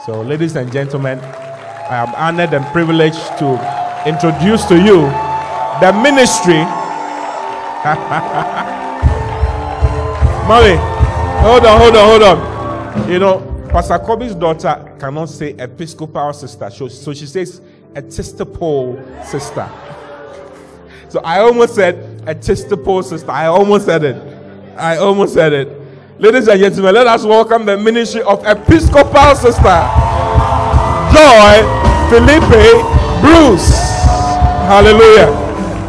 So, ladies and gentlemen, I am honored and privileged to introduce to you the ministry. Mommy, hold on. You know, Pastor Kobe's daughter cannot say Episcopal sister, so she says Episcopal sister. So I almost said Episcopal sister. I almost said it. Ladies and gentlemen, let us welcome the ministry of Episcopal sister Joy Philippe Bruce. Hallelujah.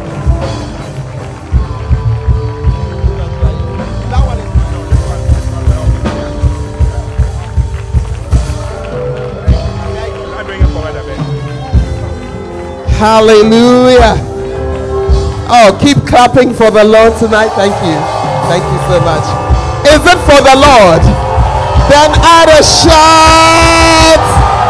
Hallelujah. Oh, keep clapping for the Lord tonight. Thank you. Thank you so much. Is it for the Lord? Then add a shout.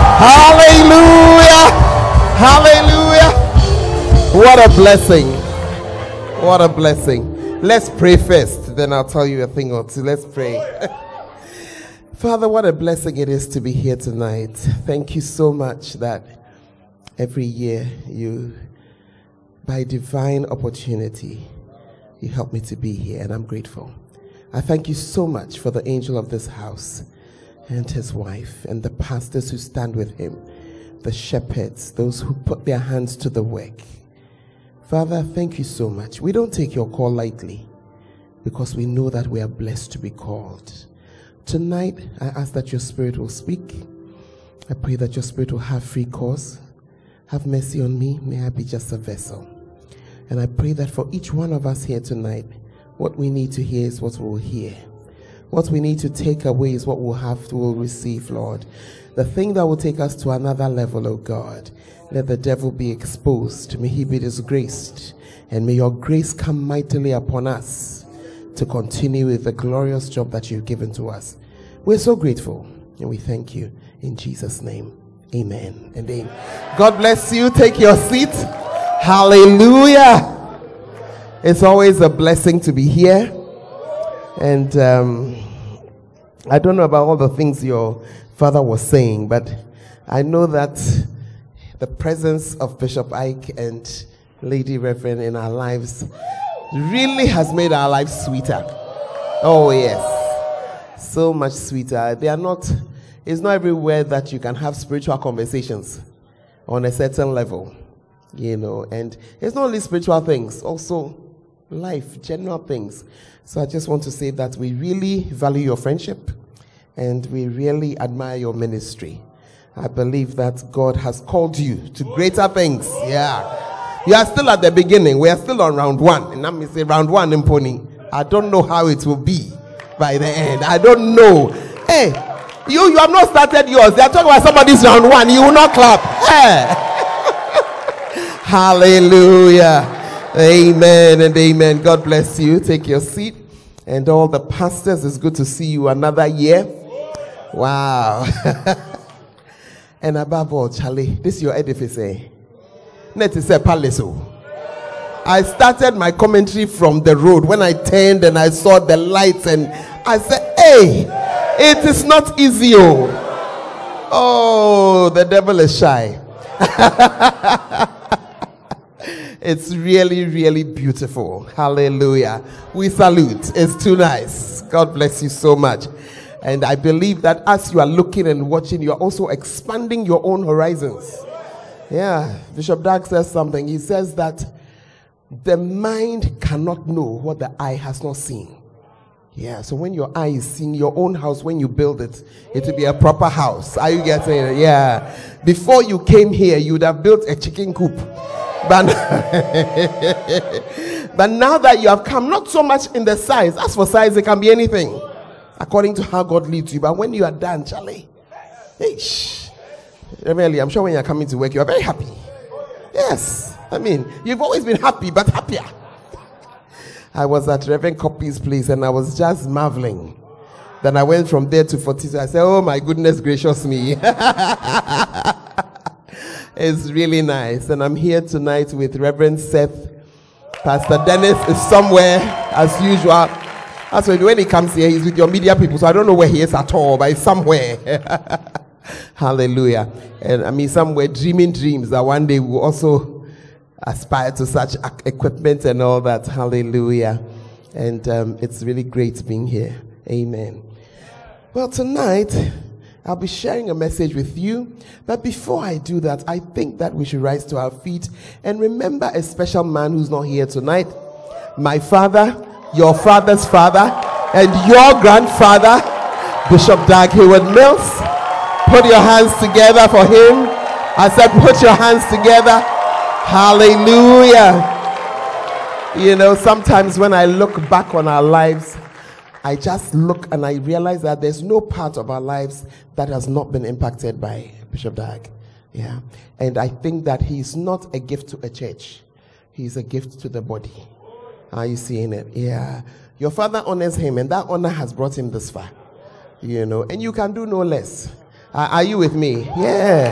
Hallelujah. Hallelujah. What a blessing. What a blessing. Let's pray first. Then I'll tell you a thing or two. Let's pray. Father, what a blessing it is to be here tonight. Thank you so much that every year you, by divine opportunity, you help me to be here, and I'm grateful. I thank you so much for the angel of this house and his wife and the pastors who stand with him, the shepherds, those who put their hands to the work. Father, thank you so much. We don't take your call lightly because we know that we are blessed to be called. Tonight, I ask that your spirit will speak. I pray that your spirit will have free course. Have mercy on me. May I be just a vessel. And I pray that for each one of us here tonight, what we need to hear is what we'll hear. What we need to take away is what we'll receive, Lord. The thing that will take us to another level, oh God. Let the devil be exposed. May he be disgraced. And may your grace come mightily upon us to continue with the glorious job that you've given to us. We're so grateful and we thank you in Jesus' name. Amen and amen. God bless you. Take your seat. Hallelujah. It's always a blessing to be here. And I don't know about all the things your father was saying, but I know that the presence of Bishop Ike and Lady Reverend in our lives really has made our lives sweeter. Oh, yes. So much sweeter. It's not everywhere that you can have spiritual conversations on a certain level, you know, and it's not only spiritual things, also life, general things. So I just want to say that we really value your friendship and we really admire your ministry. I believe that God has called you to greater things. Yeah. You are still at the beginning. We are still on round one. And let me say round one in Pony. I don't know how it will be by the end. I don't know. Hey. You have not started yours. They are talking about somebody's round one. You will not clap. Hey. Hallelujah. Amen and amen. God bless you. Take your seat. And all the pastors, it's good to see you another year. Wow. And above all, Charlie, this is your edifice, eh? Net is a palace. I started my commentary from the road when I turned and I saw the lights and I said, hey, it is not easy. Oh, the devil is shy. It's really, really beautiful. Hallelujah. We salute. It's too nice. God bless you so much. And I believe that as you are looking and watching, you are also expanding your own horizons. Yeah. Bishop Dag says something. He says that the mind cannot know what the eye has not seen. Yeah, so when your eye is seeing your own house, when you build it, it will be a proper house. Are you getting it? Yeah. Before you came here, you would have built a chicken coop. But now that you have come, not so much in the size. As for size, it can be anything, according to how God leads you. But when you are done, Charlie, really, I'm sure when you're coming to work, you are very happy. Yes. I mean, you've always been happy, but happier. I was at Reverend Copy's place and I was just marveling. Then I went from there to 42. I said, oh my goodness gracious me. It's really nice. And I'm here tonight with Reverend Seth. Pastor Dennis is somewhere as usual. That's when he comes here, he's with your media people. So I don't know where he is at all, but he's somewhere. Hallelujah. And I mean, some were dreaming dreams that one day we will also aspire to such equipment and all that. Hallelujah. And it's really great being here. Amen. Well, tonight I'll be sharing a message with you. But before I do that, I think that we should rise to our feet and remember a special man who's not here tonight. My father, your father's father, and your grandfather, Bishop Dag Heward-Mills. Put your hands together for him. I said, put your hands together. Hallelujah. You know, sometimes when I look back on our lives, I just look and I realize that there's no part of our lives that has not been impacted by Bishop Dag. Yeah. And I think that he's not a gift to a church. He's a gift to the body. Are you seeing it? Yeah. Your father honors him, and that honor has brought him this far. You know, and you can do no less. Are you with me? Yeah.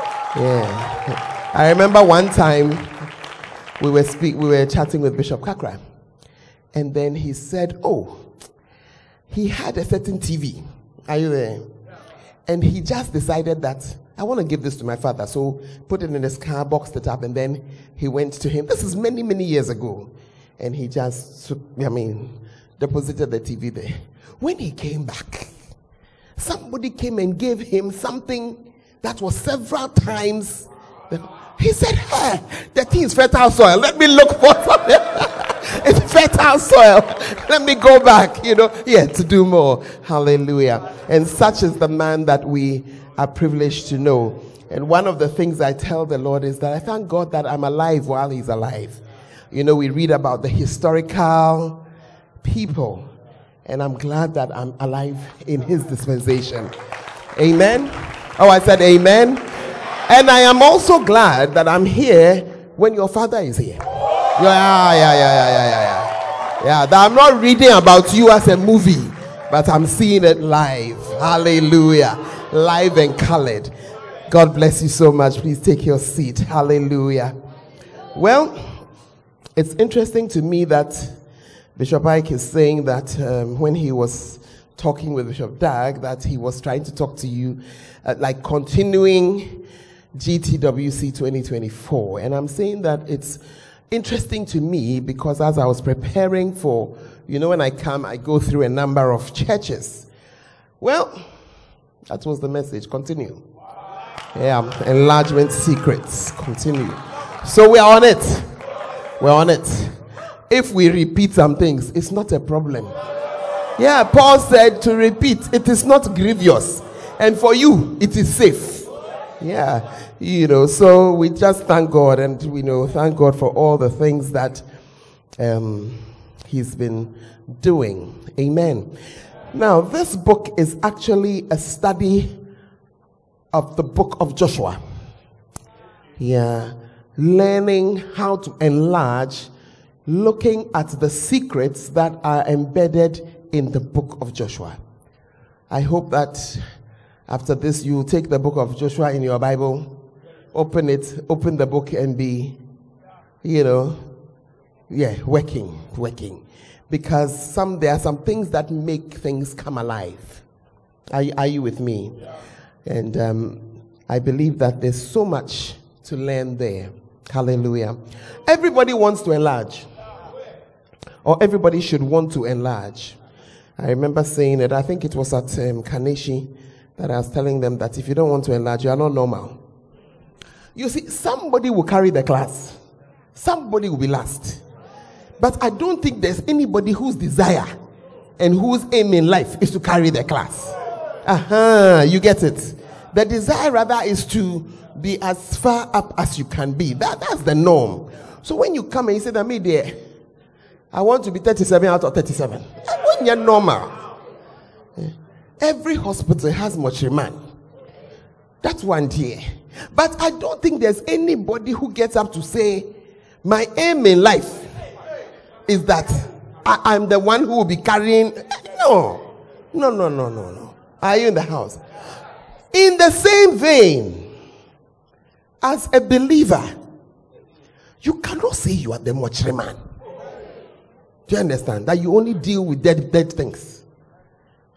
Yeah. I remember one time we were chatting with Bishop Kakra, and then he said, oh, he had a certain TV. Are you there? And he just decided that I want to give this to my father. So put it in his car, boxed it up, and then he went to him. This is many, many years ago. And he just, deposited the TV there. When he came back, somebody came and gave him something that was several times. He said, hey, the thing is fertile soil. Let me look for something. It's fertile soil. Let me go back, to do more. Hallelujah. And such is the man that we are privileged to know. And one of the things I tell the Lord is that I thank God that I'm alive while he's alive. We read about the historical people, and I'm glad that I'm alive in his dispensation. Amen. Oh, I said amen. And I am also glad that I'm here when your father is here. Yeah. That I'm not reading about you as a movie, but I'm seeing it live. Hallelujah. Live and colored. God bless you so much. Please take your seat. Hallelujah. Well, it's interesting to me that Bishop Ike is saying that when he was talking with Bishop Dag, that he was trying to talk to you like continuing GTWC 2024. And I'm saying that it's interesting to me because as I was preparing for, when I come, I go through a number of churches. Well, that was the message. Continue. Yeah, enlargement secrets. Continue. So we are on it. We're on it. If we repeat some things, it's not a problem. Yeah, Paul said to repeat, it is not grievous. And for you, it is safe. Yeah, so we just thank God and thank God for all the things that he's been doing. Amen. Now, this book is actually a study of the book of Joshua. Yeah. Learning how to enlarge, looking at the secrets that are embedded in the book of Joshua. I hope that after this you will take the book of Joshua in your Bible, open the book and be, working. Because there are some things that make things come alive. Are you with me? And I believe that there's so much to learn there. Hallelujah. Everybody wants to enlarge. Or everybody should want to enlarge. I remember saying it, I think it was at Kaneshi, that I was telling them that if you don't want to enlarge, you are not normal. You see, somebody will carry the class. Somebody will be last. But I don't think there's anybody whose desire and whose aim in life is to carry the class. You get it. The desire rather is to be as far up as you can be. That's the norm. So when you come and you say that, me there, I want to be 37 out of 37. When you're normal. Every hospital has mortuary. That's one dear. But I don't think there's anybody who gets up to say, my aim in life is that I'm the one who will be carrying. No. Are you in the house? In the same vein, as a believer, you cannot say you are the mortuary man. Do you understand? That you only deal with dead things.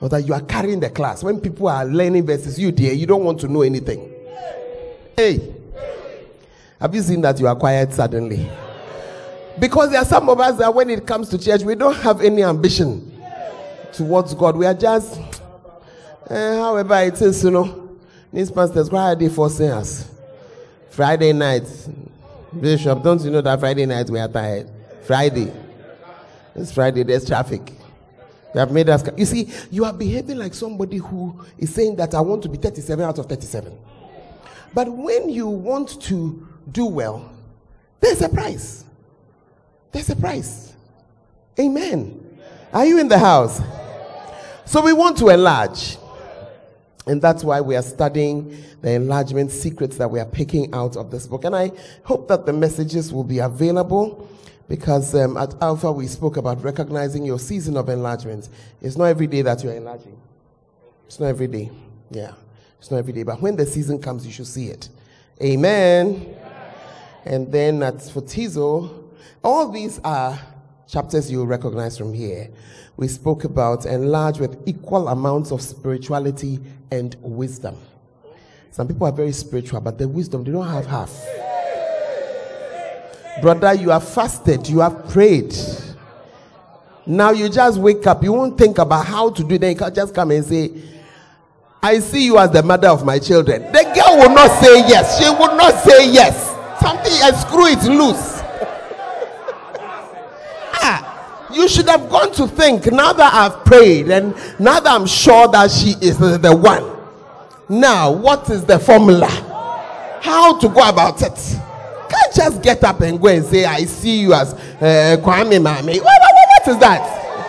Or that you are carrying the class. When people are learning verses, you dear, you don't want to know anything. Hey, have you seen that you are quiet suddenly? Because there are some of us that when it comes to church, we don't have any ambition towards God. We are just, however it is, these pastors, why are they forcing us? Friday night, Bishop, don't you know that Friday night we are tired? Friday. It's Friday, there's traffic. You have made us. You see, you are behaving like somebody who is saying that I want to be 37 out of 37. But when you want to do well, there's a price. There's a price. Amen. Are you in the house? So we want to enlarge. And that's why we are studying the enlargement secrets that we are picking out of this book. And I hope that the messages will be available. Because at Alpha we spoke about recognizing your season of enlargement. It's not every day that you're enlarging. It's not every day. Yeah. It's not every day. But when the season comes, you should see it. Amen. And then at Fortizo, all these are chapters you'll recognize from here. We spoke about enlarge with equal amounts of spirituality and wisdom. Some people are very spiritual, but the wisdom, they don't have half. Brother, you have fasted, you have prayed. Now you just wake up. You won't think about how to do it. Then you can just come and say, I see you as the mother of my children. The girl will not say yes. She will not say yes. Something, and screw it loose. You should have gone to think, now that I've prayed and now that I'm sure that she is the one. Now, what is the formula? How to go about it? Can't just get up and go and say, I see you as Kwame Mami. What is that?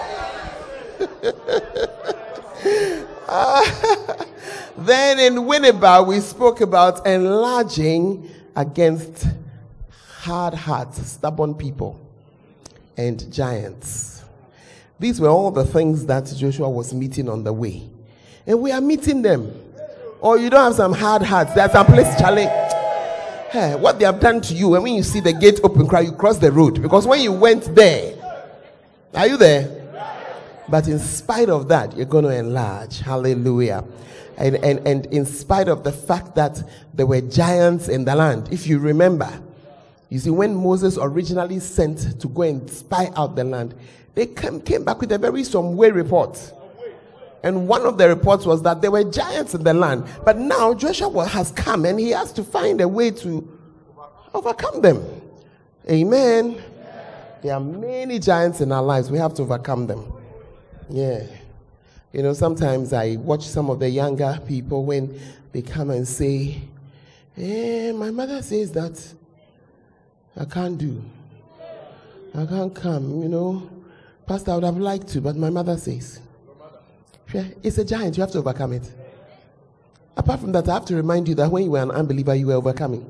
Then in Winneba, we spoke about enlarging against hard hearts, stubborn people, and giants. These were all the things that Joshua was meeting on the way. And we are meeting them. Or you don't have some hard hearts. There's some place, Charlie. Hey, what they have done to you, and when you see the gate open, cry, you cross the road. Because when you went there, are you there? But in spite of that, you're going to enlarge. Hallelujah. And in spite of the fact that there were giants in the land, if you remember, you see, when Moses originally sent to go and spy out the land, they came back with a very some way report. And one of the reports was that there were giants in the land. But now Joshua has come and he has to find a way to overcome them. Amen. There are many giants in our lives. We have to overcome them. Yeah. You know, sometimes I watch some of the younger people when they come and say, my mother says that I can't do. I can't come, Pastor, I would have liked to, but my mother says. It's a giant. You have to overcome it. Apart from that, I have to remind you that when you were an unbeliever, you were overcoming.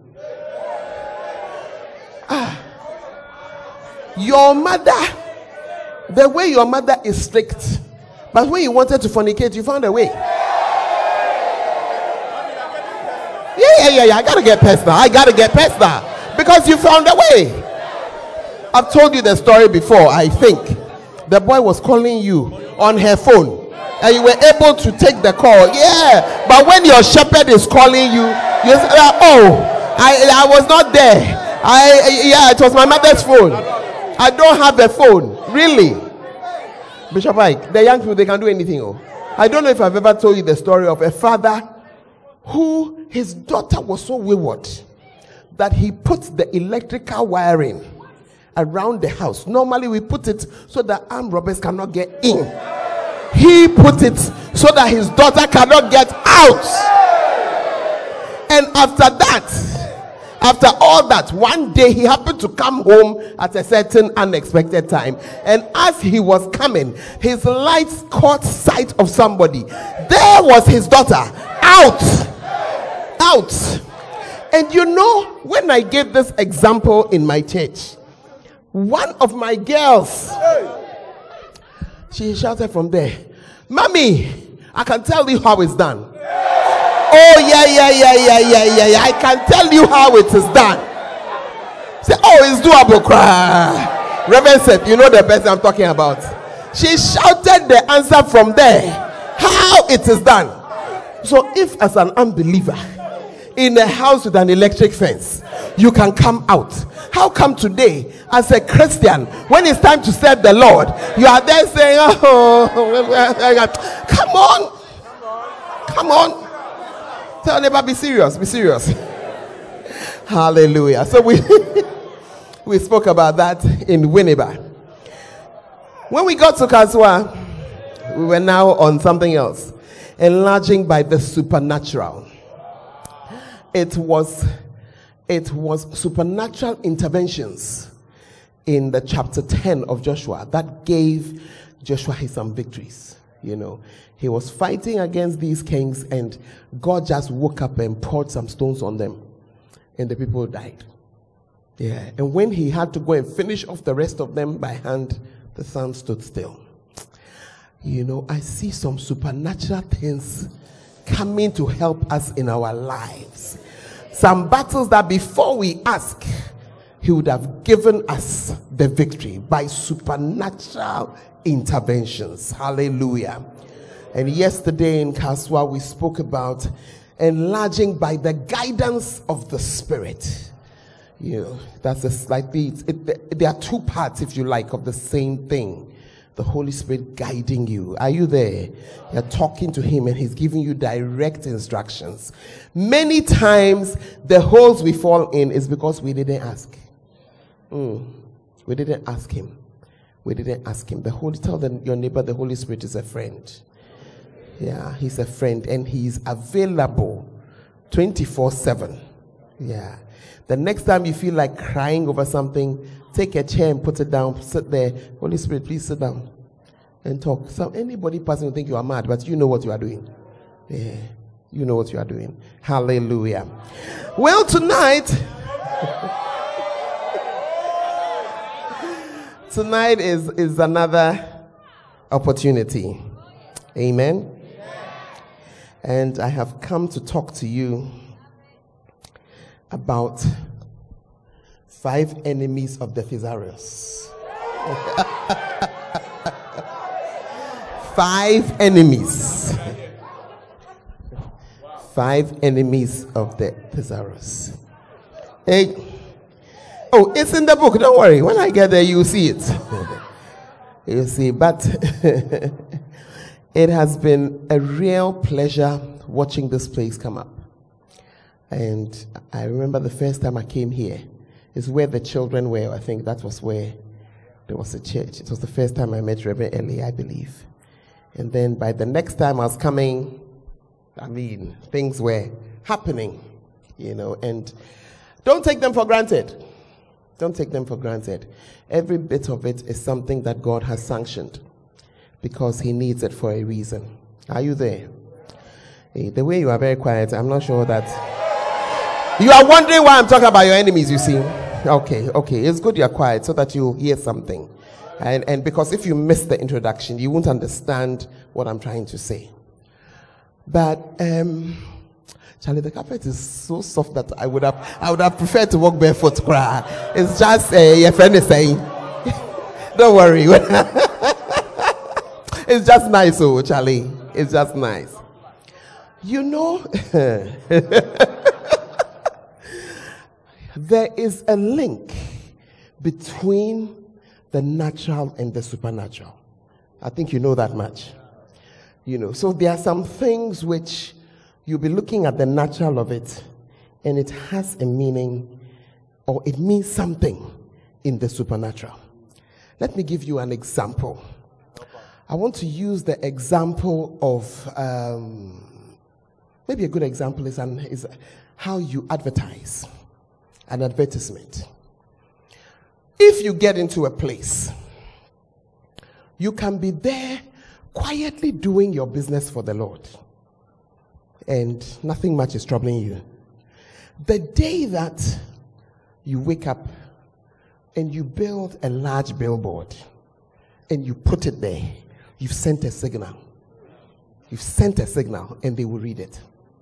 Your mother, the way your mother is strict, but when you wanted to fornicate, you found a way. Yeah. I gotta get personal. Because you found a way. I've told you the story before, I think. The boy was calling you on her phone. And you were able to take the call. Yeah. But when your shepherd is calling you, you say, I was not there. It was my mother's phone. I don't have a phone. Really? Bishop Ike, the young people, they can do anything. I don't know if I've ever told you the story of a father who, his daughter was so wayward that he put the electrical wiring around the house. Normally we put it so that armed robbers cannot get in. He put it so that his daughter cannot get out. And after all that, one day he happened to come home at a certain unexpected time. And as he was coming, his lights caught sight of somebody. There was his daughter. Out. And when I gave this example in my church, one of my girls, she shouted from there, Mommy, I can tell you how it's done. Oh, yeah. I can tell you how it is done. Say, it's doable. Reverend said, you know the person I'm talking about. She shouted the answer from there. How it is done. So if as an unbeliever in a house with an electric fence, you can come out, how come today as a Christian, when it's time to serve the Lord, you are there saying, oh, come on. Tell neighbor, be serious. Hallelujah. So we spoke about that in Winneba. When we got to Kaswa, we were now on something else. Enlarging by the supernatural. It was supernatural interventions in the chapter 10 of Joshua that gave Joshua some victories. You know, he was fighting against these kings and God just woke up and poured some stones on them and the people died. Yeah, and when he had to go and finish off the rest of them by hand, the sun stood still. You know, I see some supernatural things coming to help us in our lives. Some battles that before we ask, he would have given us the victory by supernatural interventions. Hallelujah. And yesterday in Kaswa, we spoke about enlarging by the guidance of the Spirit. You know, that's a slightly, there are two parts, if you like, of the same thing. The Holy Spirit guiding you. Are you there? You're talking to him and he's giving you direct instructions. Many times the holes we fall in is because we didn't ask. We didn't ask him. Tell your neighbor the Holy Spirit is a friend. Yeah, he's a friend and he's available 24/7. Yeah. The next time you feel like crying over something, take a chair and put it down, sit there. Holy Spirit, please sit down and talk. So anybody passing will think you are mad, but you know what you are doing. Yeah, you know what you are doing. Hallelujah. Well, tonight is another opportunity. Amen. And I have come to talk to you about 5 enemies of the thesaurus. 5 enemies. 5 enemies of the thesaurus. Hey. Oh, it's in the book. Don't worry. When I get there, you'll see it. You'll see. But it has been a real pleasure watching this place come up. And I remember the first time I came here is where the children were. I think that was where there was a church. It was the first time I met Reverend Ellie, I believe. And then by the next time I was coming, I mean, things were happening, you know, and don't take them for granted. Don't take them for granted. Every bit of it is something that God has sanctioned because he needs it for a reason. Are you there? Hey, the way you are very quiet, I'm not sure that... You are wondering why I'm talking about your enemies, you see. Okay. It's good you're quiet so that you hear something. And because if you miss the introduction, you won't understand what I'm trying to say. But, Charlie, the carpet is so soft that I would have preferred to walk barefoot. Cry. It's just, your friend is saying, don't worry. It's just nice, oh, Charlie. It's just nice. You know... There is a link between the natural and the supernatural. I think you know that much. You know, so there are some things which you'll be looking at the natural of it, and it has a meaning, or it means something in the supernatural. Let me give you an example. I want to use the example of, maybe a good example is how you advertise. An advertisement. If you get into a place, you can be there quietly doing your business for the Lord, and nothing much is troubling you. The day that you wake up and you build a large billboard and you put it there, you've sent a signal. You've sent a signal and they will read it.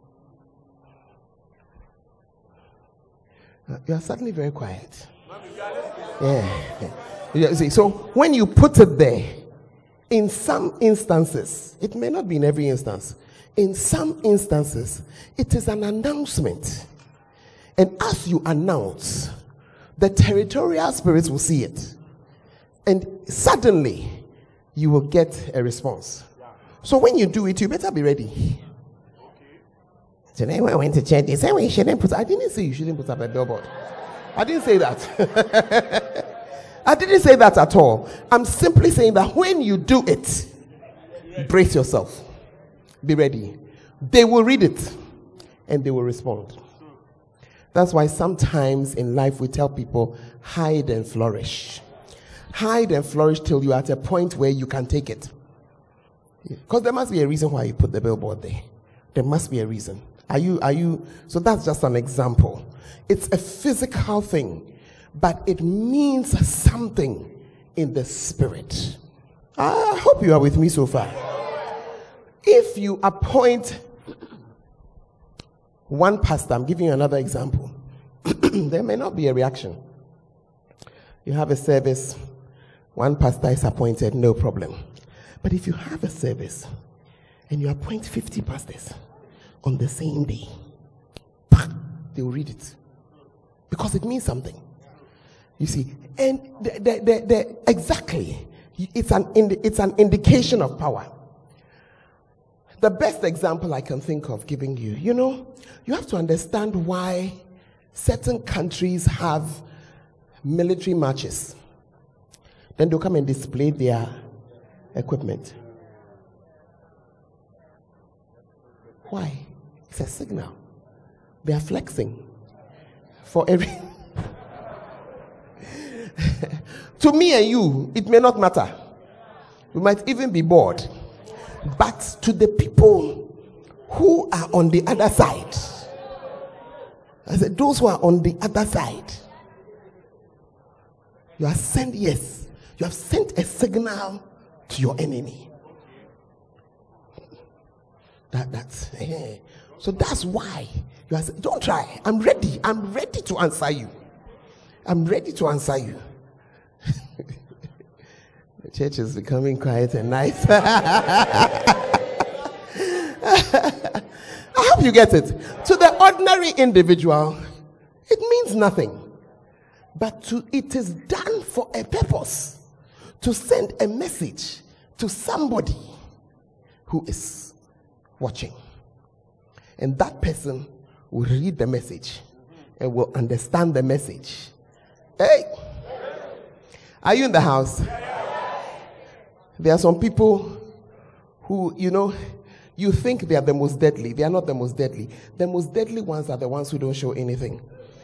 You are suddenly very quiet. Yeah. See, so when you put it there In some instances, it may not be in every instance. In some instances, it is an announcement. And as you announce, the territorial spirits will see it. And suddenly, you will get a response. So when you do it, you better be ready. Today when I went to church, they said, well, you shouldn't put, I didn't say you shouldn't put up a billboard. I didn't say that. I didn't say that at all. I'm simply saying that when you do it, brace yourself. Be ready. They will read it and they will respond. That's why sometimes in life we tell people, hide and flourish. Hide and flourish till you're at a point where you can take it. Because there must be a reason why you put the billboard there. There must be a reason. Are you? So that's just an example. It's a physical thing, but it means something in the spirit. I hope you are with me so far. If you appoint one pastor, I'm giving you another example, there may not be a reaction. You have a service, one pastor is appointed, no problem. But if you have a service and you appoint 50 pastors on the same day, they will read it because it means something. You see, and exactly, it's an indication of power. The best example I can think of giving you, you have to understand why certain countries have military marches. Then they'll come and display their equipment. Why? It's a signal. They are flexing for every. To me and you, it may not matter. We might even be bored. But to the people who are on the other side, I said, those who are on the other side, you have sent, yes, you have sent a signal to your enemy. So that's why you are saying, don't try. I'm ready to answer you. I'm ready to answer you. The church is becoming quiet and nice. I hope you get it. To the ordinary individual, it means nothing. But it is done for a purpose. To send a message to somebody who is watching. And that person will read the message and will understand the message. Hey! Are you in the house? There are some people who, you think they are the most deadly. They are not the most deadly. The most deadly ones are the ones who don't show anything.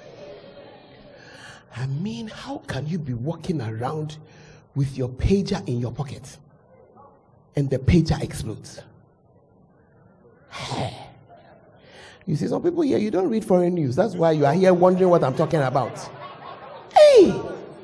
I mean, how can you be walking around with your pager in your pocket and the pager explodes? You see, some people here, you don't read foreign news. That's why you are here wondering what I'm talking about. Hey!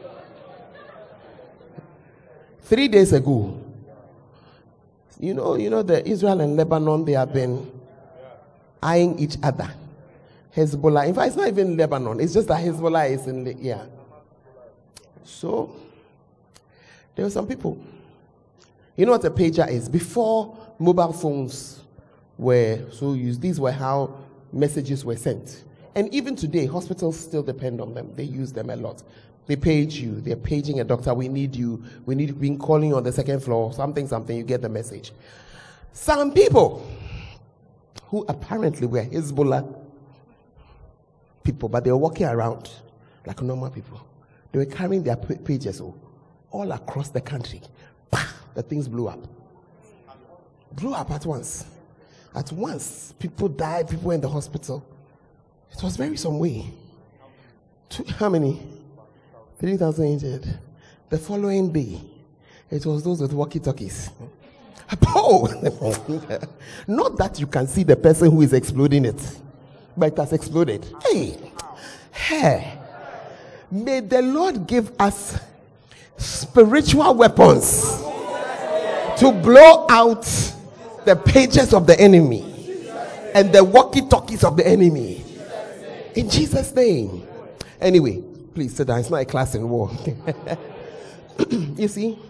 3 days ago, you know the Israel and Lebanon, they have been eyeing each other. Hezbollah, in fact, it's not even Lebanon. It's just that Hezbollah is in the, yeah. So, there were some people. You know what a pager is? Before mobile phones were so used, these were how messages were sent. And even today, hospitals still depend on them. They use them a lot. They page you. They're paging a doctor. We need you. We need being calling you on the second floor. Something. You get the message. Some people who apparently were Hezbollah people, but they were walking around like normal people. They were carrying their pages all across the country. The things blew up. Blew up at once. At once, people died. People were in the hospital. It was very some way. How many? 3,000 injured. The following day, it was those with walkie-talkies. Oh! Not that you can see the person who is exploding it, but it has exploded. Hey! May the Lord give us spiritual weapons to blow out the pages of the enemy and the walkie-talkies of the enemy. In Jesus' name. Anyway, please sit down. It's not a class in war. You see,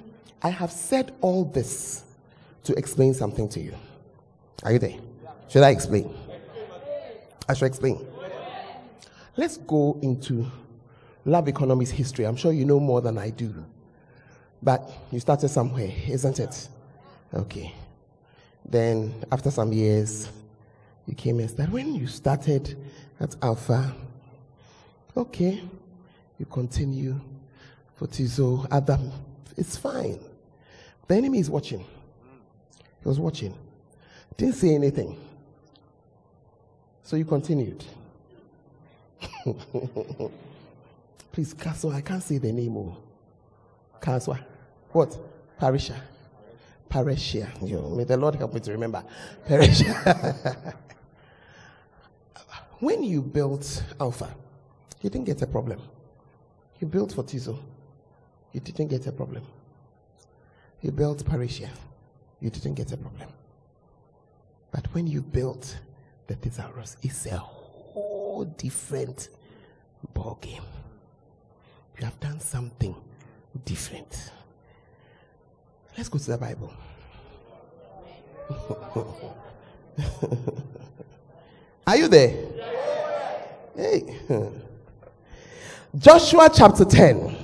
I have said all this to explain something to you. Are you there? Should I explain? I should explain. Let's go into Love Economy's history. I'm sure you know more than I do. But you started somewhere, isn't it? Okay. Then after some years, you came and said, when you started at Alpha, okay, you continue for Tizo, Adam, it's fine. The enemy is watching. He was watching. Didn't say anything. So you continued. Please, Kaswa, I can't say the name. Kaswa. What? Parisha. Parishia. May the Lord help me to remember. Parishia. When you built Alpha, you didn't get a problem. You built Fortizo, you didn't get a problem. You built Parishia, you didn't get a problem. But when you built the Thesaurus, it's a whole different ball game. You have done something different. Let's go to the Bible. Are you there? Hey. Joshua chapter 10.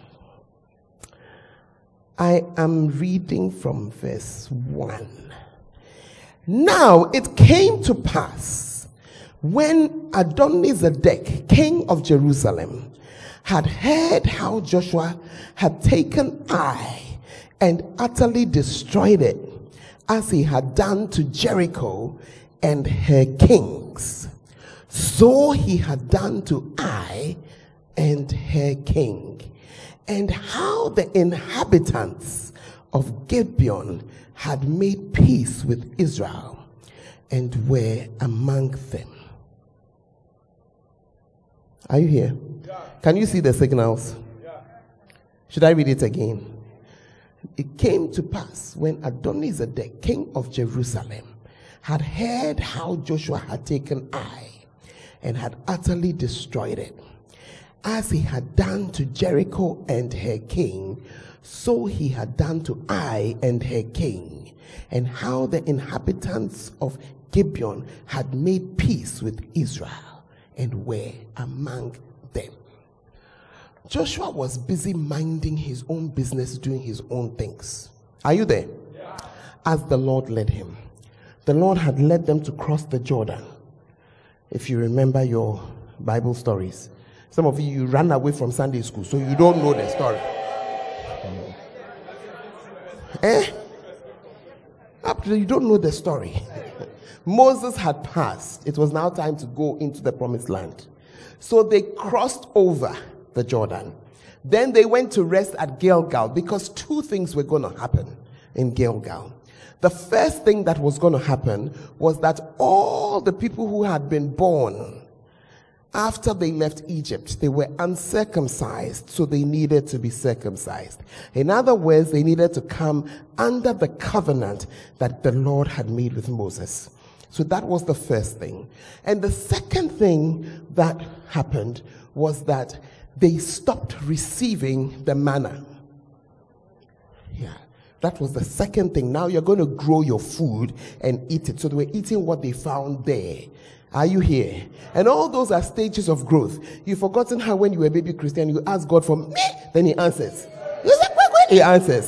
I am reading from verse 1. Now it came to pass when Adonizedek, king of Jerusalem, had heard how Joshua had taken Ai and utterly destroyed it, as he had done to Jericho and her kings, so he had done to Ai and her king, and how the inhabitants of Gibeon had made peace with Israel and were among them. Are you here? Yeah. Can you see the signals? Yeah. Should I read it again? It came to pass when Adonizedek, king of Jerusalem, had heard how Joshua had taken Ai and had utterly destroyed it, as he had done to Jericho and her king, so he had done to Ai and her king, and how the inhabitants of Gibeon had made peace with Israel and were among them. Joshua was busy minding his own business, doing his own things. Are you there? Yeah. As the Lord led him. The Lord had led them to cross the Jordan. If you remember your Bible stories. Some of you ran away from Sunday school, so you don't know the story. You don't know the story. Moses had passed. It was now time to go into the promised land. So they crossed over the Jordan. Then they went to rest at Gilgal, because two things were going to happen in Gilgal. The first thing that was going to happen was that all the people who had been born after they left Egypt, they were uncircumcised, so they needed to be circumcised. In other words, they needed to come under the covenant that the Lord had made with Moses. So that was the first thing. And the second thing that happened was that they stopped receiving the manna. Yeah, that was the second thing. Now you're going to grow your food and eat it. So they were eating what they found there. Are you here? And all those are stages of growth. You've forgotten how when you were a baby Christian, you ask God for me, then he answers. You say, when he answers.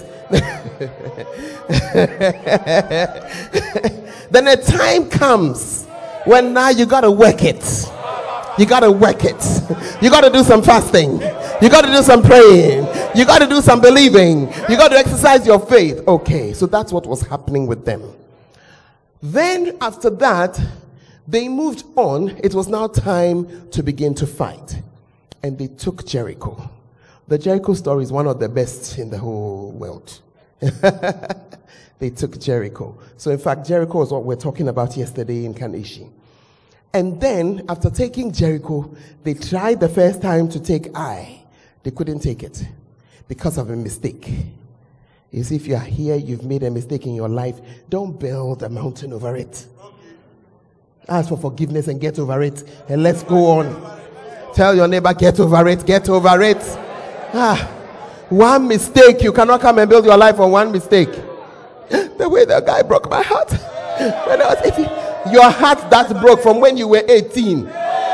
Then a time comes when now you got to work it. You got to work it. You got to do some fasting. You got to do some praying. You got to do some believing. You got to exercise your faith. Okay, so that's what was happening with them. Then after that, they moved on. It was now time to begin to fight. And they took Jericho. The Jericho story is one of the best in the whole world. They took Jericho. So in fact, Jericho is what we're talking about yesterday in Kaneshi. And then, after taking Jericho, they tried the first time to take Ai. They couldn't take it because of a mistake. You see, if you are here, you've made a mistake in your life, don't build a mountain over it. Ask for forgiveness and get over it. And let's go on. Tell your neighbor, get over it, get over it. One mistake, you cannot come and build your life on one mistake. The way the guy broke my heart when I was 18. Your heart that broke from when you were 18.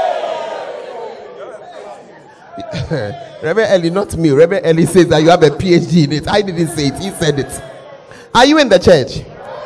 Reverend Ellie, not me. Reverend Ellie says that you have a PhD in it. I didn't say it. He said it. Are you in the church?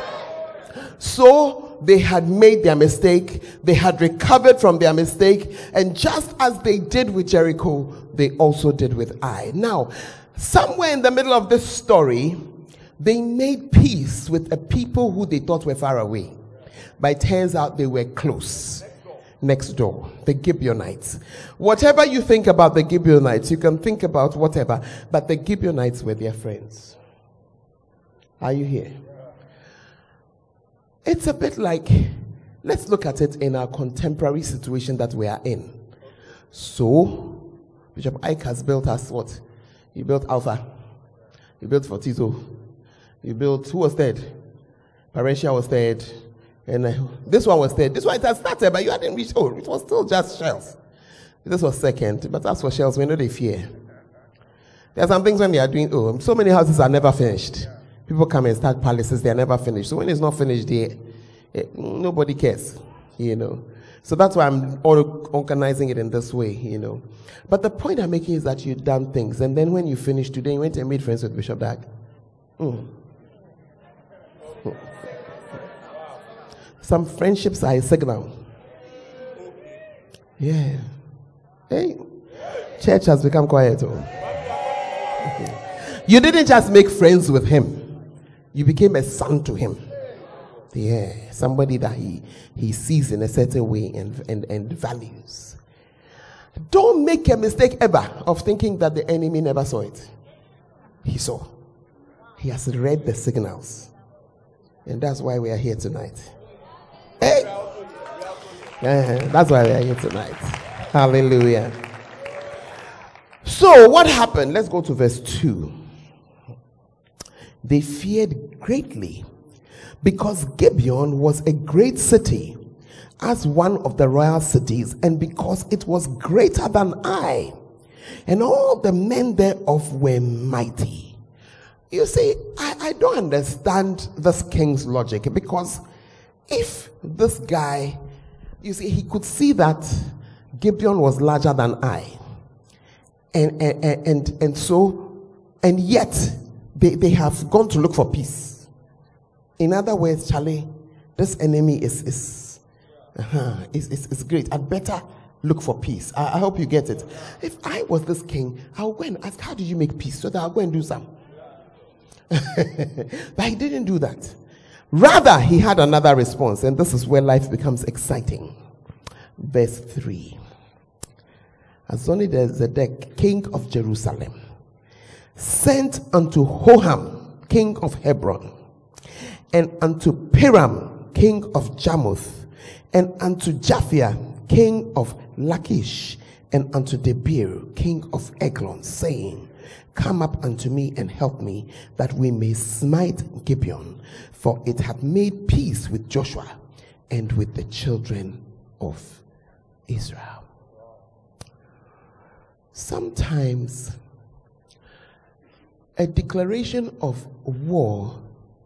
So they had made their mistake. They had recovered from their mistake. And just as they did with Jericho, they also did with Ai. Now, somewhere in the middle of this story, they made peace with a people who they thought were far away. But it turns out they were close. Next door, the Gibeonites. Whatever you think about the Gibeonites, you can think about whatever, but the Gibeonites were their friends. Are you here? It's a bit like, let's look at it in our contemporary situation that we are in. So, Bishop Ike has built us what? He built Alpha. He built Fortizo. He built, who was third? Parentia was third. And this one was third. This one it has started, but you hadn't reached. Oh, it was still just shells. This was second. But as for shells, we know they fear. There are some things when they are doing, so many houses are never finished. People come and start palaces, they are never finished. So when it's not finished, nobody cares, So that's why I'm organizing it in this way, But the point I'm making is that you've done things. And then when you finish today, you went and made friends with Bishop Dag. Some friendships are a signal. Yeah. Hey, church has become quiet. You didn't just make friends with him. You became a son to him. Yeah. Somebody that he sees in a certain way and values. Don't make a mistake ever of thinking that the enemy never saw it. He saw. He has read the signals. And that's why we are here tonight. Hey. That's why we are here tonight. Hallelujah. So what happened? Let's go to verse 2. They feared greatly because Gibeon was a great city, as one of the royal cities, and because it was greater than Ai, and all the men thereof were mighty. You see, I don't understand this king's logic, because if this guy, you see, he could see that Gibeon was larger than Ai, and yet they have gone to look for peace. In other words, Charlie, this enemy is great. I'd better look for peace. I hope you get it. If I was this king, I'll go and ask, how did you make peace? So that I'll go and do some. But he didn't do that. Rather, he had another response, and this is where life becomes exciting. Verse 3. Adoni-Zedek, king of Jerusalem, sent unto Hoham, king of Hebron, and unto Piram, king of Jarmuth, and unto Japhia, king of Lachish, and unto Debir, king of Eglon, saying, come up unto me and help me, that we may smite Gibeon, for it hath made peace with Joshua and with the children of Israel. Sometimes a declaration of war,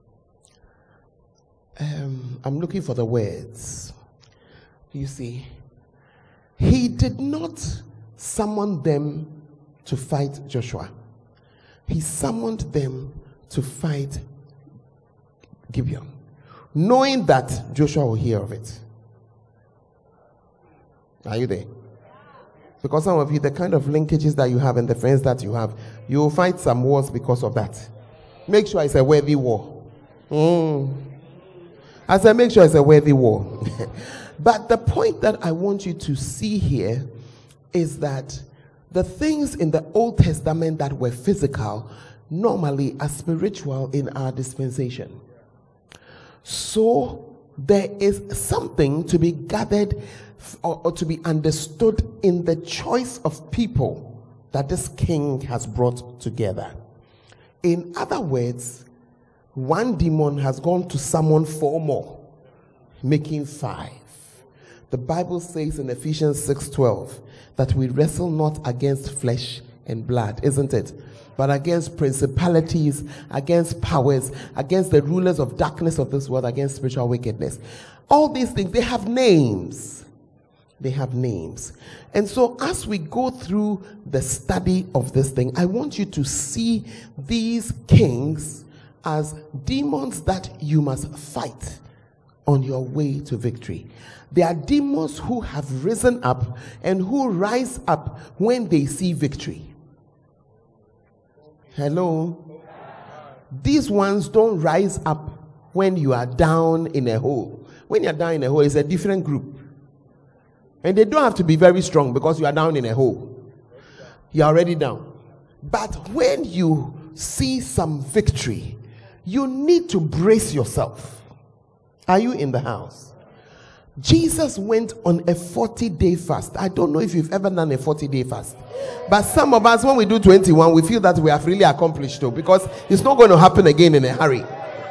I'm looking for the words. You see, he did not summon them to fight Joshua. He summoned them to fight Gibeon, knowing that Joshua will hear of it. Are you there? Because some of you, the kind of linkages that you have and the friends that you have, you will fight some wars because of that. Make sure it's a worthy war. I said, make sure it's a worthy war. But the point that I want you to see here is that the things in the Old Testament that were physical normally are spiritual in our dispensation. So there is something to be gathered or to be understood in the choice of people that this king has brought together. In other words, one demon has gone to summon 4 more, making 5. The Bible says in Ephesians 6:12 that we wrestle not against flesh and blood, isn't it? But against principalities, against powers, against the rulers of darkness of this world, against spiritual wickedness. All these things, they have names. They have names. And so as we go through the study of this thing, I want you to see these kings as demons that you must fight on your way to victory. They are demons who have risen up and who rise up when they see victory. Hello? These ones don't rise up when you are down in a hole. When you're down in a hole, it's a different group. And they don't have to be very strong because you are down in a hole. You're already down. But when you see some victory, you need to brace yourself. Are you in the house? Jesus went on a 40-day fast. I don't know if you've ever done a 40-day fast. But some of us, when we do 21, we feel that we have really accomplished it, because it's not going to happen again in a hurry.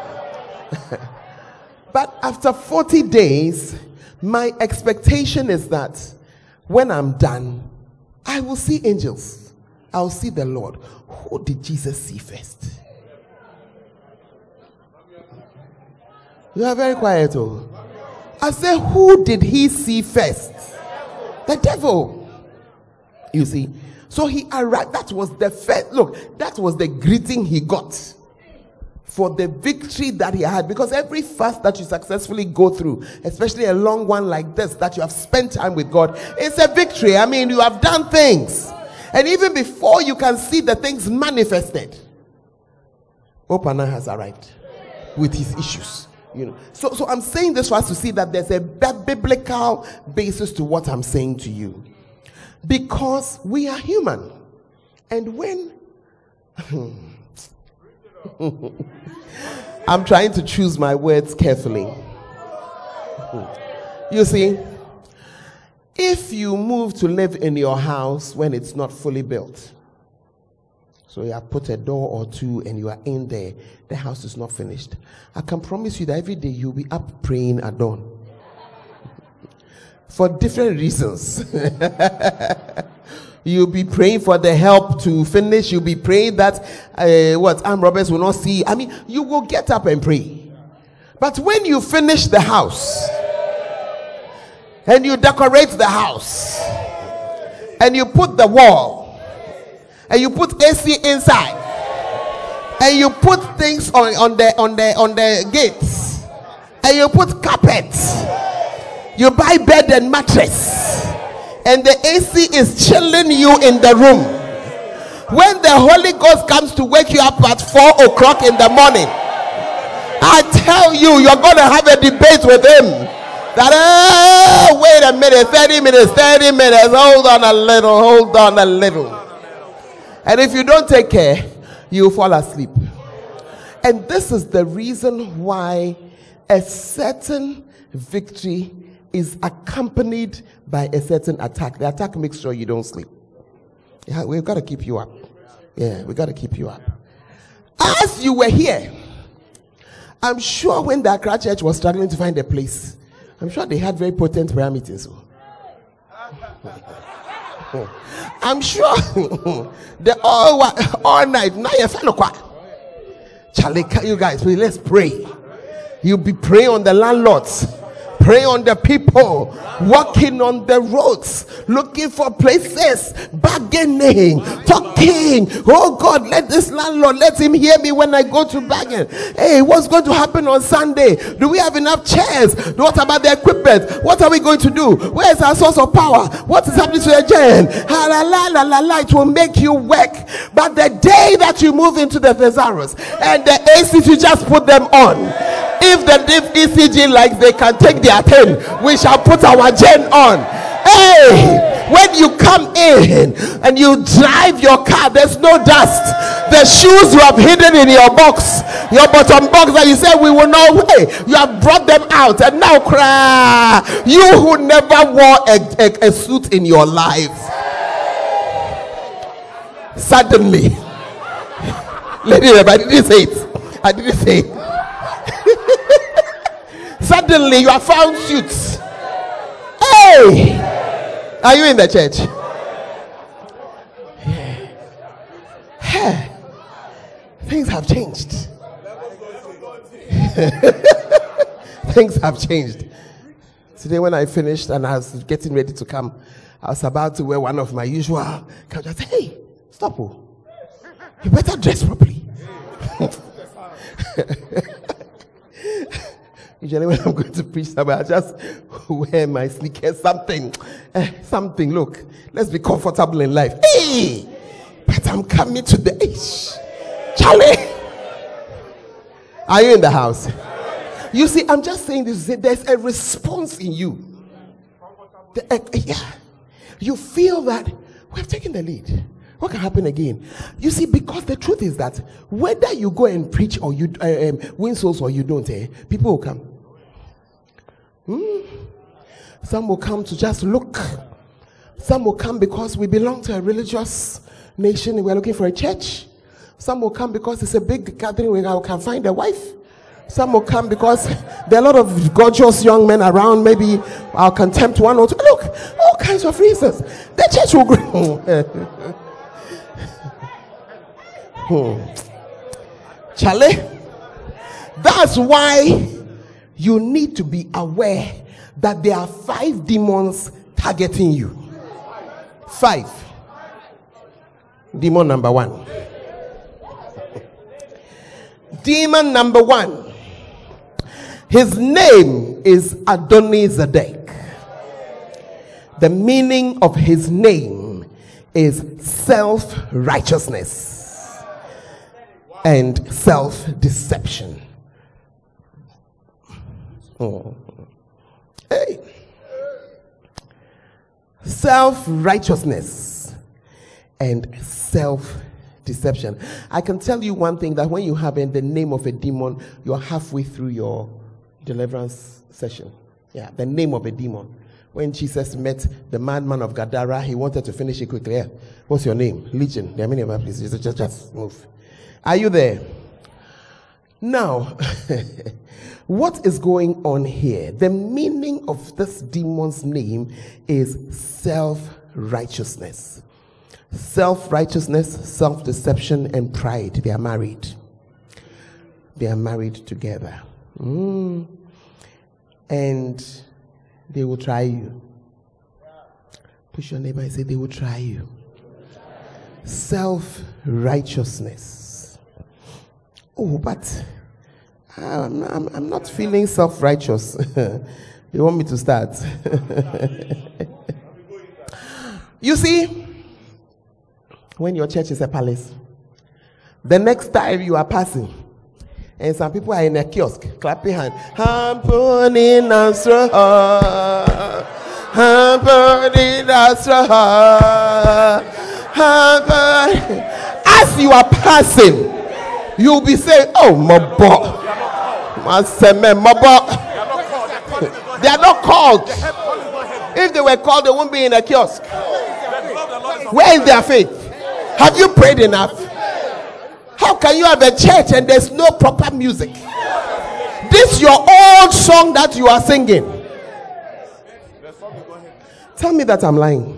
But after 40 days, my expectation is that when I'm done, I will see angels. I will see the Lord. Who did Jesus see first? You are very quiet. Oh. I said, who did he see first? The devil. You see. So he arrived. That was the first. Look, that was the greeting he got for the victory that he had. Because every fast that you successfully go through, especially a long one like this, that you have spent time with God, it's a victory. I mean, you have done things. And even before you can see the things manifested, Opana has arrived with his issues. You know, so I'm saying this for us to see that there's a biblical basis to what I'm saying to you, because we are human, and when I'm trying to choose my words carefully. You see, if you move to live in your house when it's not fully built, so you have put a door or two and you are in there, the house is not finished, I can promise you that every day you'll be up praying at dawn. For different reasons. You'll be praying for the help to finish. You'll be praying that armed robbers will not see. I mean, you will get up and pray. But when you finish the house and you decorate the house and you put the wall and you put AC inside, and you put things on the gates, and you put carpets, you buy bed and mattress, and the AC is chilling you in the room. When the Holy Ghost comes to wake you up at 4 o'clock in the morning, I tell you, you're going to have a debate with him. That, wait a minute, 30 minutes, hold on a little. And if you don't take care, you'll fall asleep. And this is the reason why a certain victory is accompanied by a certain attack. The attack makes sure you don't sleep. Yeah, we've got to keep you up. Yeah, we've got to keep you up. As you were here, I'm sure when the Accra Church was struggling to find a place, I'm sure they had very potent prayer meetings. I'm sure the all night. Now Charlie, you guys, please, let's pray. You'll be praying on the landlords, praying on the people, walking on the roads, looking for places, bargaining, talking. Oh God, let this landlord, let him hear me when I go to bargain. Hey, what's going to happen on Sunday? Do we have enough chairs? What about the equipment? What are we going to do? Where is our source of power? What is happening to the gen? It will make you work. But the day that you move into the thesaurus and the ACs, you just put them on. If the ECG likes, they can take their 10. We shall put our gen on. Hey, when you come in and you drive your car, there's no dust. The shoes you have hidden in your box, your bottom box, that you said we will not wear, you have brought them out, and now cry. You who never wore a suit in your life, suddenly, I didn't say it. Suddenly you have found suits. Hey, are you in the church? have changed. Things have changed. Today when I finished and I was getting ready to come, I was about to wear one of my usual. I said, hey, stop. Oh. You better dress properly. Usually when I'm going to preach somewhere, I just wear my sneakers, something. Look, let's be comfortable in life. Hey, but I'm coming to the age. Charlie, are you in the house? You see, I'm just saying this. There's a response in you. You feel that we've taken the lead. What can happen again? You see, because the truth is that whether you go and preach or you win souls or you don't, people will come. Some will come to just look. Some will come because we belong to a religious nation and we're looking for a church. Some will come because it's a big gathering where I can find a wife. Some will come because there are a lot of gorgeous young men around. Maybe I'll contempt one or two. Look, all kinds of reasons. The church will grow. Charlie, that's why you need to be aware that there are 5 demons targeting you. 5. Demon number 1. Demon number 1. His name is Adonizedek. The meaning of his name is self-righteousness and self-deception. Hey. Self-righteousness and self-deception. I can tell you one thing, that when you have in the name of a demon, you're halfway through your deliverance session. Yeah, the name of a demon. When Jesus met the madman of Gadara, he wanted to finish it quickly. Yeah. What's your name? Legion. There are many of them, please. Just move. Are you there? Now, what is going on here? The meaning of this demon's name is self-righteousness. Self-righteousness, self-deception, and pride. They are married. They are married together. And they will try you. Push your neighbor and say, they will try you. Self-righteousness. Oh, but I'm not feeling self-righteous. You want me to start? You see, when your church is a palace, the next time you are passing, and some people are in a kiosk, clapping hands. As you are passing, you'll be saying, oh, Mabo. They are not called. If they were called, they won't be in a kiosk. Where is their faith? Have you prayed enough? How can you have a church and there's no proper music? This is your old song that you are singing. Tell me that I'm lying.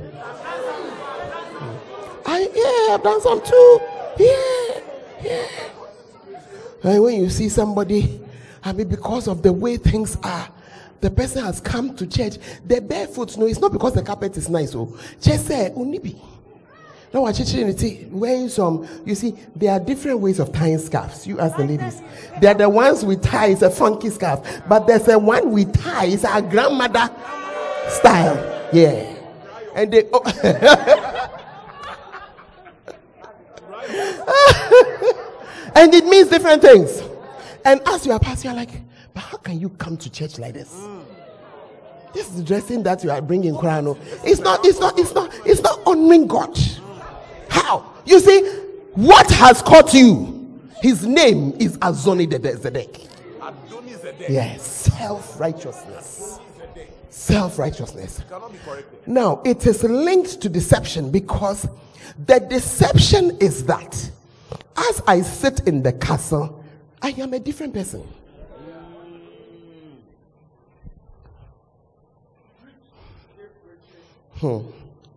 I've done some too. Yeah. And when you see somebody, because of the way things are, the person has come to church, they're barefoot. No, it's not because the carpet is nice. Oh, just say, Unibi. Now, wearing some, you see, there are different ways of tying scarves. You ask the ladies. They are the ones we tie, it's a funky scarf. But there's a one we tie, it's our grandmother style. Yeah. And they, and it means different things. And as you are passing, you're like, but how can you come to church like this? This is the dressing that you are bringing, Krano. It's not honoring God. How? You see, what has caught you? His name is Adonizedek. Yes, self-righteousness. Self-righteousness. Now, it is linked to deception because the deception is that as I sit in the castle, I am a different person.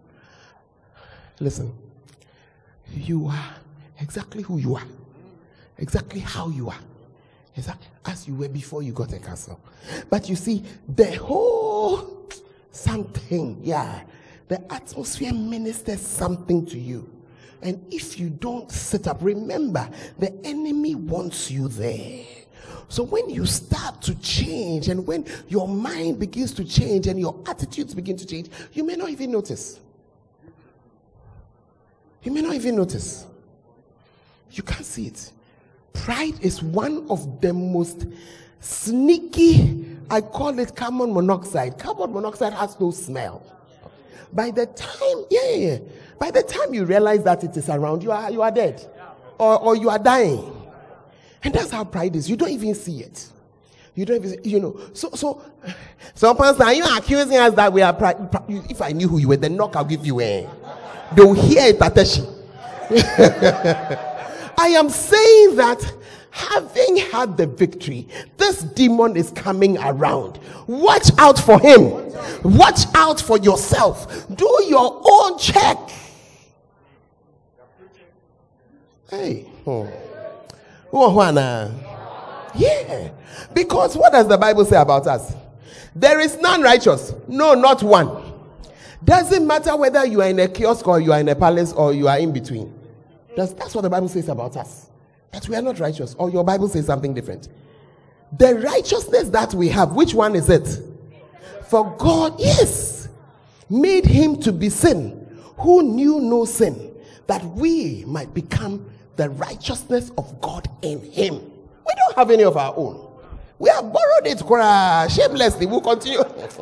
Listen, you are exactly who you are. exactly how you are, exactly as you were before you got a castle. But you see, the whole something, the atmosphere ministers something to you. And if you don't sit up, remember, the enemy wants you there. So when you start to change, and when your mind begins to change and your attitudes begin to change, you may not even notice. You may not even notice. You can't see it. Pride is one of the most sneaky, I call it carbon monoxide. Carbon monoxide has no smell. By the time, by the time you realize that it is around, you are dead. Or you are dying. And that's how pride is. You don't even see it. You don't even, So Pastor, are you accusing us that we are pride? If I knew who you were, then knock, I'll give you a. They'll hear it, Tateshi. I am saying that having had the victory, this demon is coming around. Watch out for him. Watch out for yourself. Do your own check. Hey. Yeah. Because what does the Bible say about us? There is none righteous. No, not one. Doesn't matter whether you are in a kiosk or you are in a palace or you are in between. That's what the Bible says about us. That we are not righteous. Or your Bible says something different. The righteousness that we have, which one is it? For God, yes, made him to be sin, who knew no sin, that we might become the righteousness of God in him. We don't have any of our own. We have borrowed it shamelessly. We'll continue.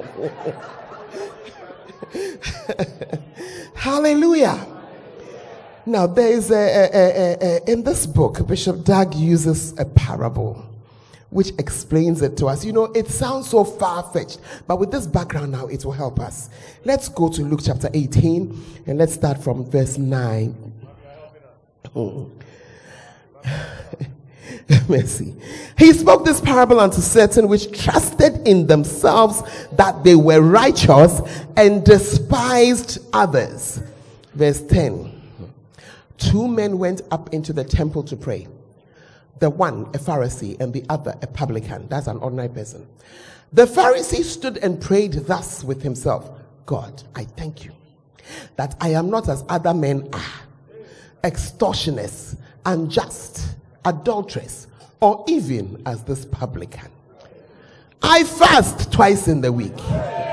Hallelujah. Now there is in this book, Bishop Dag uses a parable which explains it to us. It sounds so far-fetched, but with this background now, it will help us. Let's go to Luke chapter 18 and let's start from verse 9. Mercy. He spoke this parable unto certain which trusted in themselves that they were righteous and despised others. Verse 10. 2 men went up into the temple to pray. The one a Pharisee and the other a publican. That's an ordinary person. The Pharisee stood and prayed thus with himself. God, I thank you that I am not as other men are, extortioners, unjust, adulteress, or even as this publican. I fast twice in the week.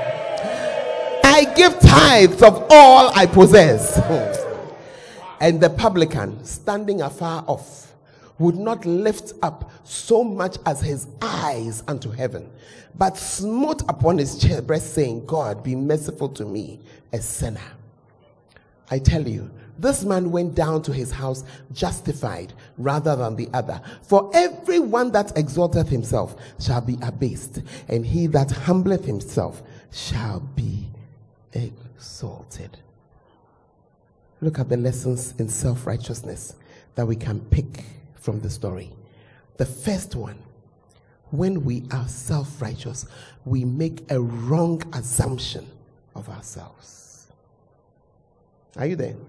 I give tithes of all I possess. And the publican, standing afar off, would not lift up so much as his eyes unto heaven, but smote upon his breast, saying, God, be merciful to me, a sinner. I tell you, this man went down to his house justified rather than the other. For everyone that exalteth himself shall be abased, and he that humbleth himself shall be exalted. Look at the lessons in self-righteousness that we can pick from the story. The first one, when we are self-righteous, we make a wrong assumption of ourselves. Are you there?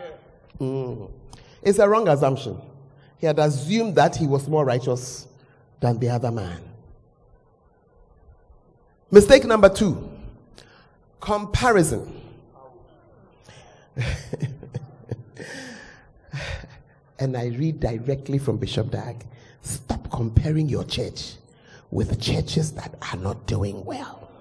It's a wrong assumption. He had assumed that he was more righteous than the other man. Mistake number 2, comparison. And I read directly from Bishop Dag. Stop comparing your church with churches that are not doing well.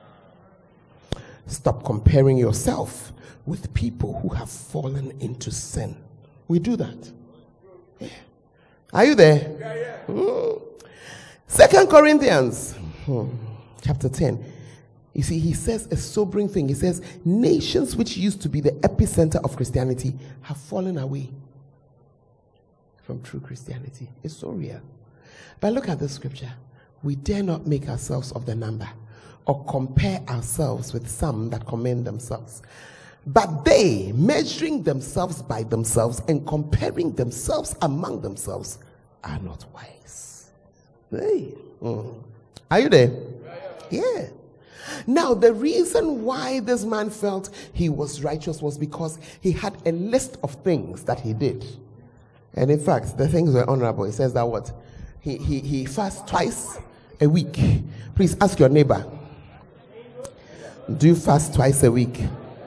Stop comparing yourself with people who have fallen into sin. We do that. Yeah. Are you there? Yeah. 2 Corinthians chapter 10. You see, he says a sobering thing. He says, nations which used to be the epicenter of Christianity have fallen away from true Christianity. It's so real. But look at the scripture. We dare not make ourselves of the number or compare ourselves with some that commend themselves. But they, measuring themselves by themselves and comparing themselves among themselves, are not wise. Hey. Are you there? Yeah. Now, the reason why this man felt he was righteous was because he had a list of things that he did. And in fact, the things were honorable. He says that what? He fasts twice a week. Please ask your neighbor, do you fast twice a week?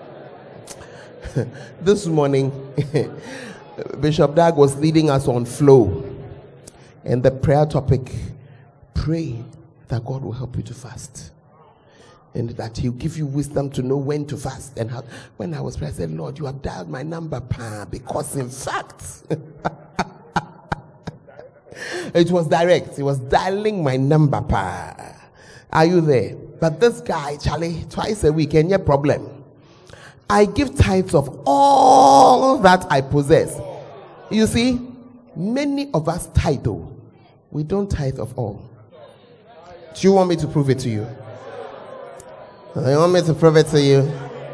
This morning, Bishop Dag was leading us on flow. And the prayer topic, pray that God will help you to fast. And that he'll give you wisdom to know when to fast. And how. When I was praying, I said, Lord, you have dialed my number, because in fact, it was direct. He was dialing my number, Are you there? But this guy, Charlie, twice a week, and your problem. I give tithes of all that I possess. You see, many of us tithe, though. We don't tithe of all. Do you want me to prove it to you? You want me to prove it to you?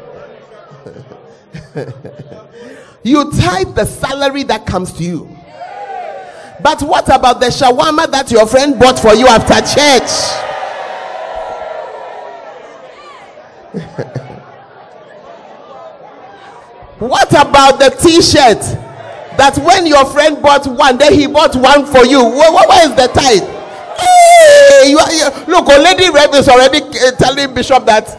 You tithe the salary that comes to you. But what about the shawarma that your friend bought for you after church? What about the t-shirt that when your friend bought one, then he bought one for you? Where is the tithe? Hey, look, a lady Rev is already telling Bishop that.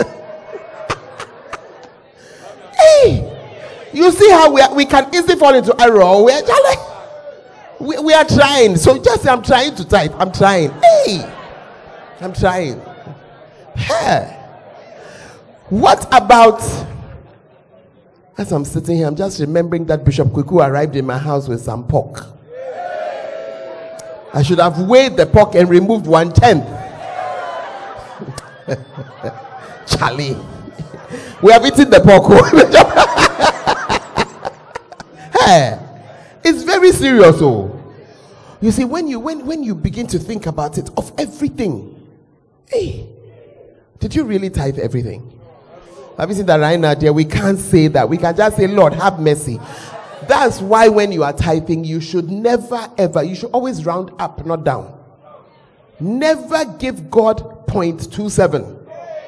Hey, you see how we can easily fall into error. We are trying. So just say, I'm trying to type. I'm trying. Hey, I'm trying. Hey. What about, as I'm sitting here, I'm just remembering that Bishop Kweku arrived in my house with some pork. I should have weighed the pork and removed 1/10. Charlie, we have eaten the pork. Hey, it's very serious. Oh, you see, when you begin to think about it, of everything, hey, did you really tithe everything? Have you seen that right now, dear? We can't say that. We can just say, Lord, have mercy. That's why when you are tithing, you should never ever, you should always round up, not down. Never give God 0.27.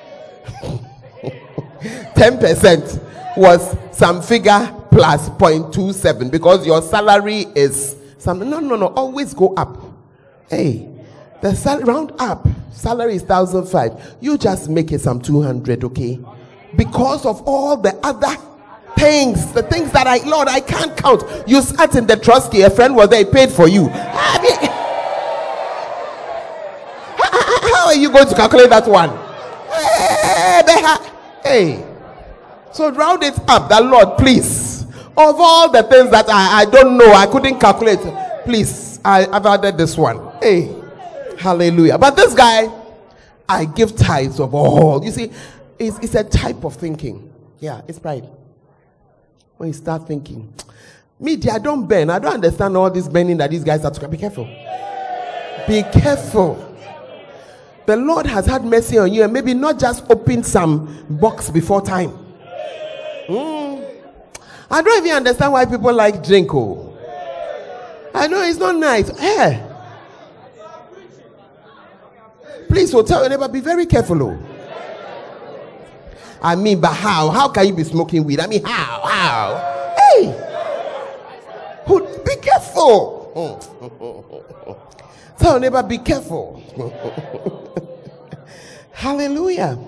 10% was some figure plus 0.27 because your salary is something. No. Always go up. Hey, the round up. Salary is 1,005. You just make it some 200, okay? Because of all the other things, the things that Lord, I can't count. You sat in the trustee, a friend was there, he paid for you. I mean, how are you going to calculate that one? Hey, so round it up, that Lord, please, of all the things that I don't know, I couldn't calculate, please, I've added this one. Hey, hallelujah. But this guy, I give tithes of all. You see, it's a type of thinking. Yeah, it's pride. When you start thinking, media, I don't bend. I don't understand all this bending that these guys are talking. Be careful. Be careful. The Lord has had mercy on you and maybe not just open some box before time. I don't even understand why people like drink. Oh, I know it's not nice. Hey, please, will tell your neighbor, be very careful. Oh. I mean, but how? How can you be smoking weed? I mean, how? Hey! Be careful. Tell your neighbor, be careful. Hallelujah.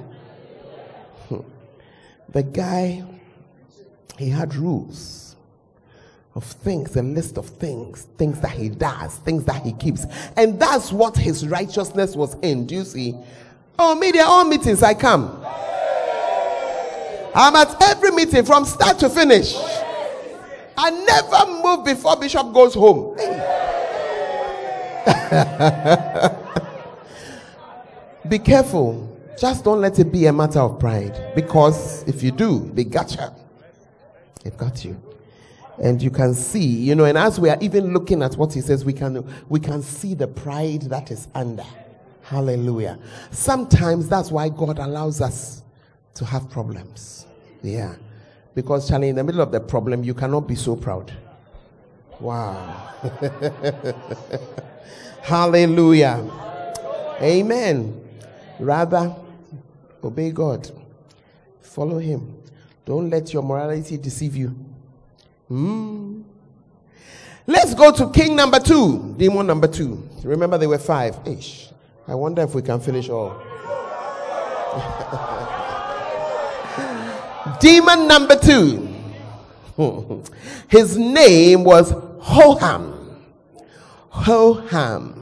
The guy, he had rules of things, a list of things that he does, things that he keeps. And that's what his righteousness was in. Do you see? Oh, media, all meetings I come. I'm at every meeting from start to finish. I never move before Bishop goes home. Be careful. Just don't let it be a matter of pride. Because if you do, they gotcha. They've got you. And you can see, and as we are even looking at what he says, we can see the pride that is under. Hallelujah. Sometimes that's why God allows us to have problems. Yeah. Because, Charlie, in the middle of the problem, you cannot be so proud. Wow. Hallelujah. Amen. Rather, obey God. Follow him. Don't let your morality deceive you. Let's go to king number 2. Demon number 2. Remember, there were 5. Ish. I wonder if we can finish all. Demon number 2. His name was Hoham. Hoham.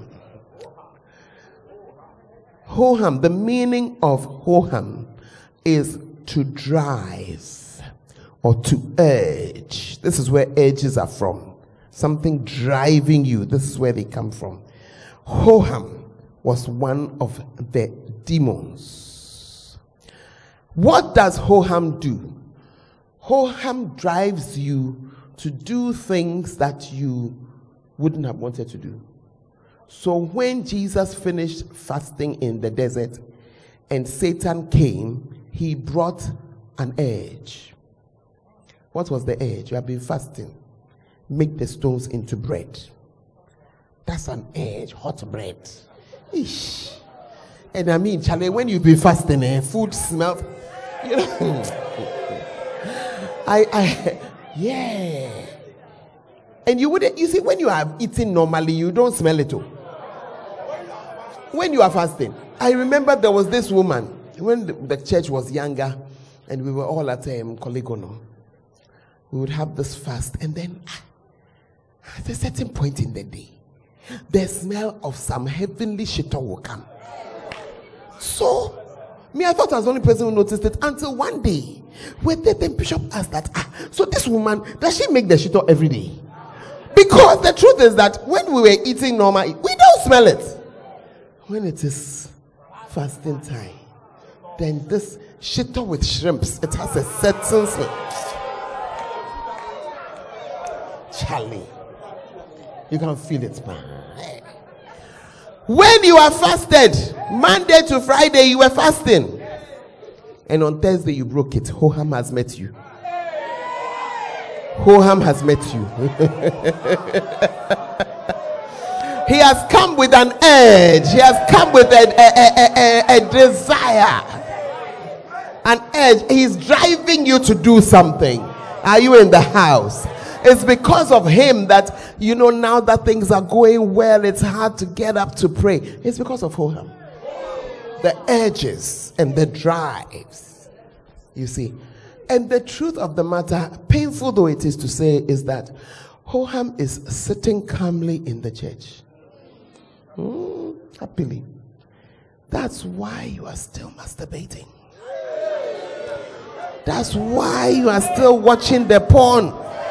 Hoham. The meaning of Hoham is to drive or to urge. This is where urges are from. Something driving you. This is where they come from. Hoham was one of the demons. What does Hoham do? Hoham drives you to do things that you wouldn't have wanted to do. So when Jesus finished fasting in the desert and Satan came, he brought an urge. What was the urge? You have been fasting. Make the stones into bread. That's an urge. Hot bread. Ish. And I mean, Charlie, when you've been fasting, food smells. You know. Yeah. And you see, when you are eating normally, you don't smell it too. When you are fasting, I remember there was this woman when the church was younger, and we were all at Koligono. We would have this fast, and then at a certain point in the day, the smell of some heavenly shito will come. So, I thought I was the only person who noticed it until one day, when the bishop asked that, so this woman, does she make the shito every day? Because the truth is that when we were eating normally, we don't smell it. When it is fasting time, then this shito with shrimps, it has a certain smell. Charlie, you can feel it, man. When you are fasted, Monday to Friday, you were fasting. And on Thursday, you broke it. Hoham has met you. Hoham has met you. He has come with an urge. He has come with a desire. An urge. He's driving you to do something. Are you in the house? It's because of him that, now that things are going well, it's hard to get up to pray. It's because of Hoham. The urges and the drives. You see. And the truth of the matter, painful though it is to say, is that Hoham is sitting calmly in the church. Happily. That's why you are still masturbating. That's why you are still watching the porn.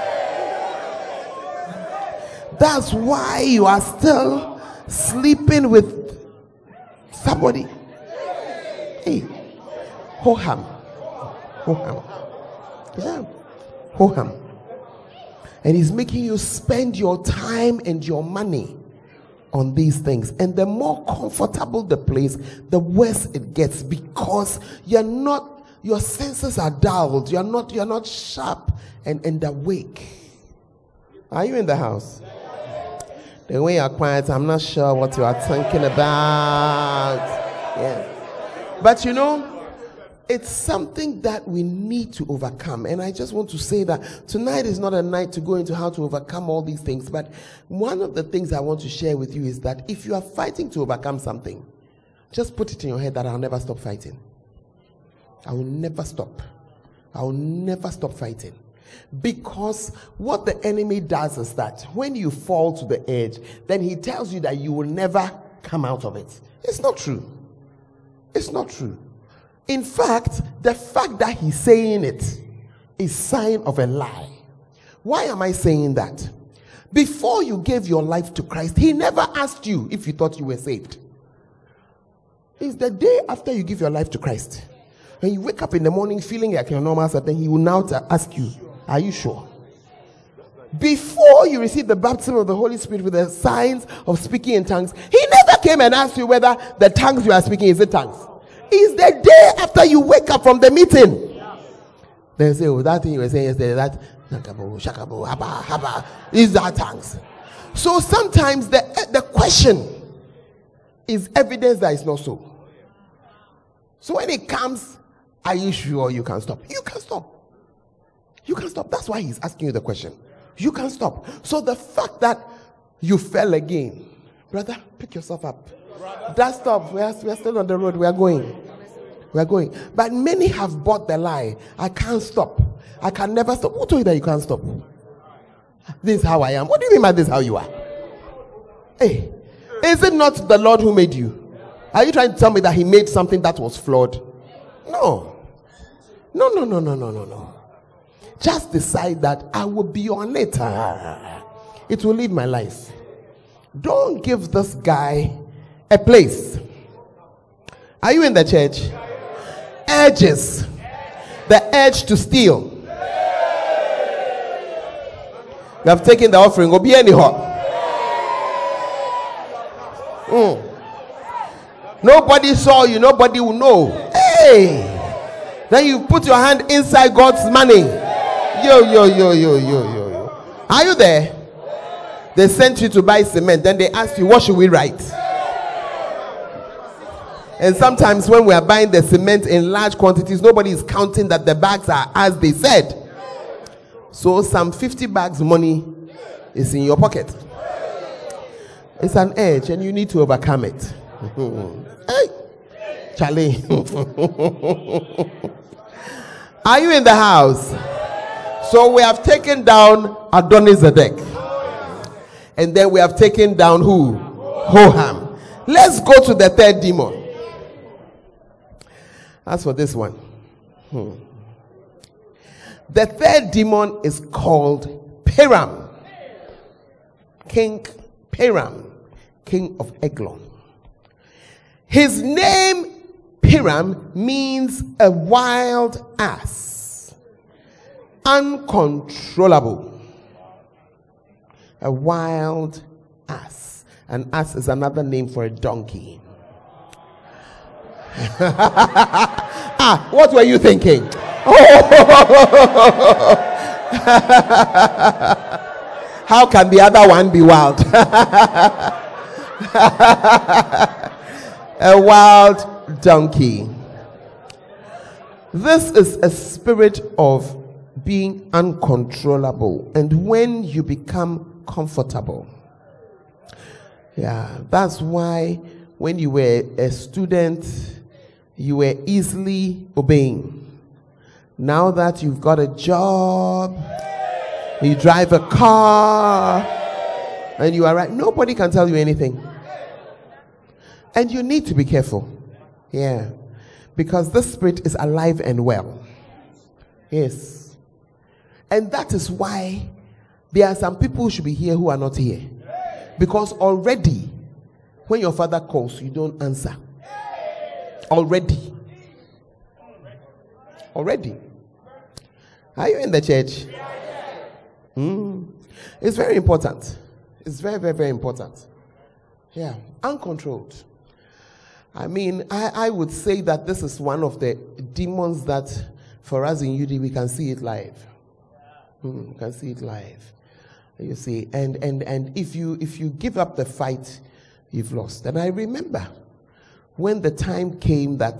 That's why you are still sleeping with somebody. Hey, Hoham. Hoham. Yeah. Hoham. And he's making you spend your time and your money on these things. And the more comfortable the place, the worse it gets, because your senses are dulled. You're not sharp and awake. Are you in the house? The way you're quiet, I'm not sure what you are thinking about. Yeah. But it's something that we need to overcome. And I just want to say that tonight is not a night to go into how to overcome all these things. But one of the things I want to share with you is that if you are fighting to overcome something, just put it in your head that I'll never stop fighting. I will never stop. I will never stop fighting. Because what the enemy does is that when you fall to the edge, then he tells you that you will never come out of it. It's not true. It's not true. In fact, the fact that he's saying it is sign of a lie. Why am I saying that? Before you gave your life to Christ, he never asked you if you thought you were saved. It's the day after you give your life to Christ. When you wake up in the morning feeling like you're normal, then he will now ask you, are you sure? Before you receive the baptism of the Holy Spirit with the signs of speaking in tongues, he never came and asked you whether the tongues you are speaking is it tongues. It's the day after you wake up from the meeting. They say, that thing you were saying yesterday, that is that tongues. So sometimes the question is evidence that it's not so. So when it comes, are you sure you can stop? You can stop. You can stop. That's why he's asking you the question. You can't stop. So the fact that you fell again, brother, pick yourself up. That's stop. We are still on the road. We are going. But many have bought the lie. I can't stop. I can never stop. Who told you that you can't stop? This is how I am. What do you mean by this is how you are? Hey, is it not the Lord who made you? Are you trying to tell me that he made something that was flawed? No. Just decide that I will be on it. It will lead my life. Don't give this guy a place. Are you in the church? Urges. The urge to steal. You have taken the offering. Go be anyhow. Nobody saw you. Nobody will know. Hey. Then you put your hand inside God's money. Yo. Are you there? They sent you to buy cement. Then they asked you, what should we write? And sometimes when we are buying the cement in large quantities, nobody is counting that the bags are as they said. So some 50 bags money is in your pocket. It's an edge and you need to overcome it. Hey, Charlie. Are you in the house? So we have taken down Adonizedek. And then we have taken down who? Hoham. Let's go to the third demon. As for this one. The third demon is called Piram. King Piram. King of Eglon. His name, Piram, means a wild ass. Uncontrollable. A wild ass. An ass is another name for a donkey. What were you thinking? How can the other one be wild? A wild donkey. This is a spirit of being uncontrollable, and when you become comfortable. Yeah, that's why when you were a student, you were easily obeying. Now that you've got a job, you drive a car, and you are right, nobody can tell you anything. And you need to be careful. Yeah. Because this spirit is alive and well. Yes. And that is why there are some people who should be here who are not here. Because already, when your father calls, you don't answer. Already. Are you in the church? It's very important. It's very, very, very important. Yeah. Uncontrolled. I mean, I would say that this is one of the demons that for us in UD we can see it live. We can see it live. You see, and if you give up the fight, you've lost. And I remember when the time came that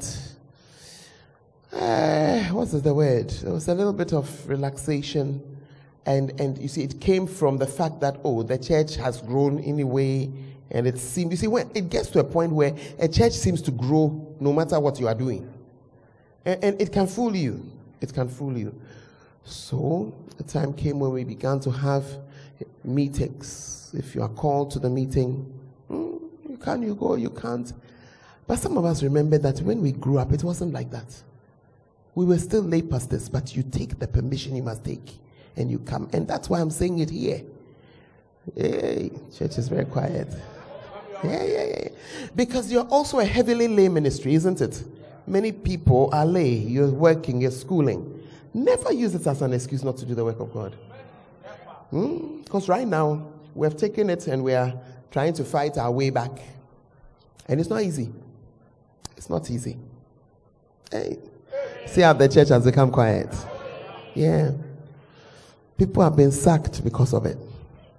what is the word? There was a little bit of relaxation, and you see, it came from the fact that the church has grown in a way. And it seems, you see, when it gets to a point where a church seems to grow no matter what you are doing. And it can fool you. It can fool you. So the time came when we began to have meetings. If you are called to the meeting, you can, you go, you can't. But some of us remember that when we grew up, it wasn't like that. We were still lay pastors, but you take the permission you must take. And you come. And that's why I'm saying it here. Hey, church is very quiet. Yeah. Because you're also a heavily lay ministry, isn't it? Many people are lay. You're working, you're schooling. Never use it as an excuse not to do the work of God. Because right now, we have taken it and we are trying to fight our way back. And it's not easy. It's not easy. Hey. See how the church has become quiet. Yeah. People have been sacked because of it.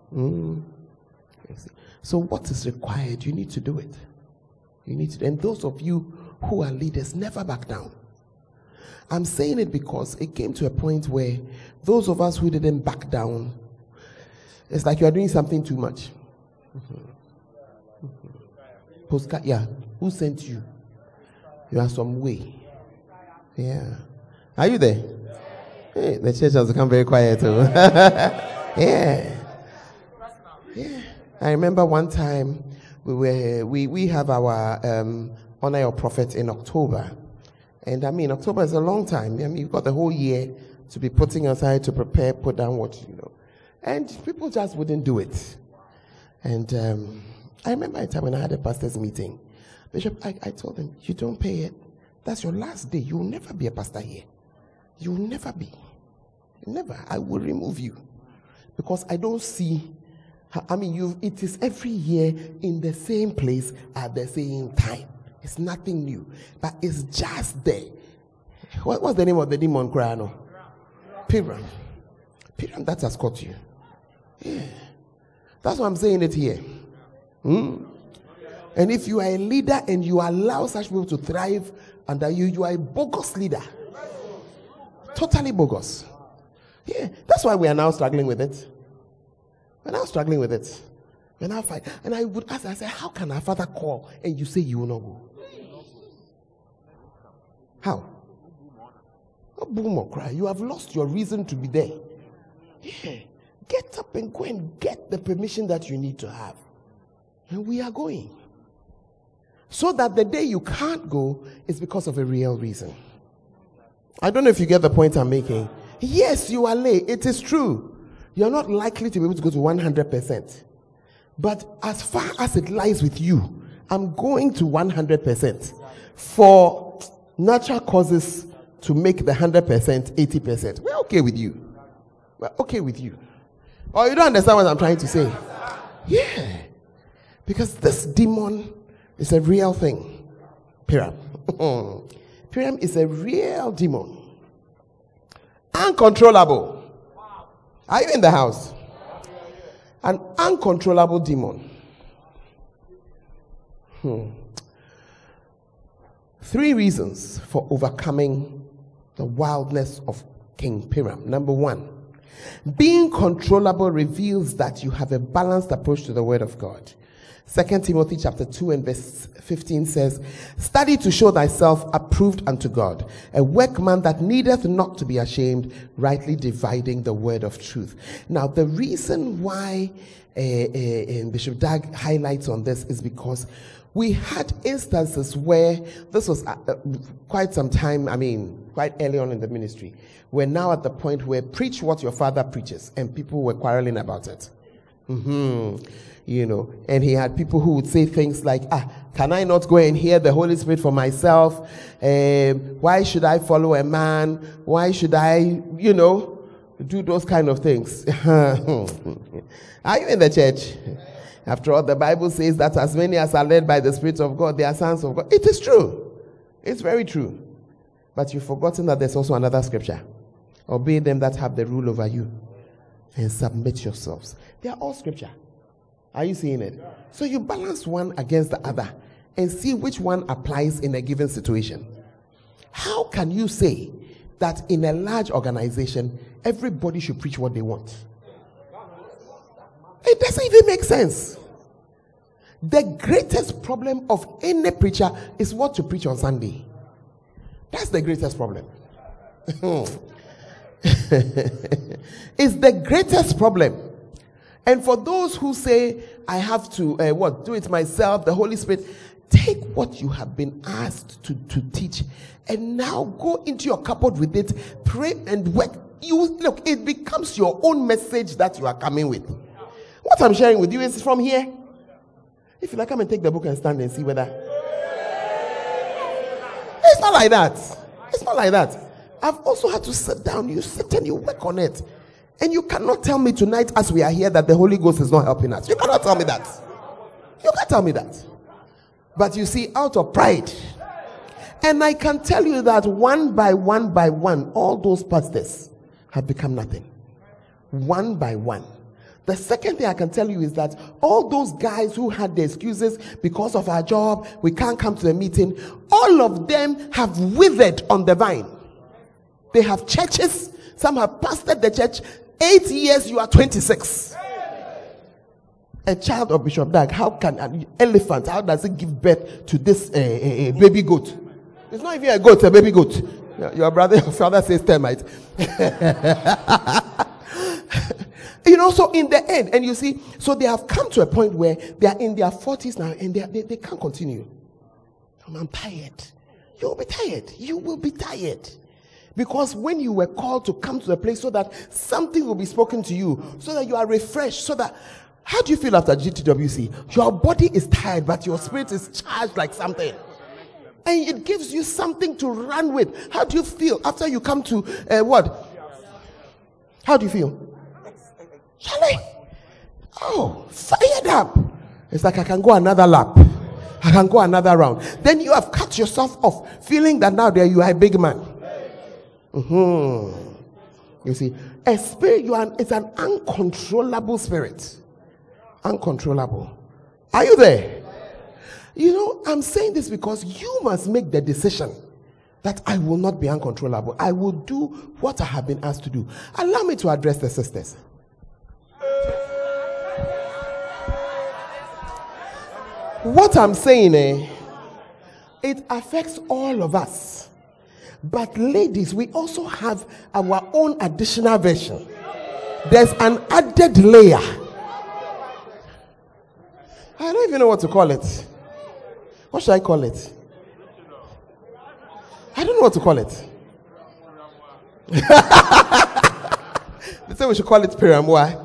So what is required? You need to do it. You need to. And those of you who are leaders, never back down. I'm saying it because it came to a point where those of us who didn't back down, It's like you are doing something too much. Postcard, yeah. Who sent you? You are some way. Yeah. Are you there? Hey, the church has become very quiet too. Yeah. Yeah. I remember one time we have our honor your prophet in October. And I mean, October is a long time. I mean, you've got the whole year to be putting aside to prepare, put down what, And people just wouldn't do it. And I remember a time when I had a pastor's meeting. Bishop, I told him, you don't pay it. That's your last day. You will never be a pastor here. You will never be. Never. I will remove you. Because I don't see, it is every year in the same place at the same time. It's nothing new. But it's just there. What's the name of the demon cry? Piram. Piram, that has caught you. Yeah. That's why I'm saying it here. And if you are a leader and you allow such people to thrive under you, you are a bogus leader. Totally bogus. Yeah. That's why we are now struggling with it. We're now struggling with it. We're now fighting. And I would ask, I say, how can our father call and you say you will not go? How? Not boom or cry. You have lost your reason to be there. Yeah. Get up and go and get the permission that you need to have. And we are going. So that the day you can't go is because of a real reason. I don't know if you get the point I'm making. Yes, you are late. It is true. You're not likely to be able to go to 100%. But as far as it lies with you, I'm going to 100%. For natural causes to make the 100% 80%. We're okay with you. We're okay with you. Or you don't understand what I'm trying to say? Yeah. Because this demon is a real thing. Piram. Piram is a real demon. Uncontrollable. Are you in the house? An uncontrollable demon. 3 reasons for overcoming the wildness of King Piram. Number 1, being controllable reveals that you have a balanced approach to the word of God. 2 Timothy chapter 2 and verse 15 says, study to show thyself approved unto God, a workman that needeth not to be ashamed, rightly dividing the word of truth. Now, the reason why Bishop Dag highlights on this is because we had instances where this was quite some time, quite early on in the ministry. We're now at the point where preach what your father preaches, and people were quarreling about it. And he had people who would say things like, can I not go and hear the Holy Spirit for myself? Why should I follow a man? Why should I, do those kind of things? Are you in the church? After all, the Bible says that as many as are led by the Spirit of God, they are sons of God. It is true. It's very true. But you've forgotten that there's also another scripture. Obey them that have the rule over you and submit yourselves. They are all scripture. Are you seeing it? So you balance one against the other and see which one applies in a given situation. How can you say that in a large organization, everybody should preach what they want? It doesn't even make sense. The greatest problem of any preacher is what to preach on Sunday. That's the greatest problem. It's the greatest problem. And for those who say, I have to do it myself, the Holy Spirit, take what you have been asked to teach and now go into your cupboard with it, pray and work. It becomes your own message that you are coming with. What I'm sharing with you is from here. If you like, come and take the book and stand and see whether. It's not like that. It's not like that. I've also had to sit down. You sit and you work on it. And you cannot tell me tonight as we are here that the Holy Ghost is not helping us. You cannot tell me that. You can't tell me that. But you see, out of pride. And I can tell you that one by one, all those pastors have become nothing. One by one. The second thing I can tell you is that all those guys who had the excuses because of our job, we can't come to the meeting, all of them have withered on the vine. They have churches. Some have pastored the church 8 years, you are 26. a child of Bishop Dag, how can an elephant, how does it give birth to this baby goat? It's not even a goat, it's a baby goat. Your brother, your father says termite. So in the end, and you see, so they have come to a point where they are in their 40s now, and they can't continue. I'm tired. You will be tired. You will be tired. Because when you were called to come to the place so that something will be spoken to you, so that you are refreshed, so that, how do you feel after GTWC? Your body is tired, but your spirit is charged like something. And it gives you something to run with. How do you feel after you come to what? How do you feel? Shall I? Oh, fired up. It's like I can go another lap. I can go another round. Then you have cut yourself off, feeling that now there you are a big man. You see, a spirit, it's an uncontrollable spirit. Uncontrollable. Are you there? I'm saying this because you must make the decision that I will not be uncontrollable. I will do what I have been asked to do. Allow me to address the sisters. What I'm saying, it affects all of us. But ladies, we also have our own additional version. There's an added layer. I don't even know what to call it. What should I call it? I don't know what to call it. They say we should call it Piramwa.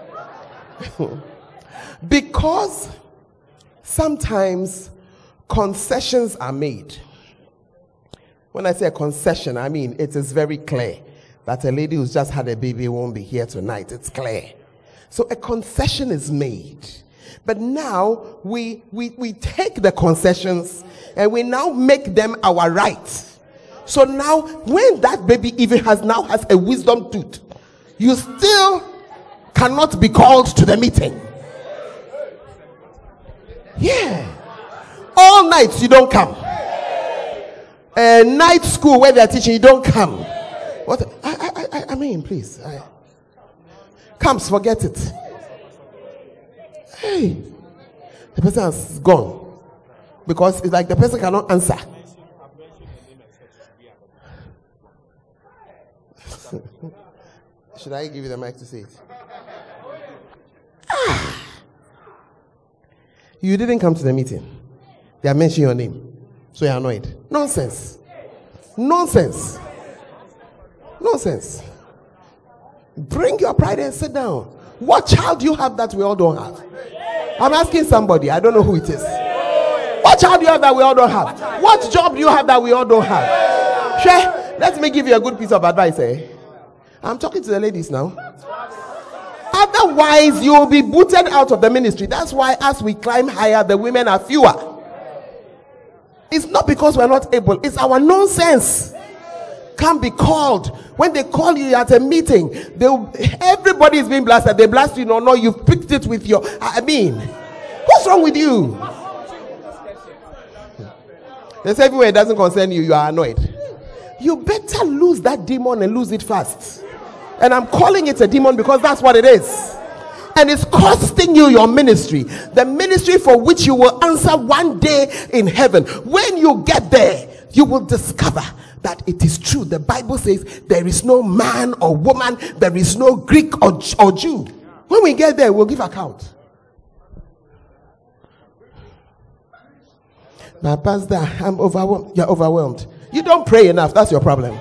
Because sometimes concessions are made. When I say a concession, I mean it is very clear that a lady who's just had a baby won't be here tonight. It's clear. So a concession is made. But now we take the concessions and we now make them our right. So now when that baby even has a wisdom tooth, you still cannot be called to the meeting. Yeah. All nights you don't come. Night school where they're teaching, you don't come. What? I mean, please. Comes, forget it. Hey. The person has gone. Because it's like the person cannot answer. Should I give you the mic to say it? You didn't come to the meeting. They are mentioning your name. So you're annoyed. Nonsense. Nonsense. Nonsense. Bring your pride and sit down. What child do you have that we all don't have? I'm asking somebody. I don't know who it is. What child do you have that we all don't have? What job do you have that we all don't have? Sure. Let me give you a good piece of advice. I'm talking to the ladies now. Otherwise, you will be booted out of the ministry. That's why as we climb higher, the women are fewer. It's not because we're not able. It's our nonsense. Can't be called. When they call you at a meeting, everybody is being blasted. They blast you. No, you've picked it with your... what's wrong with you? They say everywhere it doesn't concern you, you are annoyed. You better lose that demon and lose it fast. And I'm calling it a demon because that's what it is. And it's costing you your ministry. The ministry for which you will answer one day in heaven. When you get there, you will discover that it is true. The Bible says there is no man or woman, there is no Greek or Jew. When we get there, we'll give account. Now, Pastor, I'm overwhelmed. You're overwhelmed. You don't pray enough. That's your problem.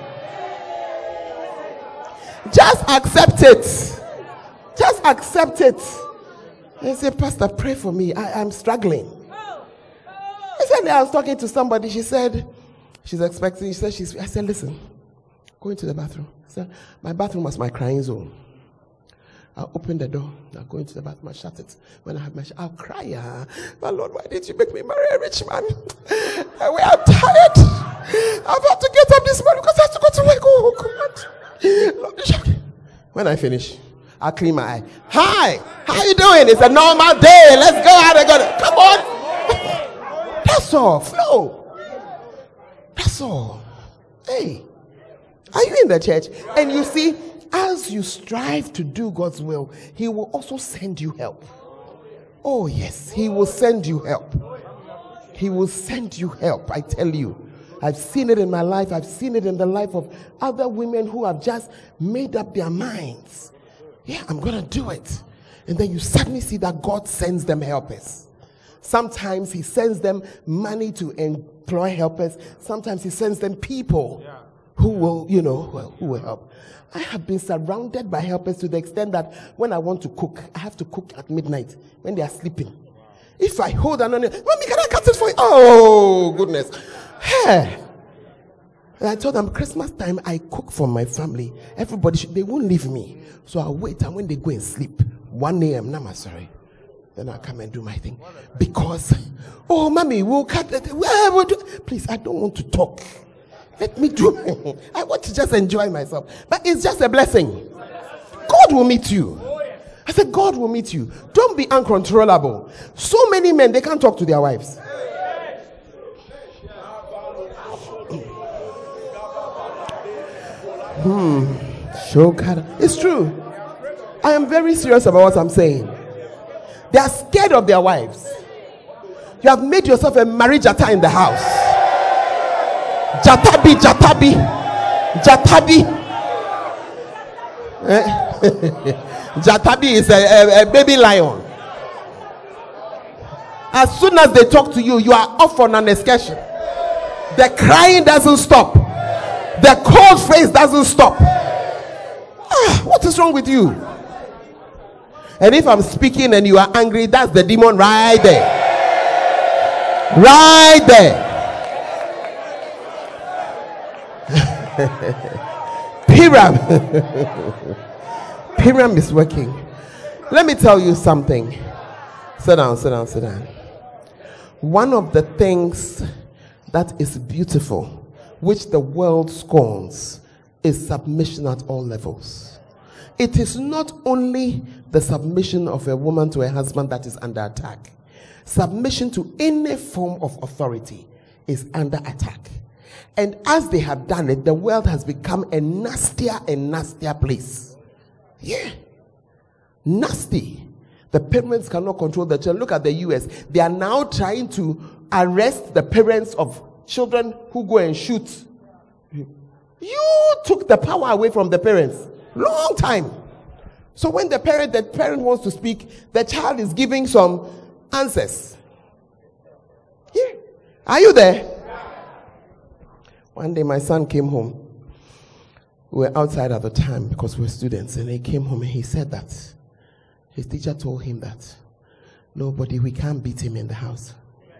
Just accept it. Just accept it. And say, Pastor, pray for me. I'm struggling. Recently, I was talking to somebody. She said, she's expecting. She said, I said, listen, go into the bathroom. I said, my bathroom was my crying zone. I'll open the door. I'll go into the bathroom. I'll shut it. When I have my I'll cry. My Lord, why did you make me marry a rich man? I'm tired. I've had to get up this morning because I have to go to work. Oh, God. When I finish, I'll clean my eye. Hi, how you doing? It's a normal day. Let's go out and go. Come on. That's all. Flow. That's all. Hey, are you in the church? And you see, as you strive to do God's will, He will also send you help. Oh yes, he will send you help. He will send you help, I tell you. I've seen it in my life. I've seen it in the life of other women who have just made up their minds. Yeah, I'm going to do it. And then you suddenly see that God sends them helpers. Sometimes he sends them money to employ helpers. Sometimes he sends them people who will, who will help. I have been surrounded by helpers to the extent that when I want to cook, I have to cook at midnight when they are sleeping. If I hold an onion, Mommy, can I cut it for you? Oh, goodness. Hey. And I told them, Christmas time, I cook for my family. Everybody, they won't leave me. So I'll wait, and when they go and sleep, 1 a.m., Nama, sorry. Then I'll come and do my thing. Because, oh, Mommy, we'll cut it. We'll do. Please, I don't want to talk. Let me do. I want to just enjoy myself. But it's just a blessing. God will meet you. I said, God will meet you. Don't be uncontrollable. So many men, they can't talk to their wives. It's true. I am very serious about what I'm saying. They are scared of their wives. You have made yourself a marriage jata in the house. Jatabi. Jatabi is a baby lion. As soon as they talk to you, you are off on an excursion. The crying doesn't stop. The cold face doesn't stop. What is wrong with you? And if I'm speaking and you are angry, that's the demon right there. Right there. Piram is working. Let me tell you something. Sit down. One of the things that is beautiful, which the world scorns, is submission at all levels. It is not only the submission of a woman to a husband that is under attack. Submission to any form of authority is under attack. And as they have done it, the world has become a nastier and nastier place. Yeah. Nasty. The parents cannot control the children. Look at the US. They are now trying to arrest the parents of children who go and shoot. You took the power away from the parents. Long time. So when the parent wants to speak, the child is giving some answers. Yeah. Are you there? One day my son came home. We were outside at the time because we were students, and he came home and he said that his teacher told him that we can't beat him in the house.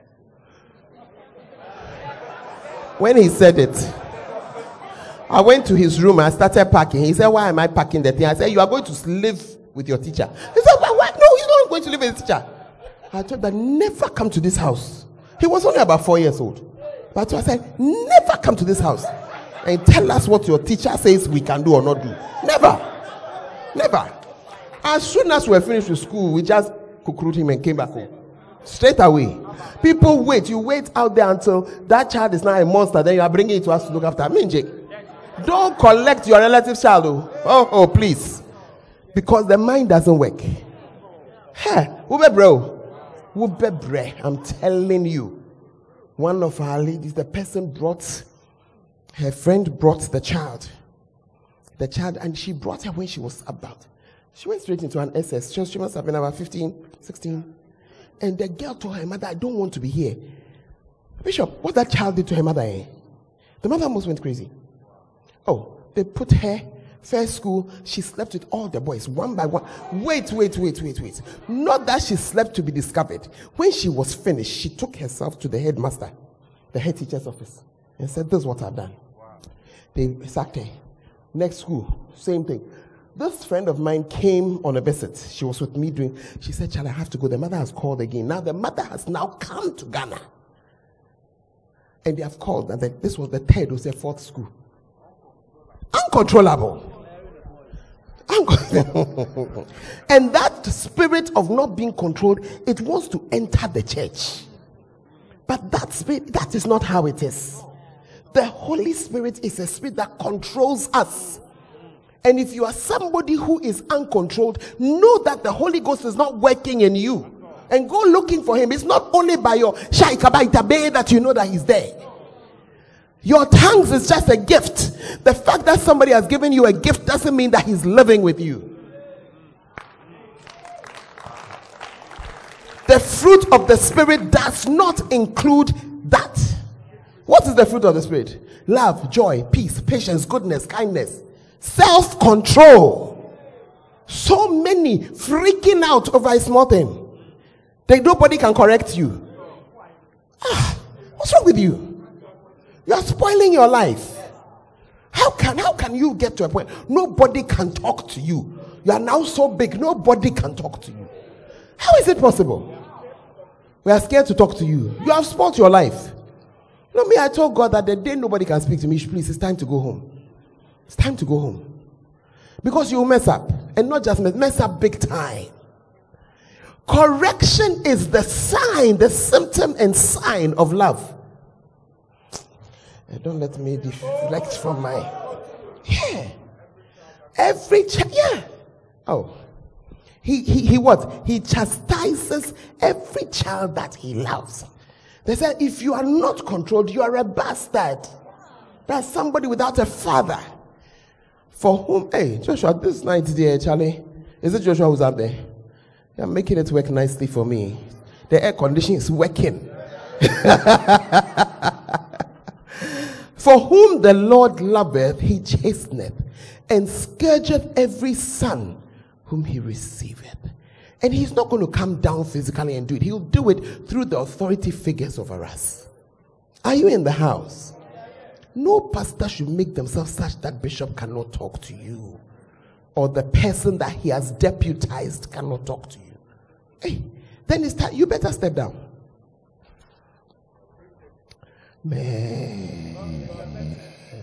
When he said it, I went to his room and I started packing. He said, why am I packing the thing? I said, you are going to live with your teacher. He said, what? No, he's not going to live with his teacher. I told him, never come to this house. He was only about 4 years old. But I said, never come to this house and tell us what your teacher says we can do or not do. Never. As soon as we were finished with school, we just cuckooed him and came back home. Straight away. People wait. You wait out there until that child is now a monster. Then you are bringing it to us to look after. Don't collect your relative's child. Oh, please. Because the mind doesn't work. Hey, I'm telling you. One of our ladies, her friend brought the child, and she brought her when she was about. She went straight into an SS. She must have been about 15, 16. And the girl told her mother, I don't want to be here. Bishop, what that child did to her mother, eh? The mother almost went crazy. Oh, they put her first school. She slept with all the boys, one by one. Wait. Not that she slept to be discovered. When she was finished, she took herself to the headmaster, the head teacher's office, and said, this is what I've done. They sacked her. Next school, same thing. This friend of mine came on a visit. She was with me she said, Charlie, I have to go. The mother has called again. Now the mother has now come to Ghana. And they have called, and this was the third or the fourth school. Uncontrollable. And that spirit of not being controlled, it wants to enter the church. But that spirit, that is not how it is. The Holy Spirit is a spirit that controls us. And if you are somebody who is uncontrolled, know that the Holy Ghost is not working in you. and go looking for him. It's not only by your shaikabaitabe that you know that he's there. Your tongues is just a gift. The fact that somebody has given you a gift doesn't mean that he's living with you. The fruit of the Spirit does not include that. What is the fruit of the Spirit? Love, joy, peace, patience, goodness, kindness, self-control. So many freaking out over a small thing. Nobody can correct you. What's wrong with you? You are spoiling your life. How can you get to a point? Nobody can talk to you. You are now so big, nobody can talk to you. How is it possible? We are scared to talk to you. You have spoiled your life. I told God that the day nobody can speak to me, please, it's time to go home. It's time to go home. Because you will mess up. And not just mess up big time. Correction is the sign, the symptom and sign of love. Don't let me deflect from my... Yeah. Every child... Yeah. Oh. He what? He chastises every child that he loves. They said, if you are not controlled, you are a bastard. That's somebody without a father. For whom, hey, Joshua, this night there, Charlie, is it Joshua who's up there? You're making it work nicely for me. The air conditioning is working. For whom the Lord loveth, he chasteneth, and scourgeth every son whom he receiveth. And he's not going to come down physically and do it. He'll do it through the authority figures over us. Are you in the house? No pastor should make themselves such that bishop cannot talk to you. Or the person that he has deputized cannot talk to you. Hey, then it's time. You better step down. Mercy.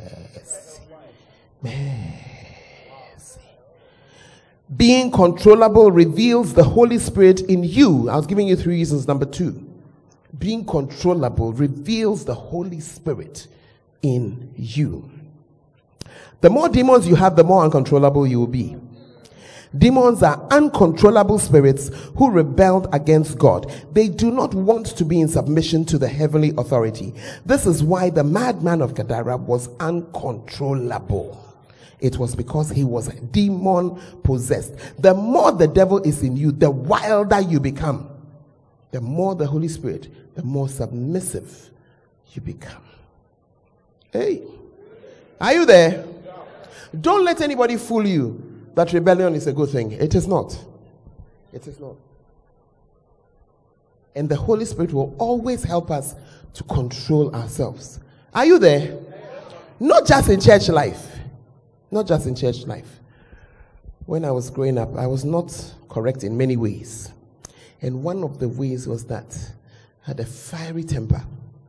Being controllable reveals the Holy Spirit in you. I was giving you 3 reasons. Number 2, being controllable reveals the Holy Spirit in you. The more demons you have, the more uncontrollable you will be. Demons are uncontrollable spirits who rebelled against God. They do not want to be in submission to the heavenly authority. This is why the madman of Gadara was uncontrollable. It was because he was demon possessed. The more the devil is in you, the wilder you become. The more the Holy Spirit, the more submissive you become. Hey, are you there? Don't let anybody fool you that rebellion is a good thing. It is not. It is not. And the Holy Spirit will always help us to control ourselves. Are you there? Not just in church life. Not just in church life. When I was growing up, I was not correct in many ways. And one of the ways was that I had a fiery temper.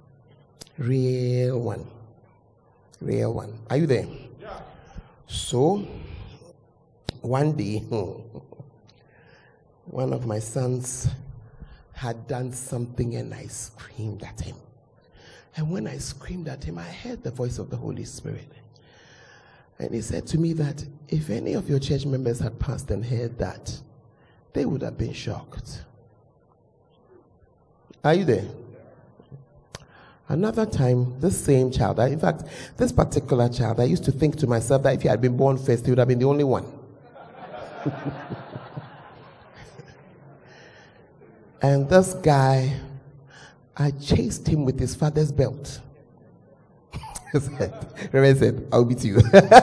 Real one. Real one. Are you there? Yeah. So, one day, one of my sons had done something and I screamed at him. And when I screamed at him, I heard the voice of the Holy Spirit. And he said to me that if any of your church members had passed and heard that, they would have been shocked. Are you there? Another time, this same child, in fact, this particular child, I used to think to myself that if he had been born first, he would have been the only one. And this guy, I chased him with his father's belt. Reverend said, I'll beat you.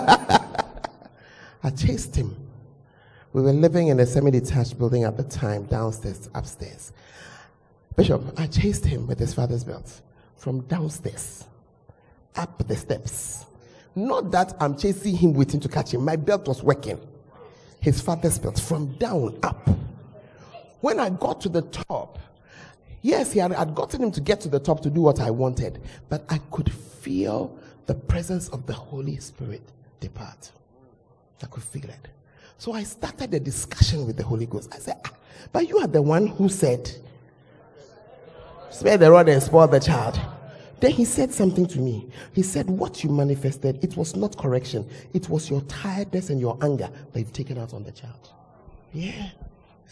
I chased him. We were living in a semi-detached building at the time, downstairs, upstairs. Bishop, I chased him with his father's belt from downstairs, up the steps. Not that I'm chasing him waiting to catch him. My belt was working. His father's belt from down, up. When I got to the top, yes, I'd gotten him to get to the top to do what I wanted, but I could feel the presence of the Holy Spirit depart. I could feel it. So I started a discussion with the Holy Ghost. I said, but you are the one who said, spare the rod and spoil the child. Then he said something to me. He said, what you manifested, it was not correction. It was your tiredness and your anger that you've taken out on the child. Yeah. He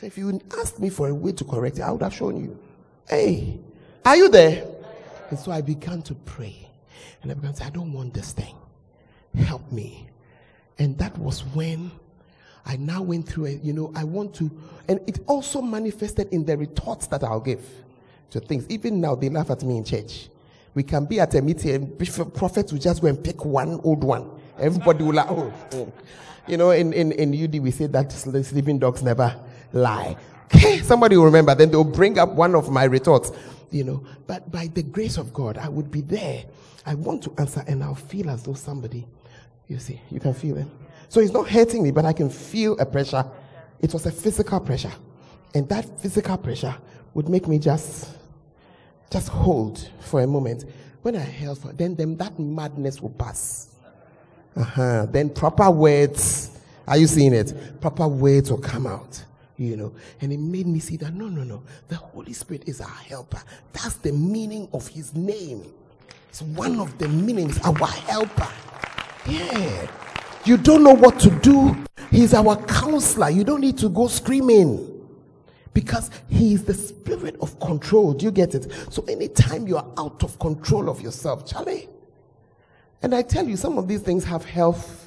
So if you asked me for a way to correct it, I would have shown you. Hey, are you there? And so I began to pray. And I began to say, I don't want this thing. Help me. And that was when I now went through it. I want to, and it also manifested in the retorts that I'll give to things. Even now, they laugh at me in church. We can be at a meeting and bishop prophets will just go and pick one old one. Everybody will like, oh. In UD we say that sleeping dogs never lie. Okay, somebody will remember. Then they'll bring up one of my retorts. But by the grace of God, I would be there. I want to answer and I'll feel as though somebody, you see, you can feel it. So it's not hurting me, but I can feel a pressure. It was a physical pressure. And that physical pressure would make me just hold for a moment. When I held for, then that madness will pass. Then proper words, are you seeing it? Proper words will come out, And it made me see that, no. The Holy Spirit is our helper. That's the meaning of his name. It's one of the meanings, our helper. Yeah. You don't know what to do. He's our counselor. You don't need to go screaming. Because he is the spirit of control. Do you get it? So anytime you are out of control of yourself, Charlie. And I tell you, some of these things have health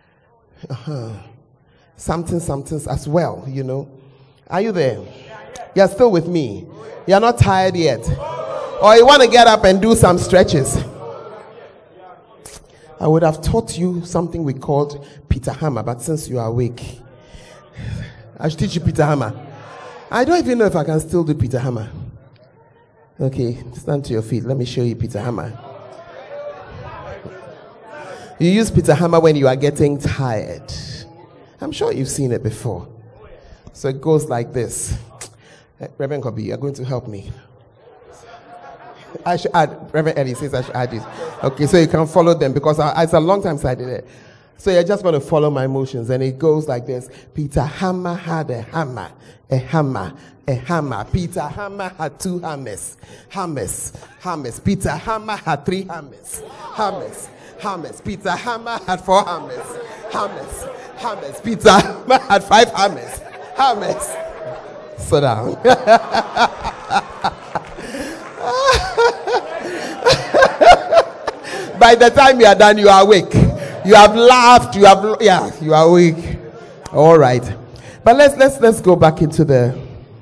somethings as well, Are you there? You're still with me. You're not tired yet. Or you want to get up and do some stretches. I would have taught you something we called Peter Hammer, but since you are awake, I should teach you Peter Hammer. I don't even know if I can still do Peter Hammer. Okay, stand to your feet. Let me show you Peter Hammer. You use Peter Hammer when you are getting tired. I'm sure you've seen it before. So it goes like this. Reverend Kobe, you're going to help me. I should add, Reverend Ellie says I should add it. Okay, so you can follow them because it's a long time since I did it. So you're just going to follow my motions, and it goes like this. Peter Hammer had a hammer. Peter Hammer had 2 hammers. Hammers. Peter Hammer had 3 hammers. Hammers. Peter Hammer had 4 hammers. Hammers. Peter Hammer had 5 hammers. Sit down. By the time you are done, you are awake. You have laughed. You are awake. All right. But let's go back into the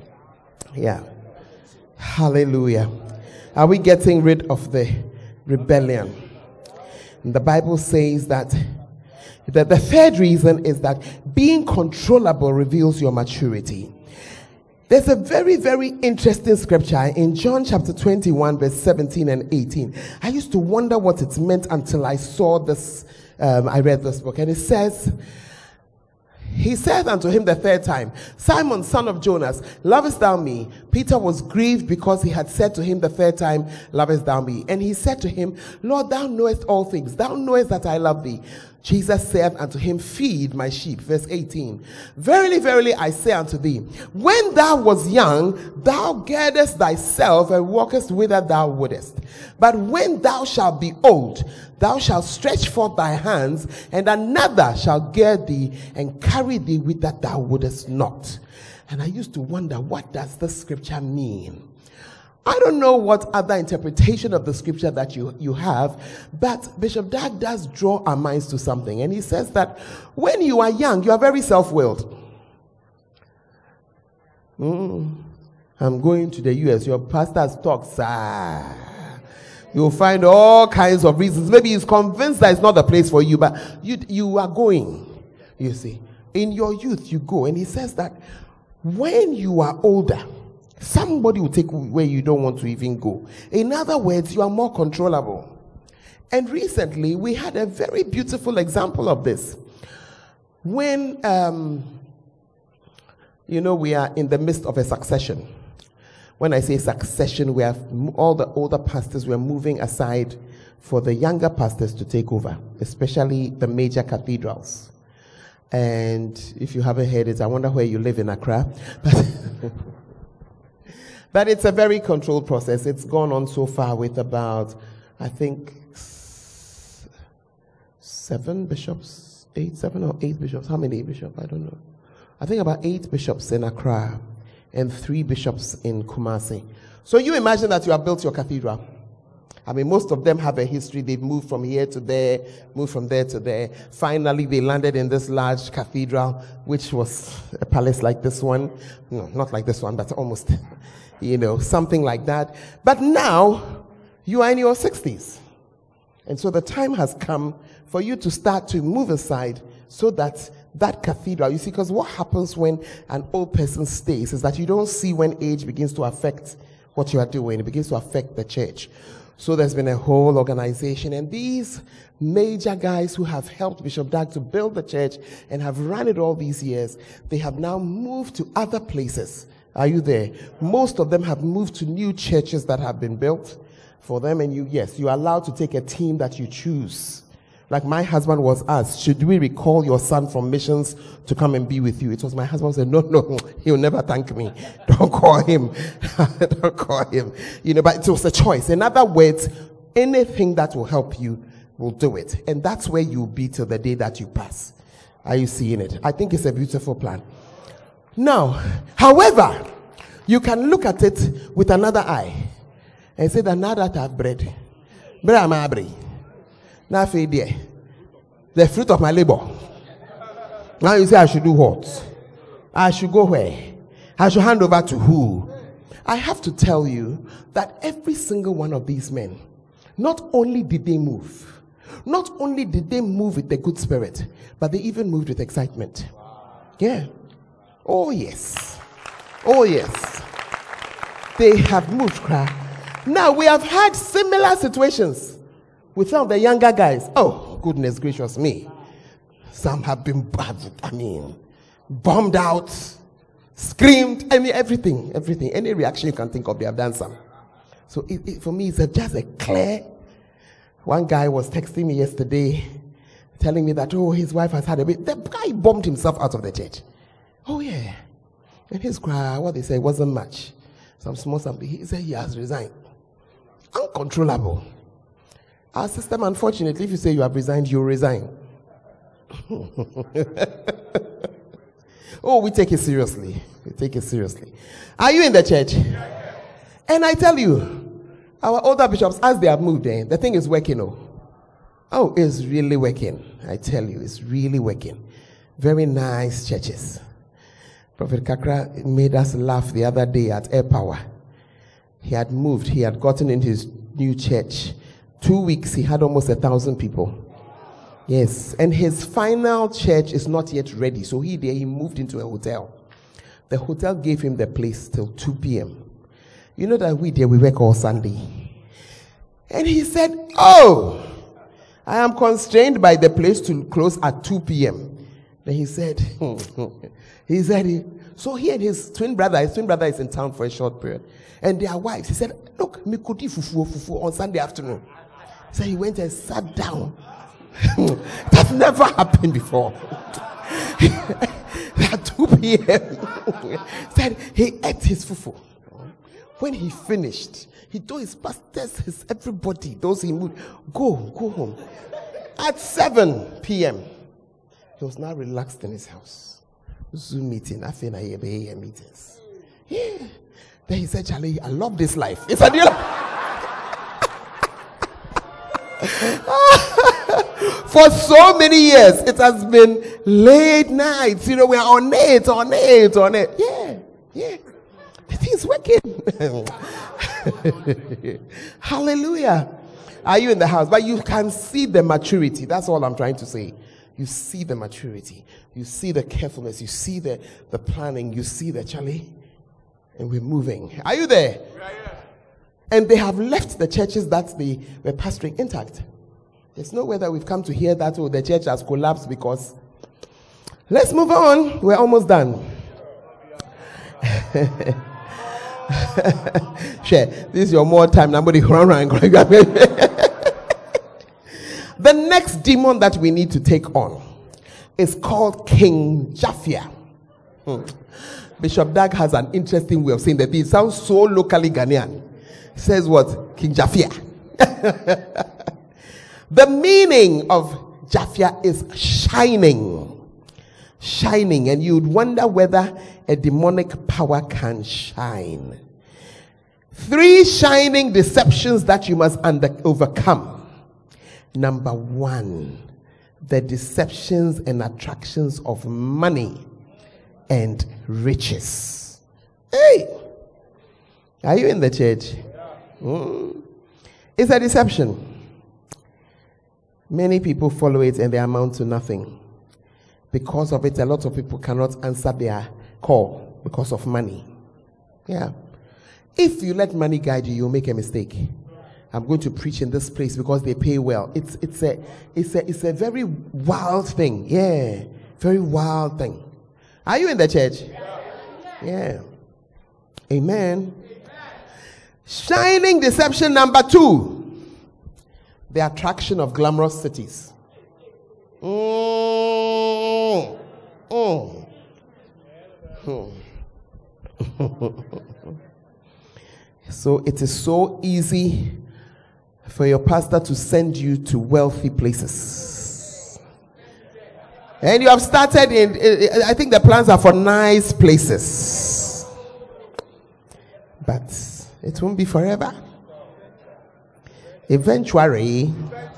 Hallelujah. Are we getting rid of the rebellion? And the Bible says that the third reason is that being controllable reveals your maturity. There's a very, very interesting scripture in John chapter 21, verse 17 and 18. I used to wonder what it meant until I saw this. I read this book, and it says, he said unto him the third time, Simon, son of Jonas, lovest thou me? Peter was grieved because he had said to him the third time, lovest thou me? And he said to him, Lord, thou knowest all things. Thou knowest that I love thee. Jesus said unto him, feed my sheep. Verse 18. Verily, verily, I say unto thee, when thou wast young, thou girdest thyself and walkest whither thou wouldest. But when thou shalt be old, thou shalt stretch forth thy hands, and another shall gird thee and carry thee whither thou wouldest not. And I used to wonder, what does this scripture mean? I don't know what other interpretation of the scripture that you have, but Bishop Dag does draw our minds to something. And he says that when you are young, you are very self-willed. I'm going to the US. Your pastor's talks. You'll find all kinds of reasons. Maybe he's convinced that it's not the place for you, but you are going. You see, in your youth, you go. And he says that when you are older, somebody will take where you don't want to even go. In other words, you are more controllable. And recently, we had a very beautiful example of this. When, we are in the midst of a succession. When I say succession, we have all the older pastors, we're moving aside for the younger pastors to take over, especially the major cathedrals. And if you haven't heard it, I wonder where you live in Accra. But it's a very controlled process. It's gone on so far with about, I think, 7 or 8 bishops. How many bishops? I don't know. I think about 8 bishops in Accra and 3 bishops in Kumasi. So you imagine that you have built your cathedral. I mean, most of them have a history. They've moved from here to there, moved from there to there. Finally, they landed in this large cathedral, which was a palace like this one. No, not like this one, but almost, something like that. But now, you are in your 60s. And so the time has come for you to start to move aside so that cathedral, you see, because what happens when an old person stays is that you don't see when age begins to affect what you are doing. It begins to affect the church. So there's been a whole organization, and these major guys who have helped Bishop Dag to build the church and have run it all these years, they have now moved to other places. Are you there? Most of them have moved to new churches that have been built for them, and you're allowed to take a team that you choose. Like my husband was asked, should we recall your son from missions to come and be with you? It was my husband said, no, he'll never thank me. Don't call him. Don't call him. But it was a choice. In other words, anything that will help you, will do it. And that's where you'll be till the day that you pass. Are you seeing it? I think it's a beautiful plan. Now, however, you can look at it with another eye and say that now that I've bred, now, the fruit of my labor. Now you say I should do what? I should go where? I should hand over to who? I have to tell you that every single one of these men, not only did they move with a good spirit, but they even moved with excitement. Yeah. Oh yes. They have moved. Now we have had similar situations with some of the younger guys. Oh, goodness gracious me. Some have been, bombed out, screamed, everything. Any reaction you can think of, they have done some. So for me, it's just a clear. One guy was texting me yesterday, telling me that, his wife has had a bit. The guy bombed himself out of the church. Oh, yeah. And his cry, what they say, wasn't much. Some small something. He said he has resigned. Uncontrollable. Our system, unfortunately, if you say you have resigned, you resign. We take it seriously. Are you in the church? And I tell you, our older bishops, as they have moved in, the thing is working. It's really working. I tell you, it's really working. Very nice churches. Prophet Kakra made us laugh the other day at Air Power. He had moved. He had gotten into his new church. 2 weeks, he had almost 1,000 people. Yes. And his final church is not yet ready. So he moved into a hotel. The hotel gave him the place till 2 p.m. You know that we work all Sunday. And he said, I am constrained by the place to close at 2 p.m. Then he said, so he and his twin brother is in town for a short period. And their wives, he said, look, me could eat fufu on Sunday afternoon. So he went and sat down. That's never happened before. At 2 p.m. said he ate his fufu. When he finished, he told his pastors, everybody, those he moved, go home. At 7 p.m., he was now relaxed in his house. Zoom meeting, I feel like meetings. Yeah. Then he said, Charlie, I love this life. It's a new life. For so many years, it has been late nights. We are on it. Yeah. The thing's working. Hallelujah. Are you in the house? But you can see the maturity. That's all I'm trying to say. You see the maturity. You see the carefulness. You see the planning. You see the Charlie. And we're moving. Are you there? Yeah. And they have left the churches that they were pastoring intact. There's nowhere that we've come to hear that the church has collapsed because. Let's move on. We're almost done. Share. This is your more time. Nobody run. The next demon that we need to take on is called King Japhia. Bishop Dag has an interesting way of saying that. It sounds so locally Ghanaian. He says what? King Japhia. The meaning of Japhia is shining. shining, and you would wonder whether a demonic power can shine. 3 shining deceptions that you must overcome. Number 1, the deceptions and attractions of money and riches. Hey, are you in the church? It's a deception. Many people follow it and they amount to nothing. Because of it, a lot of people cannot answer their call because of money. Yeah. If you let money guide you, you'll make a mistake. I'm going to preach in this place because they pay well. It's a very wild thing. Yeah. Very wild thing. Are you in the church? Yeah. Amen. Shining deception number 2. The attraction of glamorous cities. So it is so easy for your pastor to send you to wealthy places. And you have started I think the plans are for nice places. But it won't be forever. Eventually,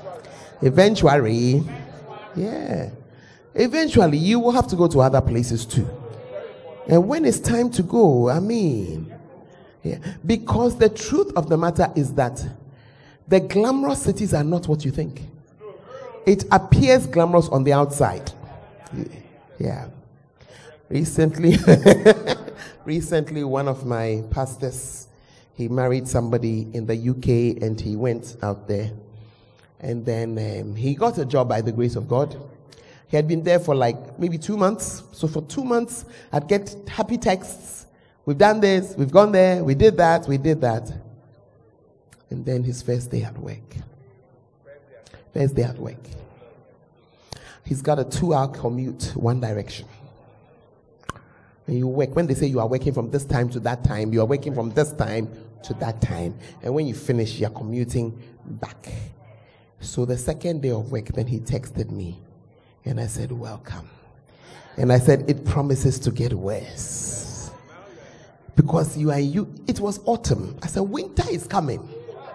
yeah. Eventually, you will have to go to other places too. And when it's time to go, yeah. Because the truth of the matter is that the glamorous cities are not what you think. It appears glamorous on the outside. Yeah. Recently, one of my pastors, he married somebody in the UK and he went out there. And then he got a job by the grace of God. He had been there for like maybe 2 months. So for 2 months, I'd get happy texts. We've done this, we've gone there, we did that. And then his first day at work. He's got a 2-hour commute, one direction. And you work. When they say you are working from this time to that time, you are working from this time to that time. And when you finish, you are commuting back. So the second day of work, then he texted me. And I said, welcome. And I said, it promises to get worse. Because it was autumn. I said, winter is coming.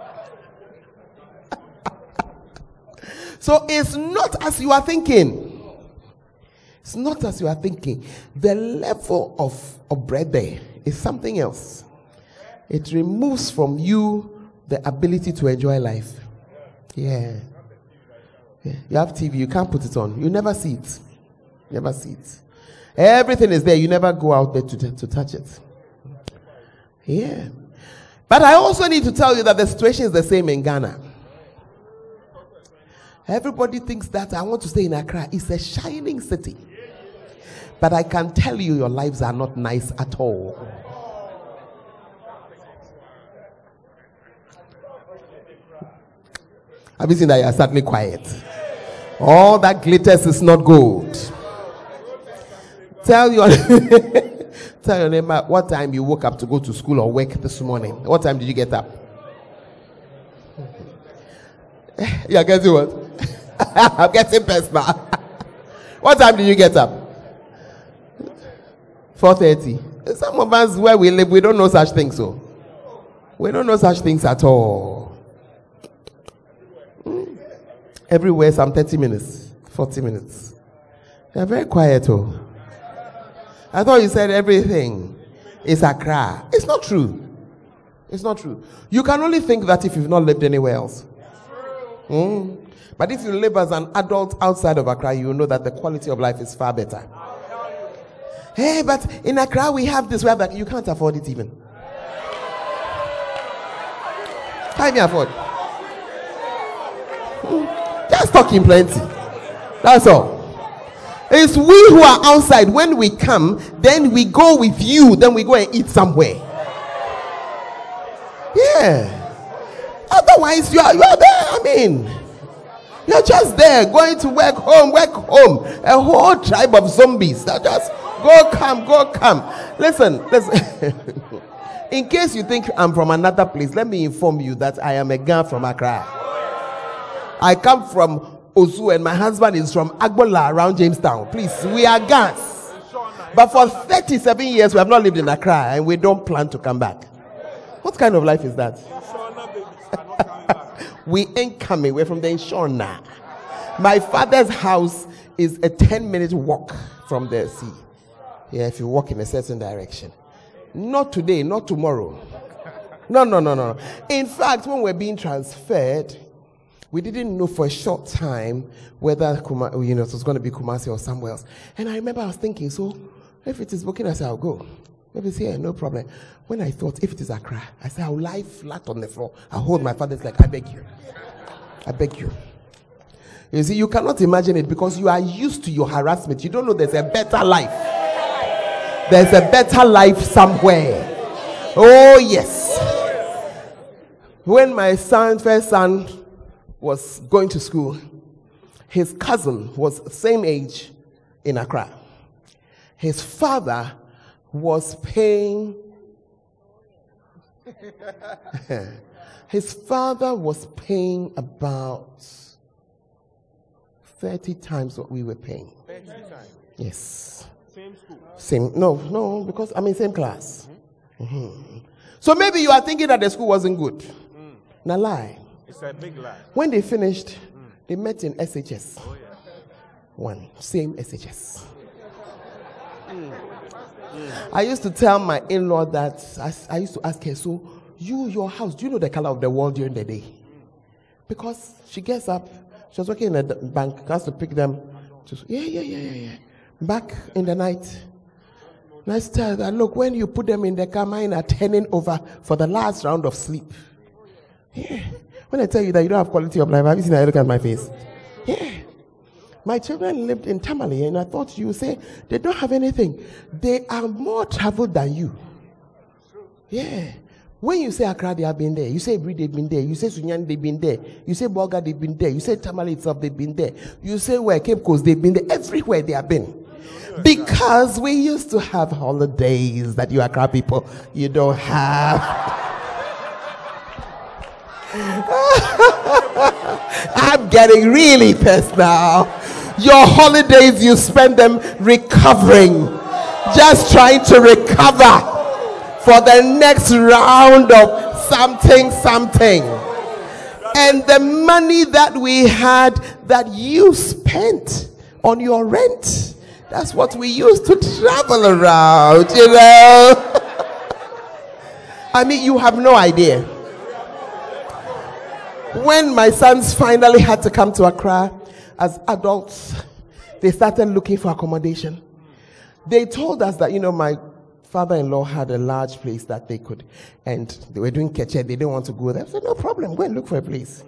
So it's not as you are thinking. It's not as you are thinking. The level of bread there is something else. It removes from you the ability to enjoy life. Yeah. You have TV, you can't put it on. You never see it. Everything is there. You never go out there to touch it. Yeah. But I also need to tell you that the situation is the same in Ghana. Everybody thinks that I want to stay in Accra. It's a shining city. But I can tell you, your lives are not nice at all. Have you seen that you are suddenly quiet? All that glitters is not gold. Tell your neighbor what time you woke up to go to school or work this morning. What time did you get up? Yeah, getting what? I'm getting personal. What time did you get up? 4:30. Some of us where we live, we don't know such things. So we don't know such things at all. Everywhere, some 30 minutes, 40 minutes. They're very quiet. Oh, I thought you said everything is Accra. It's not true. It's not true. You can only think that if you've not lived anywhere else. But if you live as an adult outside of Accra, you will know that the quality of life is far better. Hey, but in Accra we have this, we have that. You can't afford it even. Can't even afford. Just talking plenty. That's all. It's we who are outside. When we come, then we go with you. Then we go and eat somewhere. Yeah. Otherwise, you are there. You're just there, going to work home. A whole tribe of zombies that just go come. Listen. In case you think I'm from another place, let me inform you that I am a girl from Accra. I come from Ozu and my husband is from Agbola around Jamestown. Please, we are Gans. But for 37 years, we have not lived in Accra and we don't plan to come back. What kind of life is that? We ain't coming. We're from the Inshona. My father's house is a 10-minute walk from the sea. Yeah, if you walk in a certain direction. Not today, not tomorrow. No. In fact, when we're being transferred, we didn't know for a short time whether it was going to be Kumasi or somewhere else. And I remember I was thinking, so if it is Burkina, I said, I'll go. If it's here, no problem. When I thought, if it is Accra, I said, I'll lie flat on the floor. I'll hold my father's leg. I beg you. I beg you. You see, you cannot imagine it because you are used to your harassment. You don't know there's a better life. There's a better life somewhere. Oh, yes. When my first son was going to school, his cousin was the same age in Accra. His father was paying about 30 times what we were paying. 30 times? Yes. Same school? No, because same class. Mm-hmm. So maybe you are thinking that the school wasn't good. Now lie. It's a big lie. When they finished, they met in SHS. Oh, yeah. One, same SHS. I used to tell my in-law that I used to ask her, so your house, do you know the color of the wall during the day? Because she gets up, she was working in a bank, has to pick them. Yeah. Back in the night. And I tell her, look, when you put them in the car, mine are turning over for the last round of sleep. Yeah. When I tell you that you don't have quality of life, have you seen I look at my face? Yeah. My children lived in Tamale, and I thought you would say they don't have anything. They are more traveled than you. Yeah. When you say Accra, they have been there. You say Ebri, they've been there. You say Sunyani, they've been there. You say Bolga, they've been there. You say Tamale itself, they've been there. You say where Cape Coast, they've been there. Everywhere they have been. Because we used to have holidays that you Accra people, you don't have. I'm getting really pissed now. Your holidays, you spend them recovering, just trying to recover for the next round of something. And the money that we had that you spent on your rent, that's what we used to travel around, you know. You have no idea. When my sons finally had to come to Accra as adults, they started looking for accommodation. They told us that, my father-in-law had a large place that they could, and they were doing ketchup. They didn't want to go there. I said, no problem, go and look for a place.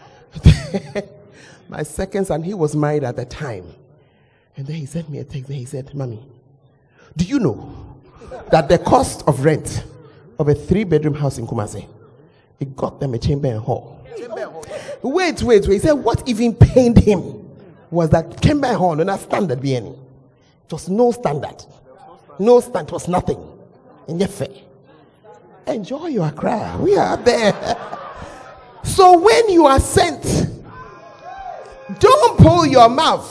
My second son, he was married at the time. And then he sent me a text and he said, Mommy, do you know that the cost of rent of a 3-bedroom house in Kumasi, it got them a chamber and hall? Wait. He said, what even pained him was that chamber and hall, not standard BNE. It was no standard. No stand, it was nothing. And yet, enjoy your Accra. We are there. So when you are sent, don't pull your mouth.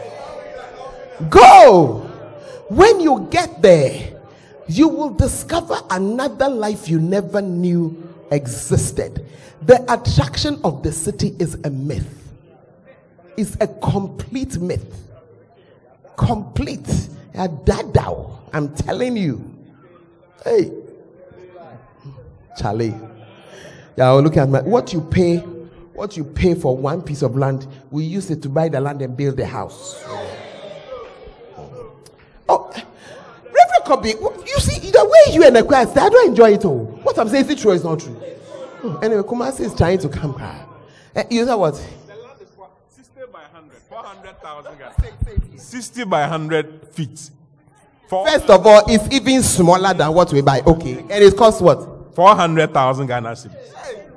Go. When you get there, you will discover another life you never knew existed. The attraction of the city is a myth. It's a complete myth. Complete. A dadao. I'm telling you. Hey. Charlie. Yeah, look at what you pay for one piece of land, we use it to buy the land and build the house. Oh, Reverend Kobe, you see the way you and the choir say, I don't enjoy it all. What I'm saying is it true or it's not true? Anyway, Kumasi is trying to come back. You know what? The land is 60 by 100, 400,000. 60 by 100 feet. First of all, it's even smaller than what we buy. Okay, and it costs what? 400,000 Ghana cedis.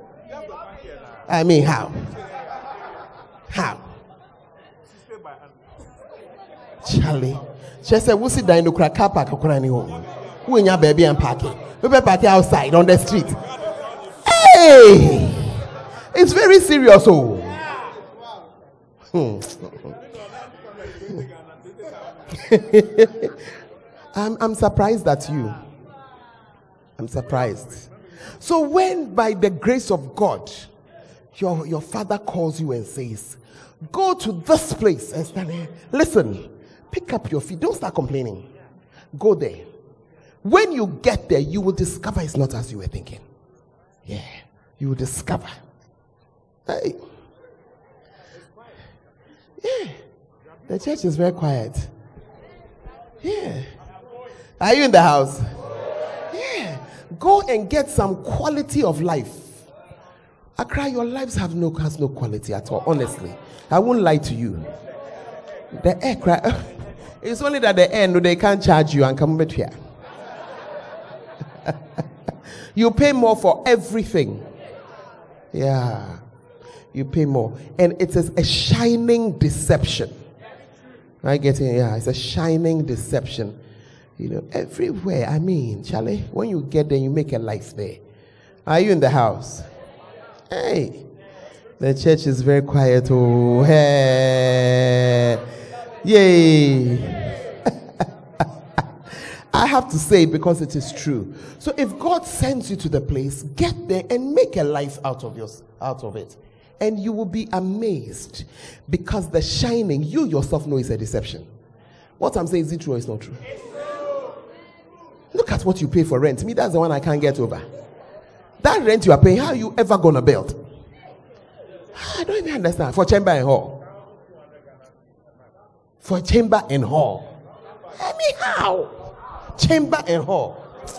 How? How? 60 by 100. Charlie. She said, we'll sit down in the car park. We're in your baby and parking. We better park outside on the street. Hey! It's very serious. Oh. I'm surprised at you. I'm surprised. So when by the grace of God, your father calls you and says, go to this place and stand here. Listen, pick up your feet. Don't start complaining. Go there. When you get there, you will discover it's not as you were thinking. Yeah, you will discover. Hey. Yeah, the church is very quiet. Yeah. Are you in the house? Yeah. Go and get some quality of life. Accra, your lives has no quality at all, honestly. I won't lie to you. The air, it's only that the air, no, they can't charge you and come back here. You pay more for everything. Yeah. You pay more. And it is a shining deception. I get it? Yeah, it's a shining deception. You know, everywhere. I mean, Charlie, when you get there, you make a life there. Are you in the house? Hey. The church is very quiet. Oh, hey. Yay. I have to say it because it is true. So if God sends you to the place, get there and make a life out of it. And you will be amazed, because the shining, you yourself know, is a deception. What I'm saying, is it true or it's not true? Look at what you pay for rent. Me, that's the one I can't get over. That rent you are paying, how are you ever going to build? I don't even understand. For chamber and hall. For chamber and hall. I mean, how? Chamber and hall.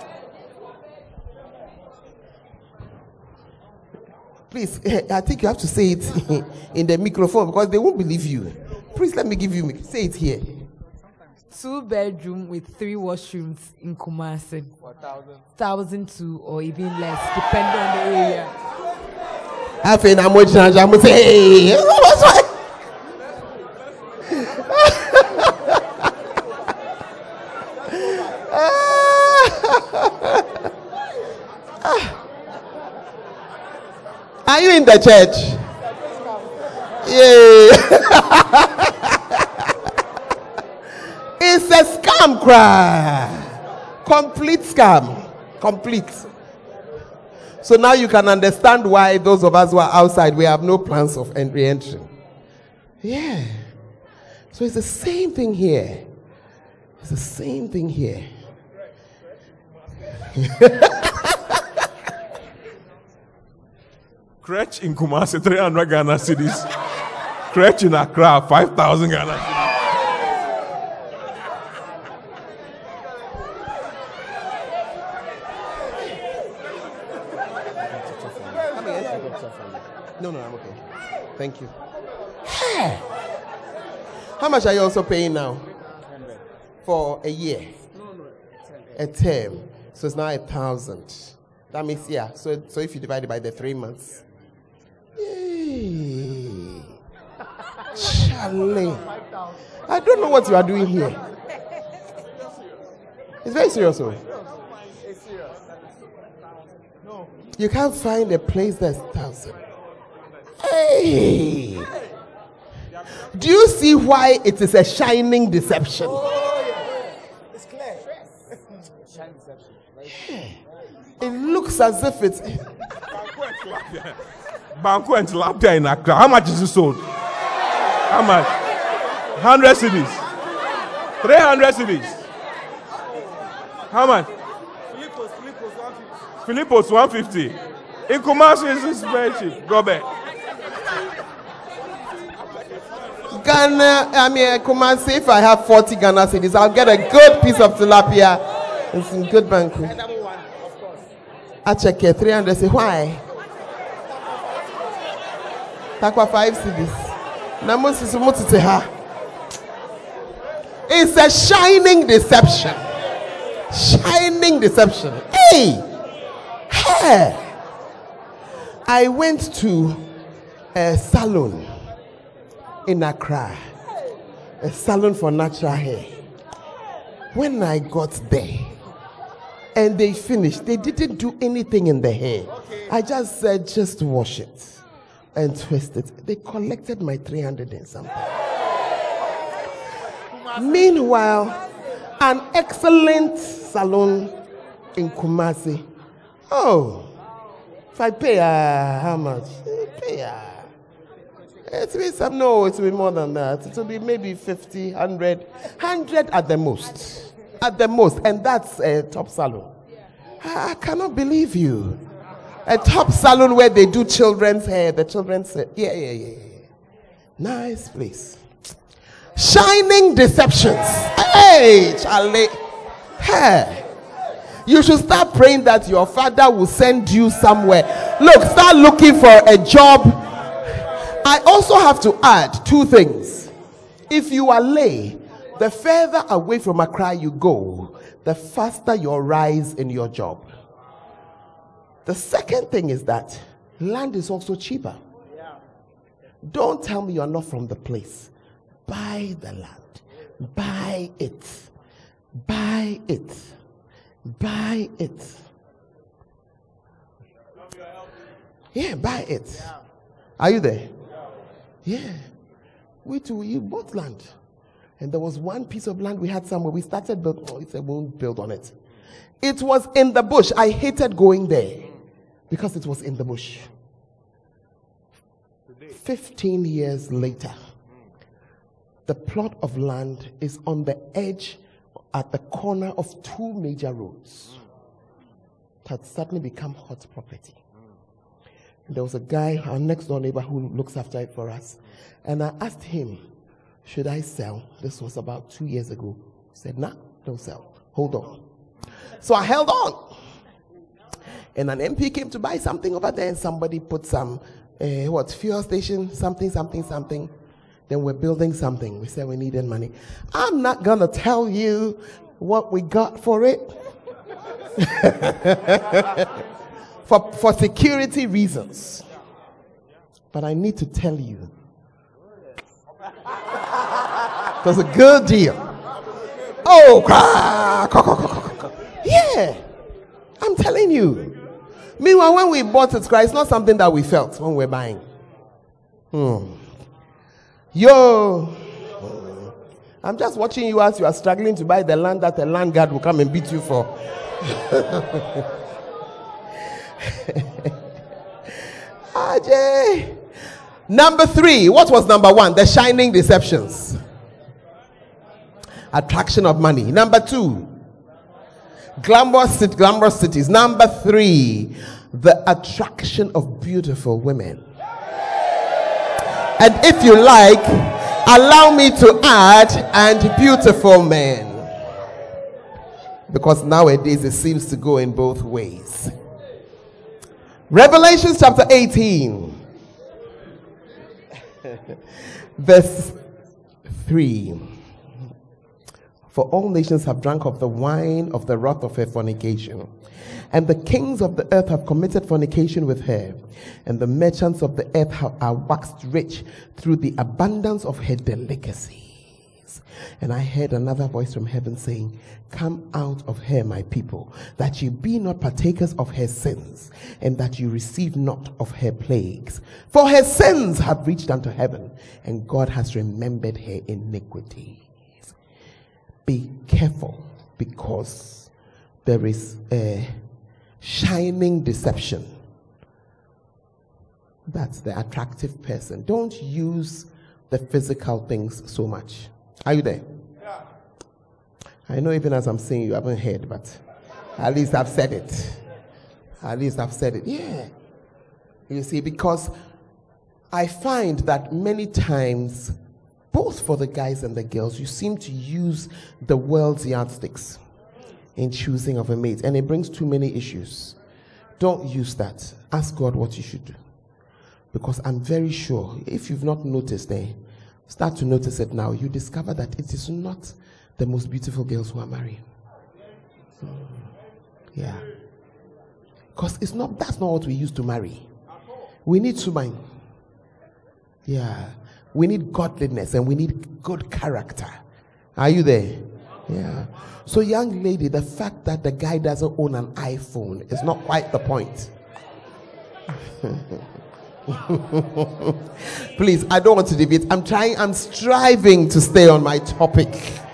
Please, I think you have to say it in the microphone because they won't believe you. Please, let me give you, say it here. 2-bedroom with 3 washrooms in Kumasi. 1,002 or even less, depending on the area. I think I'm going to say, hey, are you in the church? Yeah. It's a scam cry. Complete scam. Complete. So now you can understand why those of us who are outside, we have no plans of re-entry. Yeah. So it's the same thing here. It's the same thing here. Crèche in Kumasi, 300 Ghana cedis. Crèche in Accra, 5,000 Ghana cedis. No, I'm okay. Thank you. How much are you also paying now? For a year? A term. So it's now 1,000. That means, yeah. So if you divide it by the 3 months. Yay. Charlie. I don't know what you are doing here. It's very serious, though. You can't find a place that's 1,000. Hey! Do you see why it is a shining deception? It's clear. Shining deception. It looks as if it's... Banco and Tilapia in Accra. How much is it sold? How much? 100 cedis. 300 cedis. How much? Philippos 150. In Kumasi, it's very cheap. Go back. Ghana, Kumasi, if I have 40 Ghana cedis, I'll get a good piece of tilapia and some good banku. I check it, 300, say, why? Takwa 5 cedis. It's a shining deception. Shining deception. Hey! Hey! I went to a salon in Accra. A salon for natural hair. When I got there and they finished, they didn't do anything in the hair. I just said, just wash it. and twist it. They collected my 300 and something. Meanwhile, an excellent salon in Kumasi. Oh, if I pay how much? It will be some, no, it will be more than that. It will be maybe 50, 100 at the most. At the most. And that's a top salon. I cannot believe you. A top salon where they do children's hair. The children's hair. Yeah. Nice place. Shining deceptions. Hey, Charlie. Hey. You should start praying that your father will send you somewhere. Look, start looking for a job. I also have to add two things. If you are lay, the further away from Accra you go, the faster your rise in your job. The second thing is that land is also cheaper. Don't tell me you're not from the place. Buy the land. Buy it. Buy it. Buy it. Yeah, buy it. Are you there? Yeah. We bought land. And there was one piece of land we had somewhere. We started building. Oh, he said, we won't build on it. It was in the bush. I hated going there because it was in the bush. 15 years later, the plot of land is on the edge at the corner of two major roads. It had suddenly become hot property. There was a guy, our next door neighbor, who looks after it for us. And I asked him, should I sell? This was about 2 years ago. He said, nah, don't sell. Hold on. So I held on. And an MP came to buy something over there, and somebody put some, fuel station, something. Then we're building something. We said we needed money. I'm not going to tell you what we got for it. For security reasons. But I need to tell you. It was a good deal. Oh, yeah. I'm telling you. Meanwhile, when we bought it, it's not something that we felt when we're buying. Yo. I'm just watching you as you are struggling to buy the land that a land guard will come and beat you for. Ajay. Number 3. What was number 1? The shining deceptions. Attraction of money. Number 2. Glamorous cities. Number 3. The attraction of beautiful women. And if you like, allow me to add, and beautiful men. Because nowadays it seems to go in both ways. Revelation chapter 18. Verse 3. For all nations have drunk of the wine of the wrath of her fornication. And the kings of the earth have committed fornication with her. And the merchants of the earth are waxed rich through the abundance of her delicacies. And I heard another voice from heaven saying, come out of her, my people, that you be not partakers of her sins, and that you receive not of her plagues. For her sins have reached unto heaven, and God has remembered her iniquities. Be careful, because there is a shining deception. That's the attractive person. Don't use the physical things so much. Are you there? Yeah. I know even as I'm saying you haven't heard, but at least I've said it. Yeah. You see, because I find that many times, both for the guys and the girls, you seem to use the world's yardsticks in choosing of a mate, and it brings too many issues. Don't use that. Ask God what you should do. Because I'm very sure, if you've not noticed, start to notice it now. You discover that it is not the most beautiful girls who are married. Yeah. Because that's not what we used to marry. We need suman. Yeah. We need godliness, and we need good character. Are you there? Yeah. So, young lady, the fact that the guy doesn't own an iPhone is not quite the point. Please, I don't want to deviate. I'm striving to stay on my topic.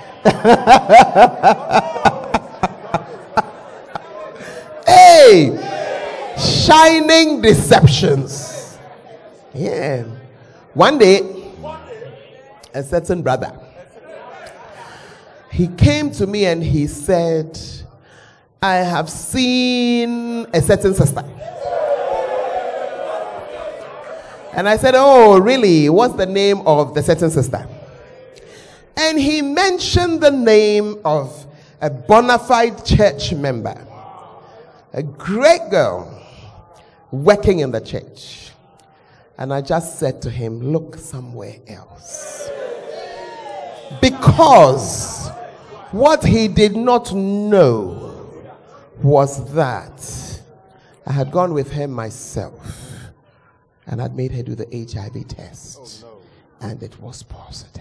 Hey! Shining deceptions. Yeah. One day, a certain brother, he came to me and he said, I have seen a certain sister. And I said, oh, really? What's the name of the certain sister? And he mentioned the name of a bona fide church member, a great girl working in the church. And I just said to him, look somewhere else. Because what he did not know was that I had gone with her myself and I'd made her do the HIV test. Oh, no. And it was positive.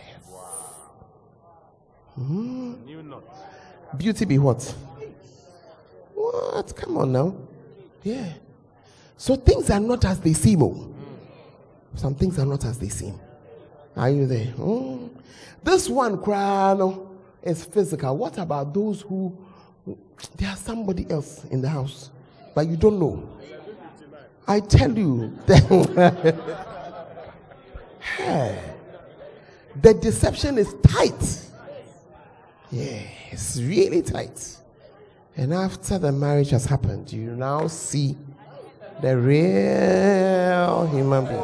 Wow. Beauty be what? What? Come on now. Yeah. So things are not as they seem. Oh. Some things are not as they seem. Are you there? This one, Krano, is physical. What about those who, there's somebody else in the house, but you don't know? I tell you, the deception is tight. Yeah, it's really tight. And after the marriage has happened, you now see the real human being.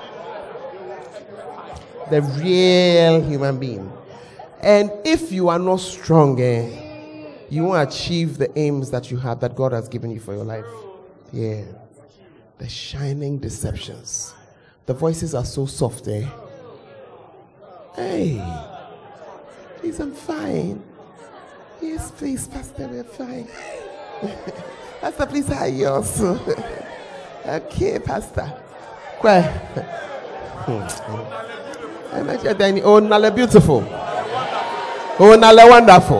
The real human being. And if you are not strong, you won't achieve the aims that you have, that God has given you for your life. Yeah. The shining deceptions. The voices are so soft, Hey. Please, I'm fine. Yes, please, Pastor, we're fine. Pastor, please, how are you also? Okay, Pastor. Oh, Nala beautiful. Oh, Nala wonderful.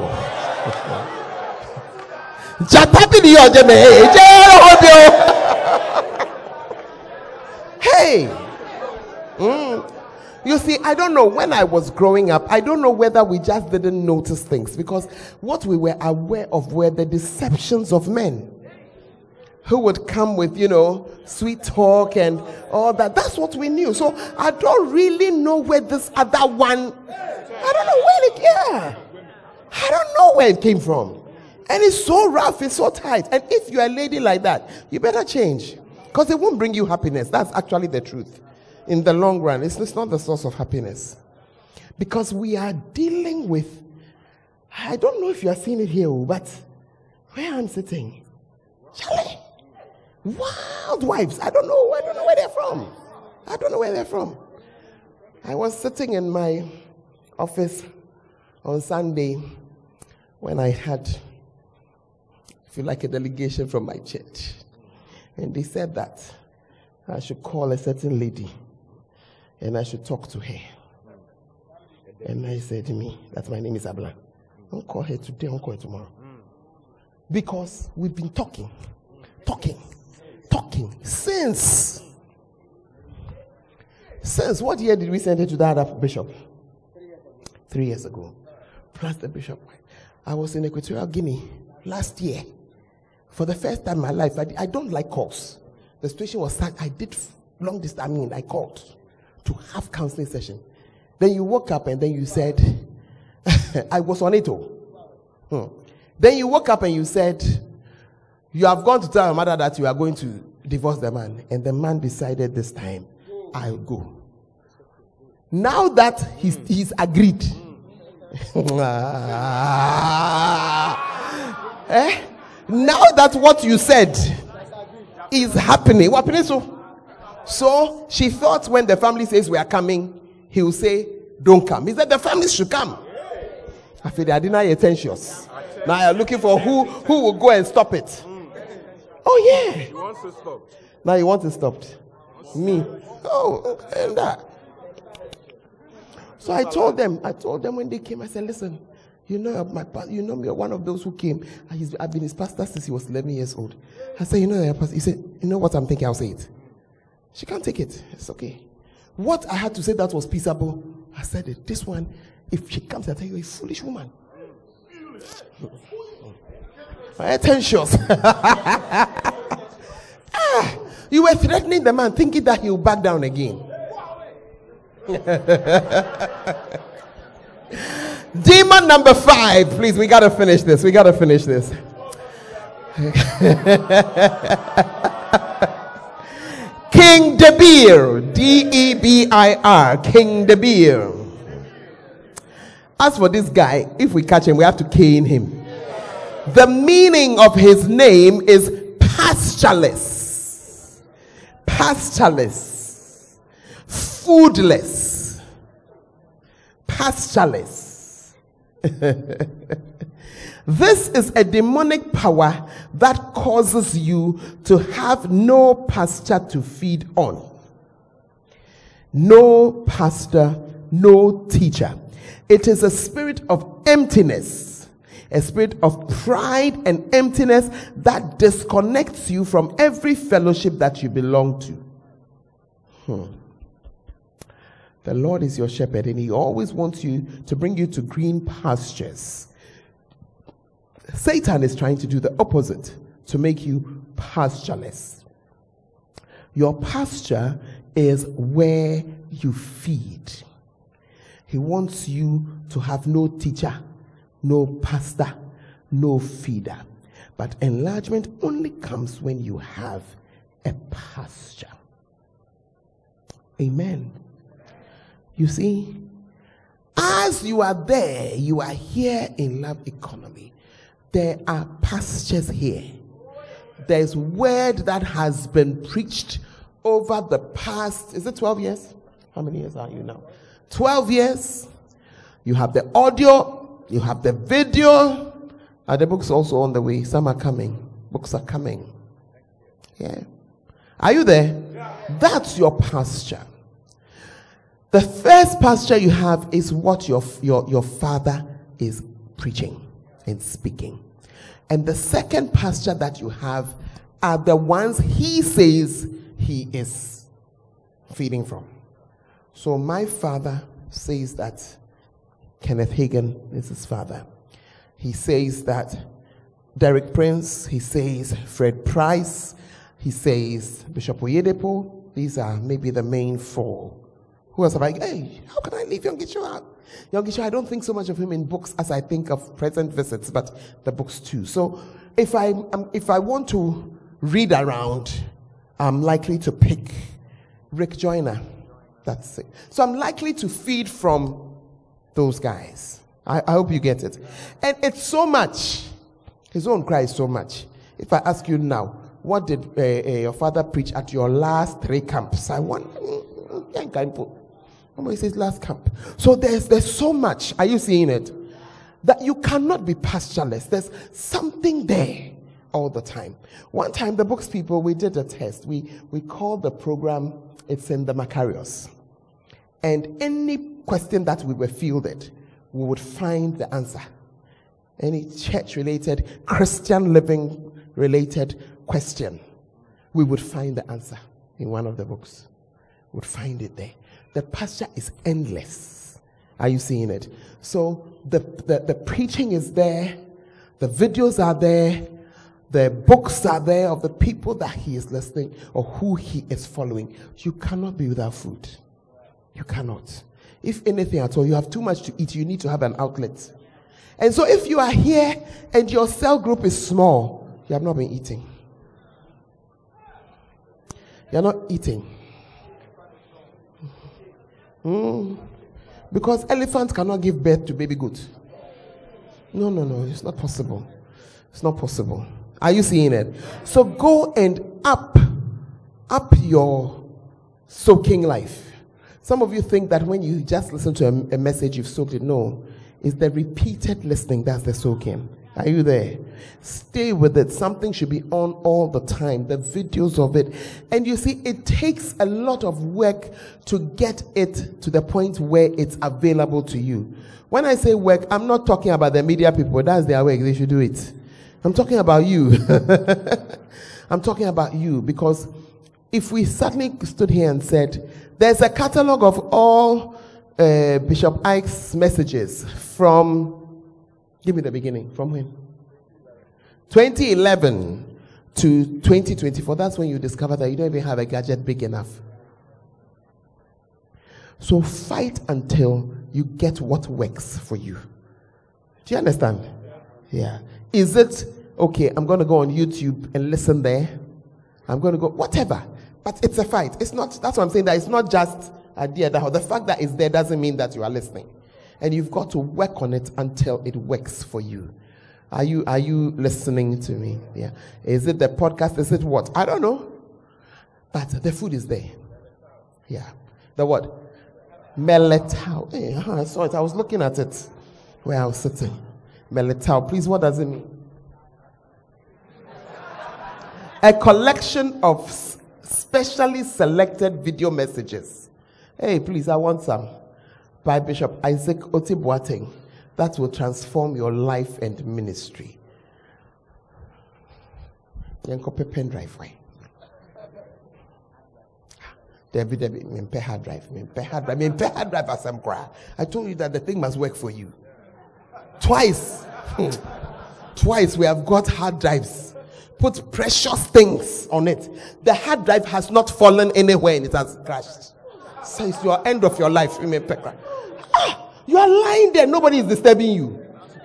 Hey. You see, I don't know, when I was growing up, I don't know whether we just didn't notice things, because what we were aware of were the deceptions of men who would come with, sweet talk and all that. That's what we knew. So I don't really know where this other one, I don't know where it came from. And it's so rough, it's so tight. And if you're a lady like that, you better change, because it won't bring you happiness. That's actually the truth. In the long run, it's not the source of happiness. Because we are dealing with, I don't know if you are seeing it here, but where I'm sitting, Charlie, wild wives. I don't know where they're from. I was sitting in my office on Sunday when I had, if you like, a delegation from my church. And they said that I should call a certain lady and I should talk to her. And I said to me, that my name is Abla. Don't call her today, don't call her tomorrow. Because we've been talking since what year did we send her to that other bishop? 3 years ago. Plus the bishop. I was in Equatorial Guinea last year. For the first time in my life, I don't like calls. The situation was sad. I did long distance. I called to have counseling session. Then you woke up and then you said, I was on it. Then you woke up and you said, you have gone to tell your mother that you are going to divorce the man. And the man decided this time, I'll go. Now that he's agreed. Now that what you said is happening. What happening? So she thought when the family says we are coming, he will say, don't come. He said the family should come. I feel I deny attentions. Now you're looking for who will go and stop it. Oh yeah. He wants to stop. Now you want to stop. Me. Oh, and that. So I told them when they came, I said, listen, you know me, one of those who came. I've been his pastor since he was 11 years old. I said, you know, he said, you know what I'm thinking? I'll say it. She can't take it. It's okay. What I had to say that was peaceable, I said it. This one, if she comes, I tell you, a foolish woman. Attention. You were threatening the man, thinking that he will back down again. Demon number 5. Please, we got to finish this. King Debir. Debir. King Debir. As for this guy, if we catch him, we have to cane him. The meaning of his name is pastureless. Pastureless. Foodless. Pastureless. This is a demonic power that causes you to have no pasture to feed on. No pastor, no teacher. It is a spirit of emptiness, a spirit of pride and emptiness that disconnects you from every fellowship that you belong to. The Lord is your shepherd, and he always wants you to bring you to green pastures. Satan is trying to do the opposite, to make you pastureless. Your pasture is where you feed. He wants you to have no teacher, no pastor, no feeder. But enlargement only comes when you have a pasture. Amen. You see, as you are there, you are here in Love Economy. There are pastures here. There's word that has been preached over the past, is it 12 years? How many years are you now? 12 years. You have the audio, you have the video. Are the books also on the way? Some are coming. Books are coming. Yeah. Are you there? Yeah. That's your pasture. The first pasture you have is what your father is preaching and speaking. And the second pasture that you have are the ones he says he is feeding from. So my father says that Kenneth Hagin is his father. He says that Derek Prince, he says Fred Price, he says Bishop Oyedepo. These are maybe the main 4. Who else have I? Hey, how can I leave Young Gisho out? Young Gisho, I don't think so much of him in books as I think of present visits, but the books too. So if I want to read around, I'm likely to pick Rick Joyner. That's it. So I'm likely to feed from those guys. I hope you get it. And it's so much. His own cry is so much. If I ask you now, what did your father preach at your last 3 camps? I want. Somebody says last camp. So there's so much. Are you seeing it? That you cannot be pastureless. There's something there all the time. One time, the books people, we did a test. We called the program, it's in the Macarius. And any question that we were fielded, we would find the answer. Any church-related, Christian living-related question, we would find the answer in one of the books. We would find it there. The pasture is endless. Are you seeing it? So the preaching is there, the videos are there, the books are there of the people that he is listening or who he is following. You cannot be without food. You cannot. If anything at all, you have too much to eat, you need to have an outlet. And so if you are here and your cell group is small, you have not been eating. You are not eating. Because elephants cannot give birth to baby goats. No, it's not possible. It's not possible. Are you seeing it? So go and up your soaking life. Some of you think that when you just listen to a message, you've soaked it. No, it's the repeated listening that's the soaking. Are you there? Stay with it. Something should be on all the time. The videos of it. And you see, it takes a lot of work to get it to the point where it's available to you. When I say work, I'm not talking about the media people. That's their work. They should do it. I'm talking about you. I'm talking about you because if we suddenly stood here and said, there's a catalog of all Bishop Ike's messages from, give me the beginning, from when? 2011 to 2024. That's when you discover that you don't even have a gadget big enough. So fight until you get what works for you. Do you understand? Yeah. Is it, okay, I'm going to go on YouTube and listen there. I'm going to go, whatever. But it's a fight. It's not, that's what I'm saying, that it's not just idea. The fact that it's there doesn't mean that you are listening. And you've got to work on it until it works for you. Are you listening to me? Yeah. Is it the podcast? Is it what? I don't know. But the food is there. Yeah. The what? Meletau. Hey, I saw it. I was looking at it where I was sitting. Meletau. Please, what does it mean? A collection of specially selected video messages. Hey, please, I want some. By Bishop Isaac Oti Boateng. That will transform your life and ministry. Pen drive. Hard drive. I told you that the thing must work for you. Twice we have got hard drives. Put precious things on it. The hard drive has not fallen anywhere and it has crashed. Since your end of your life, you are lying there. Nobody is disturbing you.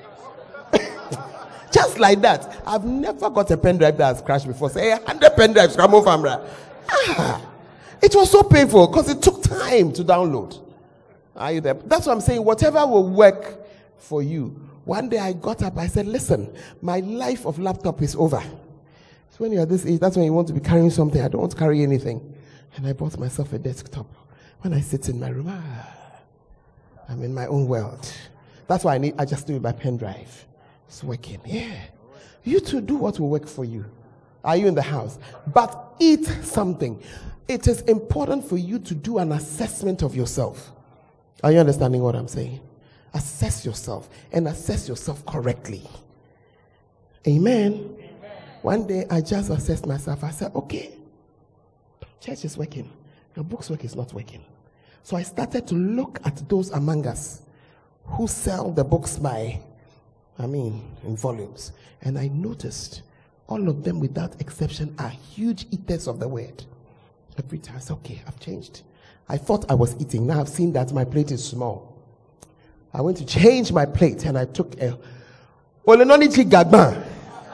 Just like that. I've never got a pen drive that has crashed before. Say, 100 pen drives come over from it was so painful because it took time to download. Are you there? That's what I'm saying. Whatever will work for you. One day I got up. I said, listen, my life of laptop is over. So when you're this age, that's when you want to be carrying something. I don't want to carry anything. And I bought myself a desktop. When I sit in my room, I'm in my own world. That's why I just do it by pen drive. It's working. Yeah. You too, do what will work for you. Are you in the house? But eat something. It is important for you to do an assessment of yourself. Are you understanding what I'm saying? Assess yourself and assess yourself correctly. Amen. One day I just assessed myself. I said, okay, church is working. Your book's work is not working. So I started to look at those among us who sell the books in volumes. And I noticed all of them without exception are huge eaters of the word. Every time I said, okay, I've changed. I thought I was eating. Now I've seen that my plate is small. I went to change my plate and I took a Olenonichi Gagban.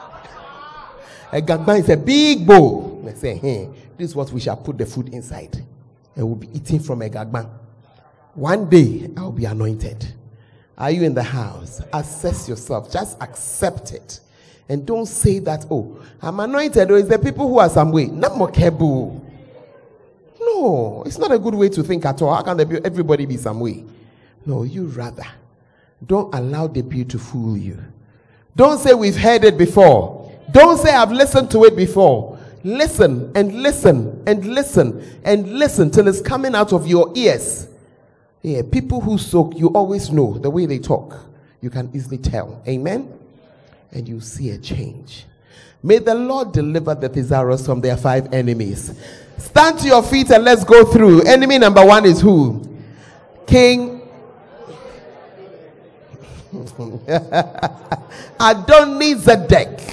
A Gagban is a big bowl. I say, hey, this is what we shall put the food inside. And we'll be eating from a Gagban. One day, I'll be anointed. Are you in the house? Assess yourself. Just accept it. And don't say that, oh, I'm anointed, or it's the people who are some way. Not more kebu. No, it's not a good way to think at all. How can everybody be some way? No, you rather. Don't allow the view to fool you. Don't say we've heard it before. Don't say I've listened to it before. Listen and listen and listen and listen till it's coming out of your ears. Yeah, people who soak, you always know the way they talk. You can easily tell. Amen? And you see a change. May the Lord deliver the Thesaurus from their 5 enemies. Stand to your feet and let's go through. Enemy number 1 is who? King Adonizedek.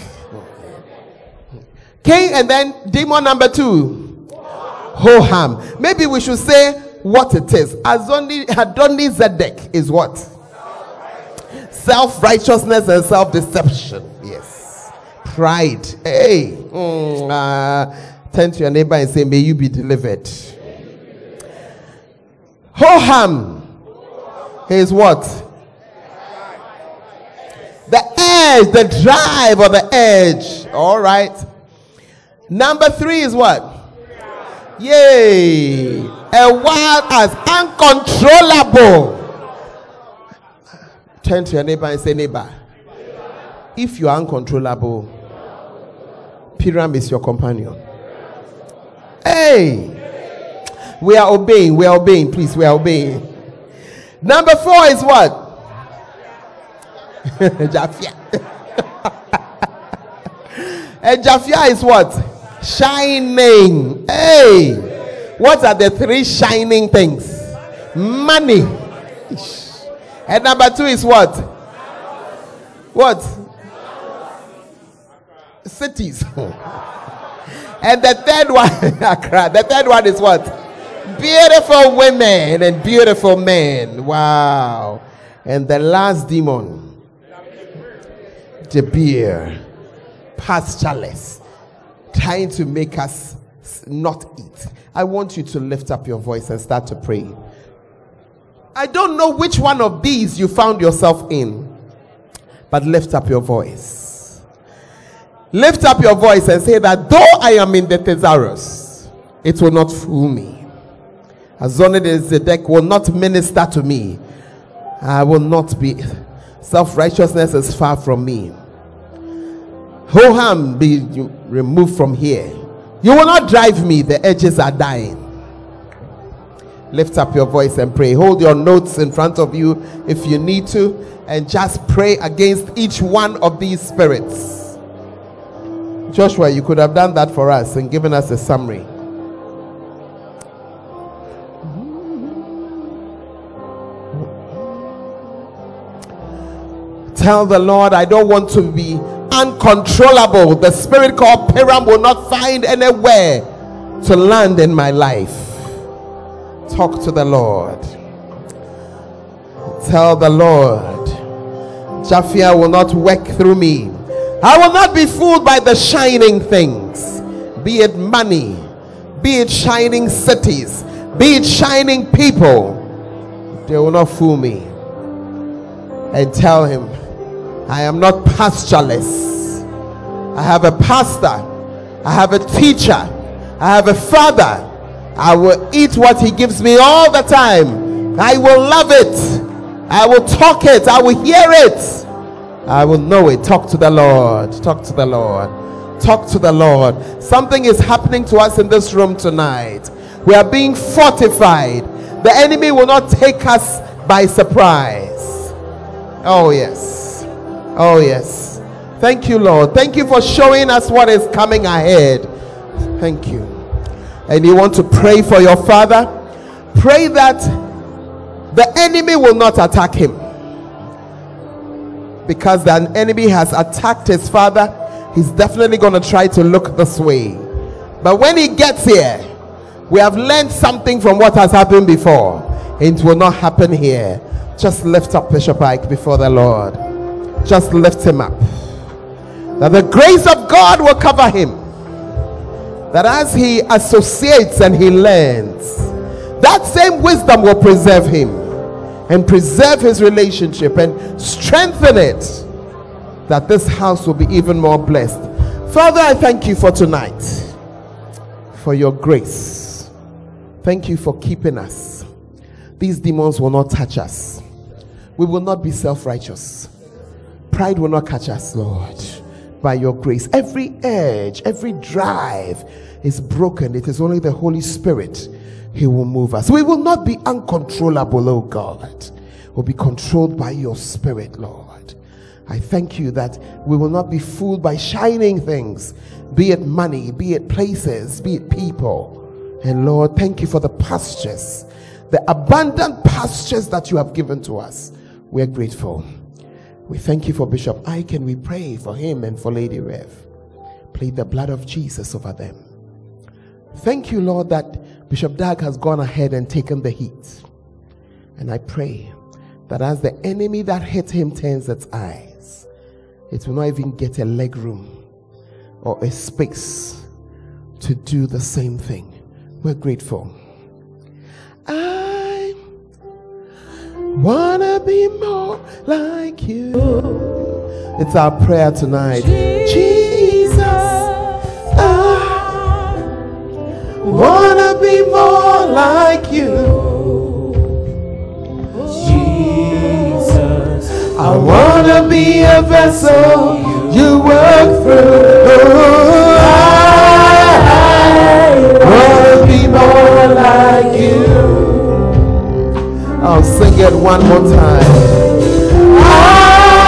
King, and then demon number 2, Hoham. Maybe we should say what it is. Adonizedek is what? Self-righteousness and self-deception. Yes. Pride. Hey. Turn to your neighbor and say, may you be delivered. Hoham is what? The edge, the drive or the edge. All right. Number 3 is what? Yay. A wild as uncontrollable. Turn to your neighbor and say, neighbor, if you are uncontrollable, Piram is your companion. Hey. We are obeying, please, we are obeying. Number 4 is what? Jafia. And Jafia is what? Shining. Hey, what are the three shining things? Money. And number 2 is what? What? Cities. And the third one, the third one is what? Beautiful women and beautiful men. Wow. And the last demon, the beer, pastureless, trying to make us not eat. I want you to lift up your voice and start to pray. I don't know which one of these you found yourself in, but lift up your voice. Lift up your voice and say that though I am in the thesaurus, it will not fool me. Azonidezedek will not minister to me. I will not be. Self-righteousness is far from me. Hoham be removed from here. You will not drive me. The edges are dying. Lift up your voice and pray. Hold your notes in front of you if you need to, and just pray against each one of these spirits. Joshua, you could have done that for us and given us a summary. Tell the Lord, I don't want to be uncontrollable. The spirit called Piram will not find anywhere to land in my life. Talk to the Lord. Tell the Lord, Japhia will not work through me. I will not be fooled by the shining things, be it money, be it shining cities, be it shining people. They will not fool me. And tell him, I am not pastureless. I have a pastor. I have a teacher. I have a father. I will eat what he gives me all the time. I will love it. I will talk it. I will hear it. I will know it. Talk to the Lord. Talk to the Lord. Talk to the Lord. Something is happening to us in this room tonight. We are being fortified. The enemy will not take us by surprise. Oh yes. Oh yes. Thank you, Lord. Thank you for showing us what is coming ahead. Thank you. And you want to pray for your father? Pray that the enemy will not attack him. Because the enemy has attacked his father, he's definitely going to try to look this way. But when he gets here, we have learned something from what has happened before. It will not happen here. Just lift up Bishop Ike before the Lord. Just lift him up. That the grace of God will cover him. That as he associates and he learns, that same wisdom will preserve him and preserve his relationship and strengthen it, that this house will be even more blessed. Father, I thank you for tonight, for your grace. Thank you for keeping us. These demons will not touch us. We will not be self-righteous. Pride will not catch us, Lord. By your grace, every edge, every drive is broken. It is only the Holy Spirit. He will move us. We will not be uncontrollable, oh God. We'll be controlled by your Spirit, Lord. I thank you that we will not be fooled by shining things, be it money, be it places, be it people. And Lord, thank you for the pastures, the abundant pastures that you have given to us. We are grateful. We thank you for Bishop Ike, and we pray for him and for Lady Rev. Plead the blood of Jesus over them. Thank you, Lord, that Bishop Dag has gone ahead and taken the heat. And I pray that as the enemy that hit him turns its eyes, it will not even get a leg room or a space to do the same thing. We're grateful. I wanna be more like you. It's our prayer tonight. Jesus, I wanna be more like you. Jesus, I wanna be a vessel you work through. I wanna be more like you. I'll sing it one more time.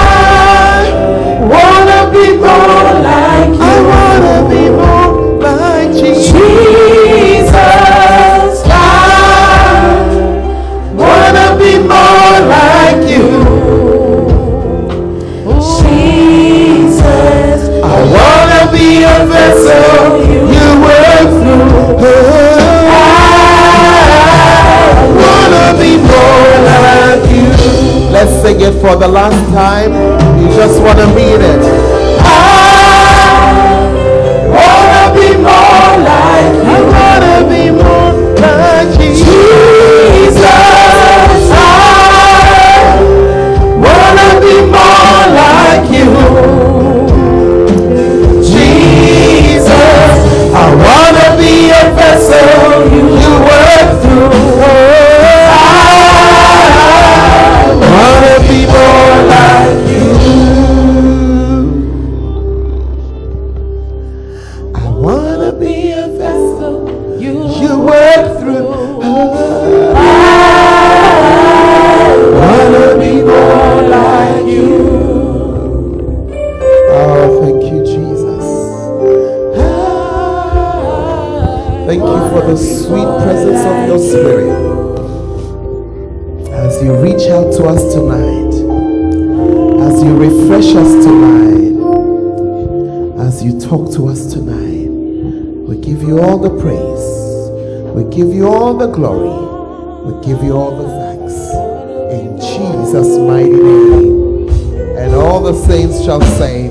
I wanna be more like you. I wanna be more like for the last time. You just want to mean it. I wanna be more like you. I wanna be more like you. Jesus, I wanna be more like you. Jesus, I wanna be a vessel you work through. I wanna be more like you. I wanna be a vessel you work through. I wanna be more like you. Oh, thank you, Jesus. Thank you for the sweet presence of your Spirit as you reach out to us tonight, as you refresh us tonight, as you talk to us tonight. We give you all the praise, we give you all the glory, we give you all the thanks in Jesus' mighty name. And all the saints shall say,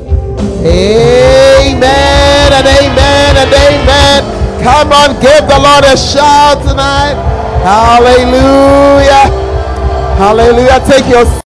amen and amen and amen. Come on, give the Lord a shout tonight. Hallelujah. Hallelujah. Take your